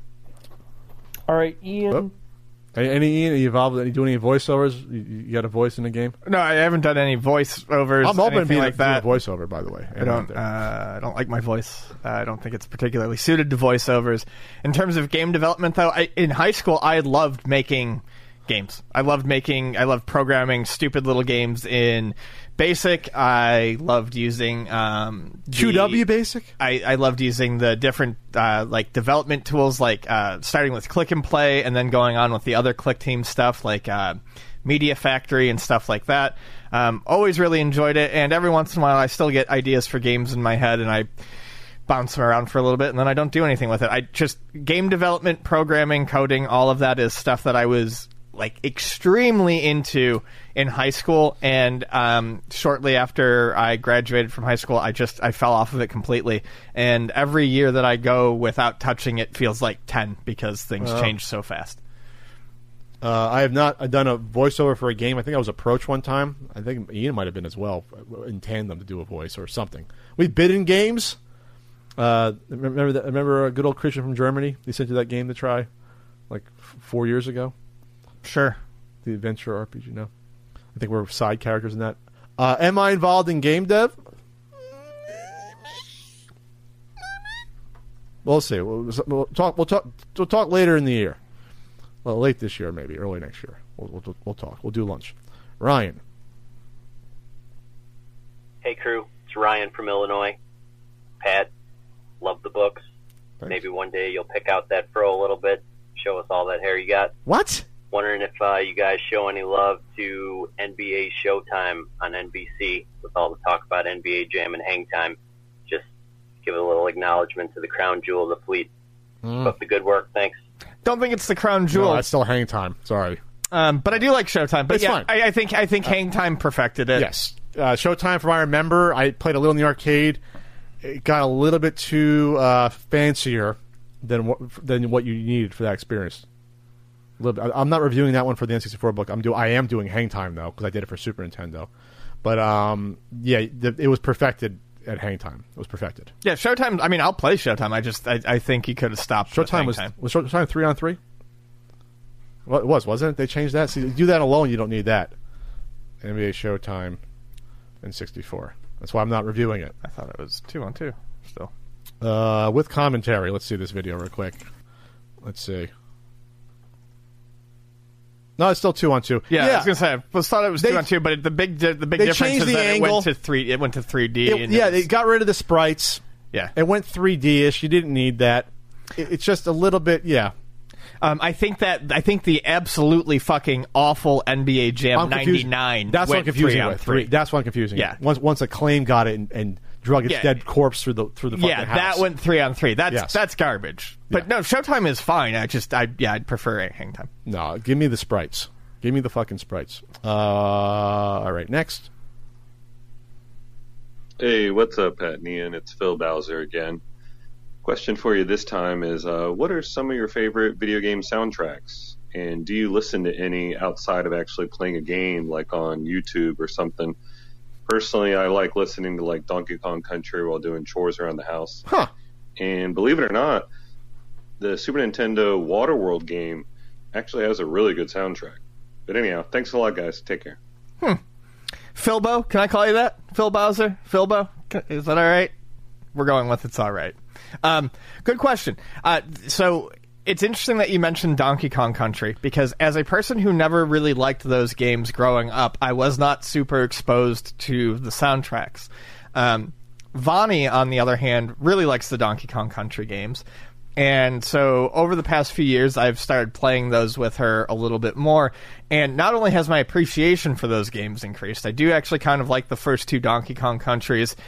Speaker 9: All right, Ian.
Speaker 2: Oh. Any Ian, are you involved? Are you doing any voiceovers? You got a voice in the game?
Speaker 3: No, I haven't done any voiceovers.
Speaker 2: I'm open to being
Speaker 3: like that.
Speaker 2: A voiceover, by the way.
Speaker 3: I don't like my voice. I don't think it's particularly suited to voiceovers. In terms of game development, though, in high school, I loved making games. I loved programming stupid little games in BASIC. I loved using
Speaker 2: QW BASIC.
Speaker 3: I loved using the different like development tools, like starting with Click and Play and then going on with the other Click Team stuff like Media Factory and stuff like that. Always really enjoyed it, and every once in a while I still get ideas for games in my head and I bounce them around for a little bit and then I don't do anything with it. I just game development, programming, coding, all of that is stuff that I was like extremely into in high school, and shortly after I graduated from high school I fell off of it completely, and every year that I go without touching it feels like 10 because things change so fast.
Speaker 2: I have not done a voiceover for a game. I think I was approached one time. I think Ian might have been as well, in tandem to do a voice or something. We bid in games. Remember a good old Christian from Germany? They sent you that game to try like 4 years ago.
Speaker 3: Sure.
Speaker 2: The adventure RPG, no. I think we're side characters in that. Am I involved in game dev? We'll see. We'll talk later in the year. Well, late this year, maybe early next year. We'll talk. We'll do lunch. Ryan.
Speaker 10: Hey, crew. It's Ryan from Illinois. Pat, love the books.
Speaker 2: Thanks.
Speaker 10: Maybe one day you'll pick out that fro a little bit, show us all that hair you got.
Speaker 2: What?
Speaker 10: Wondering if you guys show any love to NBA Showtime on NBC with all the talk about NBA Jam and Hang Time. Just give a little acknowledgement to the crown jewel of the fleet. Keep up the good work. Thanks.
Speaker 3: Don't think it's the crown jewel.
Speaker 2: No, that's still Hang Time. Sorry.
Speaker 3: But I do like Showtime. But
Speaker 2: It's fine.
Speaker 3: I think Hang Time perfected it.
Speaker 2: Yes. Showtime, from what I remember, I played a little in the arcade. It got a little bit too fancier than what you needed for that experience. A little bit. I'm not reviewing that one for the N64 book. I am doing Hang Time, though, because I did it for Super Nintendo. But, it was perfected at Hang Time. It was perfected.
Speaker 3: Yeah, Showtime, I mean, I'll play Showtime. I think he could have stopped
Speaker 2: Showtime
Speaker 3: with Hang Time.
Speaker 2: was Showtime 3-on-3? Well, it wasn't it? They changed that? See, you do that alone, you don't need that. NBA Showtime and 64. That's why I'm not reviewing it.
Speaker 3: I thought it was 2-on-2 still.
Speaker 2: With commentary. Let's see this video real quick. Let's see. No, it's still 2-on-2.
Speaker 3: Yeah, I was gonna say I thought it was 2-on-2, but the big difference
Speaker 2: changed
Speaker 3: is
Speaker 2: the
Speaker 3: that
Speaker 2: angle.
Speaker 3: it went to 3D.
Speaker 2: They got rid of the sprites.
Speaker 3: Yeah,
Speaker 2: it went 3D-ish. You didn't need that. It's just a little bit. Yeah.
Speaker 3: I think the absolutely fucking awful NBA Jam '99.
Speaker 2: That's what I'm confusing
Speaker 3: 3-on-3.
Speaker 2: with. That's what I'm confusing.
Speaker 3: Yeah.
Speaker 2: Once Acclaim got it and drug its dead corpse through the fucking house.
Speaker 3: That went 3-on-3.
Speaker 2: Yes.
Speaker 3: That's garbage. But no, Showtime is fine. I'd prefer Hang Time.
Speaker 2: No, give me the sprites. Give me the fucking sprites. All right, next.
Speaker 11: Hey, what's up, Pat and Ian? It's Phil Bowser again. Question for you this time is, what are some of your favorite video game soundtracks? And do you listen to any outside of actually playing a game, like on YouTube or something? Personally, I like listening to like Donkey Kong Country while doing chores around the house.
Speaker 2: Huh.
Speaker 11: And believe it or not, the Super Nintendo Waterworld game actually has a really good soundtrack. But anyhow, thanks a lot, guys. Take care.
Speaker 3: Philbo, can I call you that? Phil Bowser? Philbo? Is that all right? We're going with it's all right. Good question. So it's interesting that you mentioned Donkey Kong Country, because as a person who never really liked those games growing up, I was not super exposed to the soundtracks. Vani, on the other hand, really likes the Donkey Kong Country games. And so over the past few years, I've started playing those with her a little bit more. And not only has my appreciation for those games increased, I do actually kind of like the first two Donkey Kong Countries.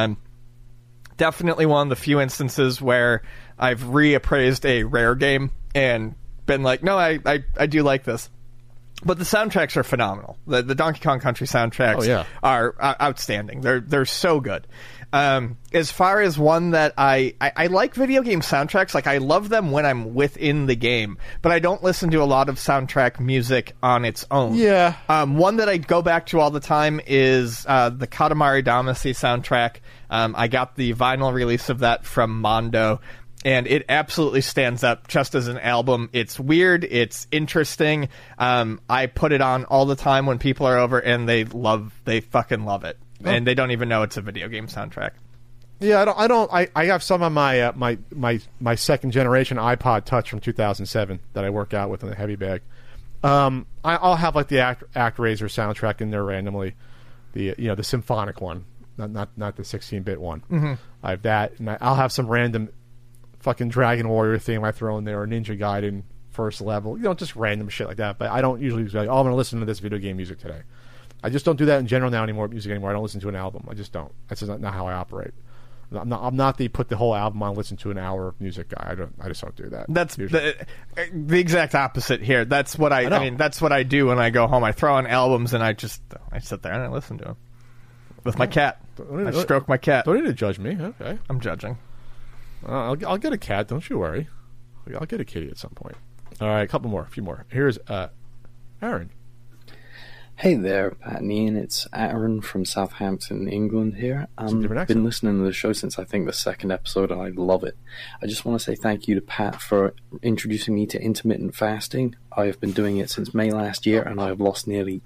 Speaker 3: Definitely one of the few instances where I've reappraised a Rare game and been like, no, I do like this. But the soundtracks are phenomenal. The Donkey Kong Country soundtracks are outstanding. They're so good. As far as one that I like video game soundtracks, like I love them when I'm within the game, but I don't listen to a lot of soundtrack music on its own.
Speaker 2: Yeah.
Speaker 3: One that I go back to all the time is the Katamari Damacy soundtrack. I got the vinyl release of that from Mondo, and it absolutely stands up just as an album. It's weird. It's interesting. I put it on all the time when people are over, and they fucking love it. And they don't even know it's a video game soundtrack.
Speaker 2: Yeah, I have some on my my second generation iPod Touch from 2007 that I work out with in the heavy bag. I'll have like the ActRaiser soundtrack in there randomly, the symphonic one, not the 16-bit one.
Speaker 3: Mm-hmm.
Speaker 2: I have that, and I'll have some random fucking Dragon Warrior theme I throw in there, or Ninja Gaiden first level, just random shit like that. But I don't usually say, I'm going to listen to this video game music today. I just don't do that in general now anymore. Music anymore. I don't listen to an album. I just don't. That's just not how I operate. I'm not the put the whole album on, listen to an hour of music guy. I just don't do that.
Speaker 3: That's the exact opposite here. That's what I mean. That's what I do when I go home. I throw on albums and I sit there and I listen to them with my cat. I stroke my cat.
Speaker 2: Don't need to judge me. Okay,
Speaker 3: I'm judging.
Speaker 2: I'll get a cat. Don't you worry. I'll get a kitty at some point. All right, a few more. Here's Aaron.
Speaker 12: Hey there, Pat and Ian. It's Aaron from Southampton, England here. I've been listening to the show since I think the second episode, and I love it. I just want to say thank you to Pat for introducing me to intermittent fasting. I have been doing it since May last year, and I have lost nearly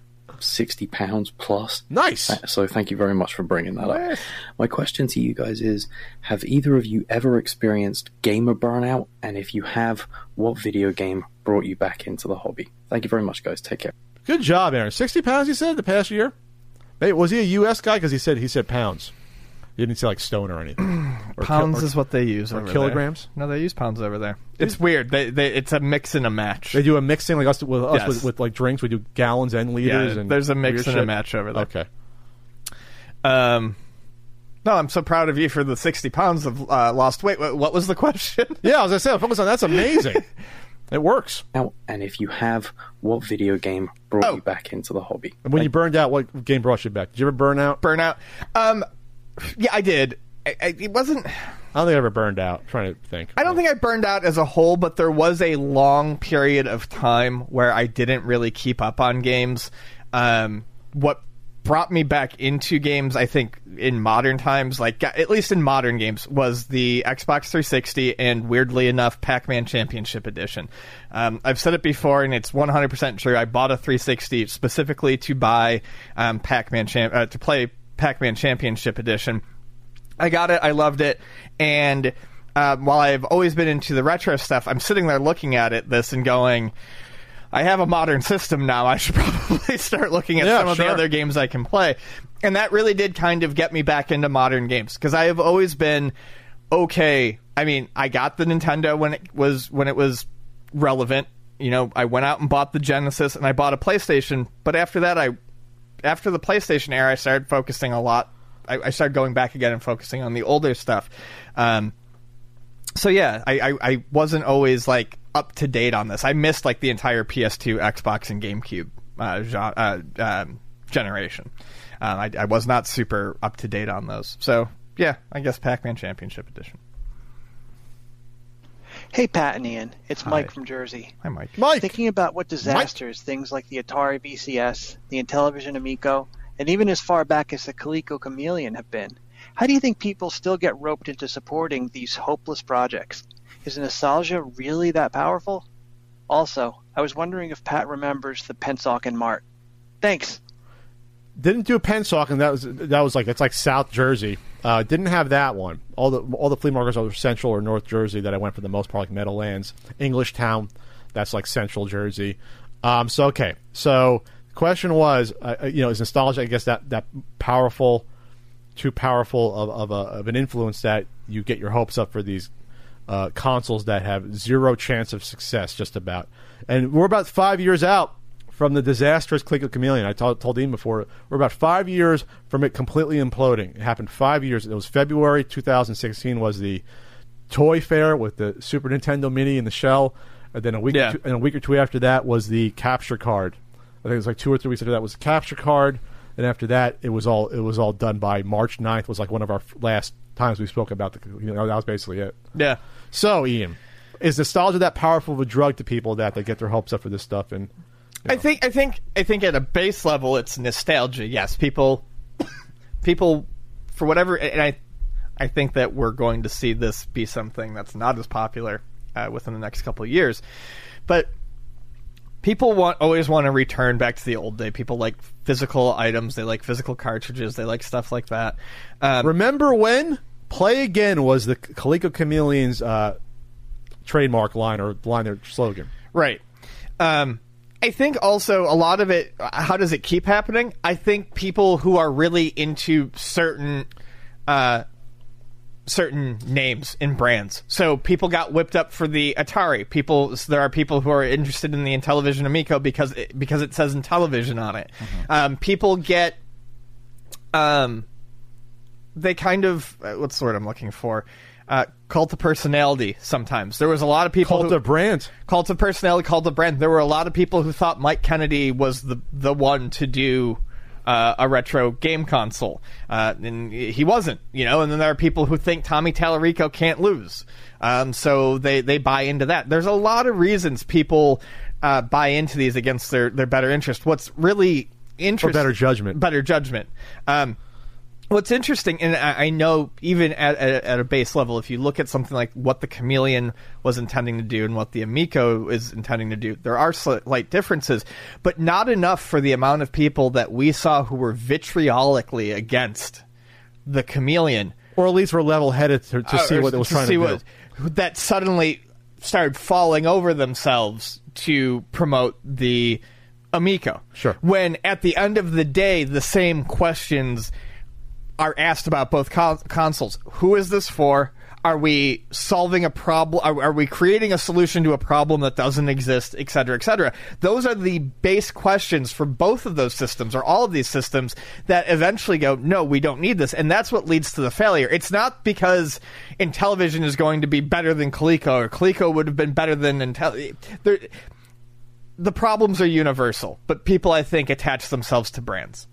Speaker 12: £60 plus.
Speaker 2: Nice.
Speaker 12: So thank you very much for bringing that up. My question to you guys is, have either of you ever experienced gamer burnout? And if you have, what video game brought you back into the hobby? Thank you very much, guys. Take care.
Speaker 2: Good job, Aaron. 60 pounds, you said, the past year? Hey, was he a U.S. guy? Because he said pounds. You didn't say like stone or anything. Or
Speaker 3: pounds is what they use over
Speaker 2: kilograms?
Speaker 3: There. No, they use pounds over there. It's weird. It's a mix and a match.
Speaker 2: They do a mixing like us with
Speaker 3: Yes.
Speaker 2: with like drinks. We do gallons and liters.
Speaker 3: Yeah,
Speaker 2: and
Speaker 3: there's a mix and a
Speaker 2: shit.
Speaker 3: match over there.
Speaker 2: Okay.
Speaker 3: No, I'm so proud of you for the 60 pounds of lost weight. What was the question?
Speaker 2: Yeah, as I said, focus on that's amazing. It works.
Speaker 12: Now, and if you have, what video game brought you back into the hobby?
Speaker 2: And when you burned out, what game brought you back? Did you ever burn out?
Speaker 3: Yeah, I did. It wasn't...
Speaker 2: I don't think I ever burned out. I'm trying to think.
Speaker 3: I don't think I burned out as a whole, but there was a long period of time where I didn't really keep up on games. What brought me back into games, I think, in modern times, like at least in modern games, was the Xbox 360 and, weirdly enough, Pac-Man Championship Edition. I've said it before, and it's 100% true. I bought a 360 specifically to buy to play Pac-Man Championship Edition. I got it. I loved it. And while I've always been into the retro stuff, I'm sitting there looking at this and going, I have a modern system now. I should probably start looking at some of the other games I can play. And that really did kind of get me back into modern games, because I have always been okay. I mean, I got the Nintendo when it was relevant. You know, I went out and bought the Genesis, and I bought a PlayStation. But after that, after the PlayStation era, I started focusing a lot. I started going back again and focusing on the older stuff. So yeah, I wasn't always like up to date on this. I missed like the entire PS2, Xbox, and GameCube generation. I was not super up to date on those. So yeah, I guess Pac-Man Championship Edition.
Speaker 13: Hey, Pat and Ian. It's
Speaker 3: Hi.
Speaker 13: Mike from Jersey.
Speaker 3: Hi, Mike.
Speaker 13: Thinking about what disasters things like the Atari VCS, the Intellivision Amico, and even as far back as the Coleco Chameleon have been, how do you think people still get roped into supporting these hopeless projects? Is nostalgia really that powerful? Also, I was wondering if Pat remembers the Pennsauken Mart. Thanks.
Speaker 2: Didn't do a Pennsauken. That was like, it's like South Jersey. Didn't have that one. All the flea markets are Central or North Jersey that I went for the most part, like Meadowlands, Englishtown. That's like Central Jersey. So the question was, is nostalgia, I guess, that powerful, too powerful of an influence that you get your hopes up for these consoles that have zero chance of success, just about. And we're about 5 years out from the disastrous Coleco Chameleon. I told Ian before, we're about 5 years from it completely imploding. It happened 5 years. It was February 2016 was the toy fair with the Super Nintendo Mini in the shell. And then a week or two after that was the capture card. I think it was like 2 or 3 weeks after that was the capture card. And after that, it was all done by March 9th. Was like one of our last times we spoke about that was basically it.
Speaker 3: Yeah.
Speaker 2: So, Ian, is nostalgia that powerful of a drug to people that they get their hopes up for this stuff? And
Speaker 3: I think at a base level, it's nostalgia. Yes, people for whatever, and I think that we're going to see this be something that's not as popular within the next couple of years, but people always want to return back to the old day. People like physical items. They like physical cartridges. They like stuff like that.
Speaker 2: Remember when Play Again was the Coleco Chameleon's trademark line or line, their slogan?
Speaker 3: Right. I think also a lot of it, how does it keep happening? I think people who are really into certain names and brands. So people got whipped up for the Atari. There are people who are interested in the Intellivision Amico because it says Intellivision on it. Mm-hmm. People get they kind of what's the word I'm looking for? Cult of personality. Sometimes there was a lot of people
Speaker 2: cult of brand,
Speaker 3: cult of personality, cult of brand. There were a lot of people who thought Mike Kennedy was the one to do a retro game console, and he wasn't. And then there are people who think Tommy Tallarico can't lose, so they buy into that. There's a lot of reasons people buy into these against their better interest. What's really interesting,
Speaker 2: or better judgment.
Speaker 3: What's interesting, and I know even at a base level, if you look at something like what the Chameleon was intending to do and what the Amico is intending to do, there are slight differences, but not enough for the amount of people that we saw who were vitriolically against the Chameleon.
Speaker 2: Or at least were level-headed to see what it was trying to do.
Speaker 3: That suddenly started falling over themselves to promote the Amico.
Speaker 2: Sure.
Speaker 3: When at the end of the day, the same questions are asked about both consoles. Who is this for? Are we solving a problem? Are we creating a solution to a problem that doesn't exist, et cetera, et cetera? Those are the base questions for both of those systems, or all of these systems, that eventually go, no, we don't need this. And that's what leads to the failure. It's not because Intellivision is going to be better than Coleco, or Coleco would have been better than Intellivision. The problems are universal, but people, I think, attach themselves to brands.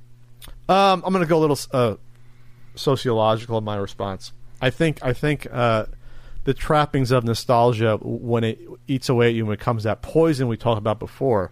Speaker 2: I'm going to go a little sociological in my response. I think the trappings of nostalgia, when it eats away at you, when it comes to that poison we talked about before,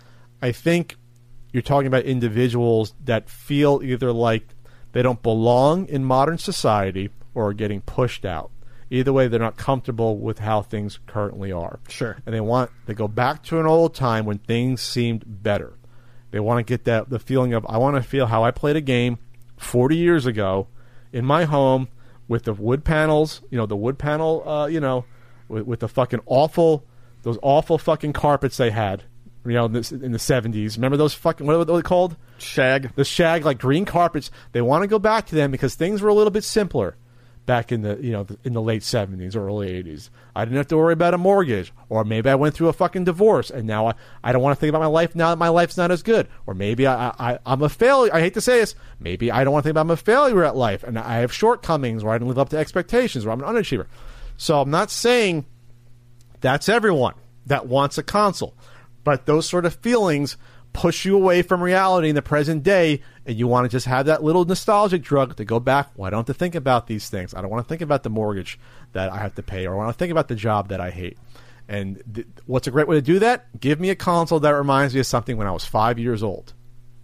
Speaker 2: I think you're talking about individuals that feel either like they don't belong in modern society or are getting pushed out. Either way, they're not comfortable with how things currently are.
Speaker 3: Sure.
Speaker 2: And they go back to an old time when things seemed better. They want to get the feeling of, I want to feel how I played a game 40 years ago in my home with the wood panels, the wood panel, with the fucking those awful fucking carpets they had, in the 70s. Remember those fucking, what are they called?
Speaker 3: Shag.
Speaker 2: The shag, like green carpets. They want to go back to them because things were a little bit simpler back in the in the late 70s or early 80s. I didn't have to worry about a mortgage, or maybe I went through a fucking divorce and now I don't want to think about my life now that my life's not as good, or maybe I'm a failure. I hate to say this, maybe I don't want to think about I'm a failure at life and I have shortcomings where I didn't live up to expectations, or I'm an underachiever. So I'm not saying that's everyone that wants a console, but those sort of feelings push you away from reality in the present day, and you want to just have that little nostalgic drug to go back. Why don't I have to think about these things? I don't want to think about the mortgage that I have to pay, or I want to think about the job that I hate. And what's a great way to do that? Give me a console that reminds me of something when I was 5 years old.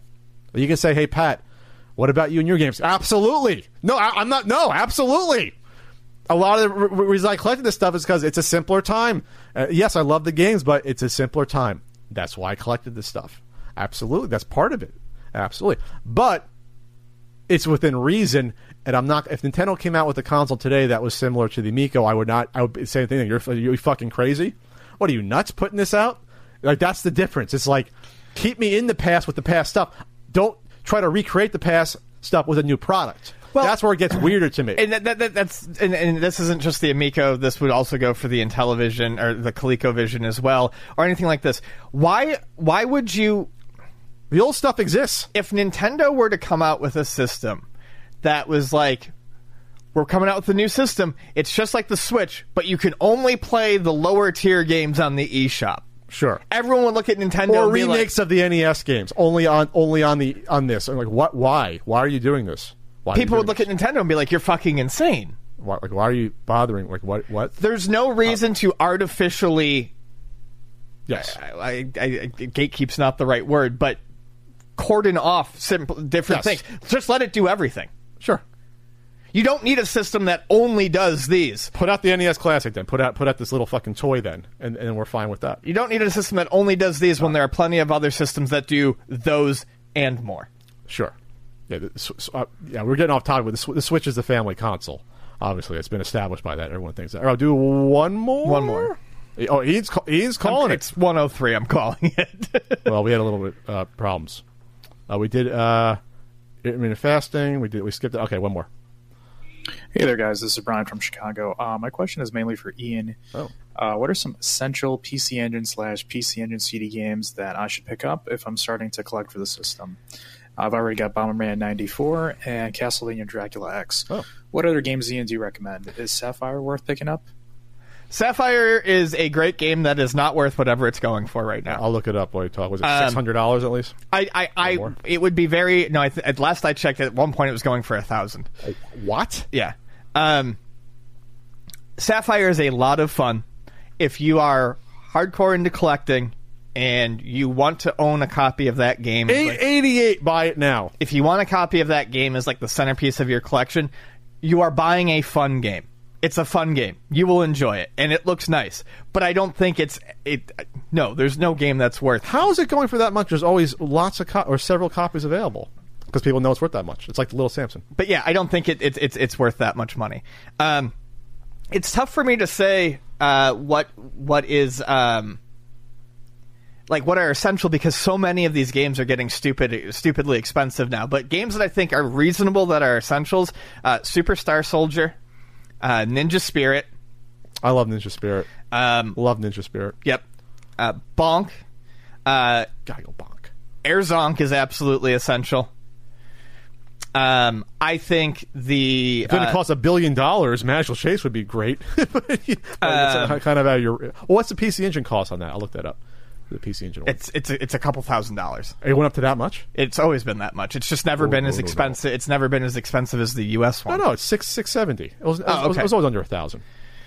Speaker 2: You can say, hey, Pat, what about you and your games? Absolutely. No, I'm not. No, absolutely. A lot of the reason I collected this stuff is because it's a simpler time. Yes, I love the games, but it's a simpler time. That's why I collected this stuff. Absolutely. That's part of it. Absolutely. But it's within reason, and I'm not. If Nintendo came out with a console today that was similar to the Amico, I would say the thing. You're fucking crazy. What are you, nuts, putting this out? Like, that's the difference. It's like, keep me in the past with the past stuff. Don't try to recreate the past stuff with a new product. Well, that's where it gets weirder to me.
Speaker 3: And that's this isn't just the Amico. This would also go for the Intellivision or the ColecoVision as well, or anything like this. Why would you?
Speaker 2: The old stuff exists.
Speaker 3: If Nintendo were to come out with a system that was like, we're coming out with a new system, it's just like the Switch, but you can only play the lower tier games on the eShop.
Speaker 2: Sure.
Speaker 3: Everyone would look at Nintendo
Speaker 2: or
Speaker 3: and be
Speaker 2: remakes of the NES games only on this. I'm like, what? Why? Why are you doing this?
Speaker 3: People would look at Nintendo and be like, you're fucking insane.
Speaker 2: Why are you bothering? Like, what?
Speaker 3: There's no reason to artificially.
Speaker 2: Yes.
Speaker 3: Gatekeep's not the right word, but cordon off different things. Just let it do everything.
Speaker 2: Sure.
Speaker 3: You don't need a system that only does these.
Speaker 2: Put out the NES Classic then. Put out this little fucking toy then, and we're fine with that.
Speaker 3: You don't need a system that only does these when there are plenty of other systems that do those and more.
Speaker 2: Sure. Yeah, we're getting off topic with the Switch is the family console. Obviously, it's been established by that. Everyone thinks that. I'll do one more.
Speaker 3: One more.
Speaker 2: Oh, Ian's calling it.
Speaker 3: It's 103. I'm calling it.
Speaker 2: Well, we had a little bit problems. We did intermittent fasting. We skipped it. Okay, one more.
Speaker 14: Hey there, guys. This is Brian from Chicago. My question is mainly for Ian. What are some essential PC Engine / PC Engine CD games that I should pick up if I'm starting to collect for the system? I've already got Bomberman 94 and Castlevania Dracula X. What other games, Ian, do you recommend? Is Sapphire worth picking up?
Speaker 3: Sapphire is a great game that is not worth whatever it's going for right now.
Speaker 2: I'll look it up while you talk. Was it $600 at least?
Speaker 3: It would be very... No, at last I checked, at one point it was going for $1,000.
Speaker 2: What?
Speaker 3: Yeah. Sapphire is a lot of fun if you are hardcore into collecting and you want to own a copy of that game,
Speaker 2: $888, buy it now.
Speaker 3: If you want a copy of that game as like the centerpiece of your collection, you are buying a fun game. It's a fun game. You will enjoy it, and it looks nice. But I don't think no, there's no game that's worth.
Speaker 2: How is it going for that much? There's always lots of or several copies available because people know it's worth that much. It's like the Little Samson.
Speaker 3: But yeah, I don't think it's worth that much money. It's tough for me to say what is like what are essential because so many of these games are getting stupidly expensive now. But games that I think are reasonable that are essentials: Superstar Soldier. Ninja Spirit.
Speaker 2: I love Ninja Spirit. Love Ninja Spirit.
Speaker 3: Yep. Bonk.
Speaker 2: Gotta go Bonk.
Speaker 3: Air Zonk is absolutely essential. I think
Speaker 2: if it costs $1 billion, Magical Chase would be great. But it's kind of out of your. Well, what's the PC Engine cost on that? I'll look that up. The PC Engine one.
Speaker 3: It's a couple $1,000s.
Speaker 2: It went up to that much?
Speaker 3: It's always been that much. It's just never been as expensive. No. It's never been as expensive as the US one.
Speaker 2: No, it's $670. It was always under $1,000.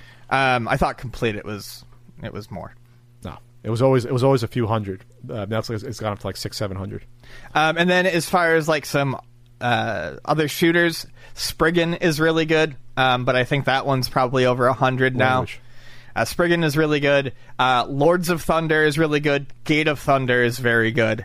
Speaker 3: I thought complete it was more.
Speaker 2: No, it was always a few hundred. Now it's gone up to like $600-700.
Speaker 3: And then as far as like some other shooters, Spriggan is really good, but I think that one's probably over 100 now. Spriggan is really good. Lords of Thunder is really good. Gate of Thunder is very good.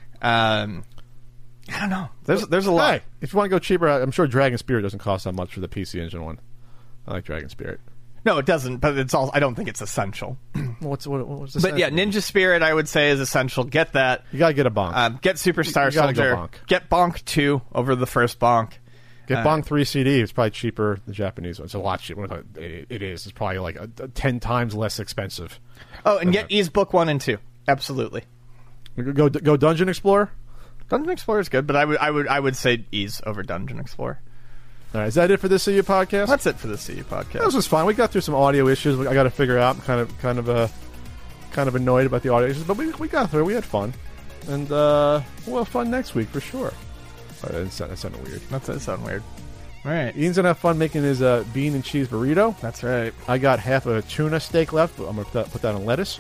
Speaker 3: I don't know. There's a lot.
Speaker 2: Hey, if you want to go cheaper, I'm sure Dragon Spirit doesn't cost that much for the PC Engine one. I like Dragon Spirit.
Speaker 3: No, it doesn't. But it's all. I don't think it's essential.
Speaker 2: What's the?
Speaker 3: But yeah, Ninja Spirit, I would say, is essential. Get that.
Speaker 2: You gotta get a Bonk.
Speaker 3: Get Superstar Soldier.
Speaker 2: Bonk.
Speaker 3: Get Bonk 2 over the first Bonk.
Speaker 2: Get Bonk 3 CD. It's probably cheaper. The Japanese one. It's a lot cheaper. It is. It's probably like 10 times less expensive.
Speaker 3: Oh, and get Ys Book 1 and 2. Absolutely.
Speaker 2: Go Dungeon Explorer.
Speaker 3: Dungeon Explorer is good, but I would say Ys over Dungeon Explorer.
Speaker 2: All right, is that it for this CU podcast?
Speaker 3: That's it for the CU podcast.
Speaker 2: This was fun. We got through some audio issues. I got to figure out. I'm kind of annoyed about the audio issues, but we got through. We had fun, and we'll have fun next week for sure. That sounded weird.
Speaker 3: That sound weird. All right.
Speaker 2: Ian's gonna have fun making his bean and cheese burrito.
Speaker 3: That's right.
Speaker 2: I got half a tuna steak left. But I'm gonna put that on lettuce.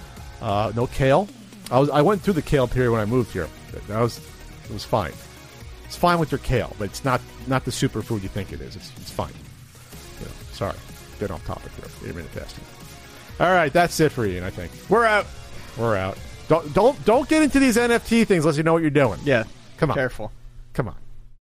Speaker 2: No kale. I went through the kale period when I moved here. It was fine. It's fine with your kale, but it's not the superfood you think it is. It's fine. Yeah, sorry, been off topic here. Intermittent fasting. All right, that's it for Ian. I think
Speaker 3: we're out.
Speaker 2: We're out. Don't get into these NFT things unless you know what you're doing.
Speaker 3: Yeah,
Speaker 2: come on.
Speaker 3: Careful.
Speaker 2: Come on.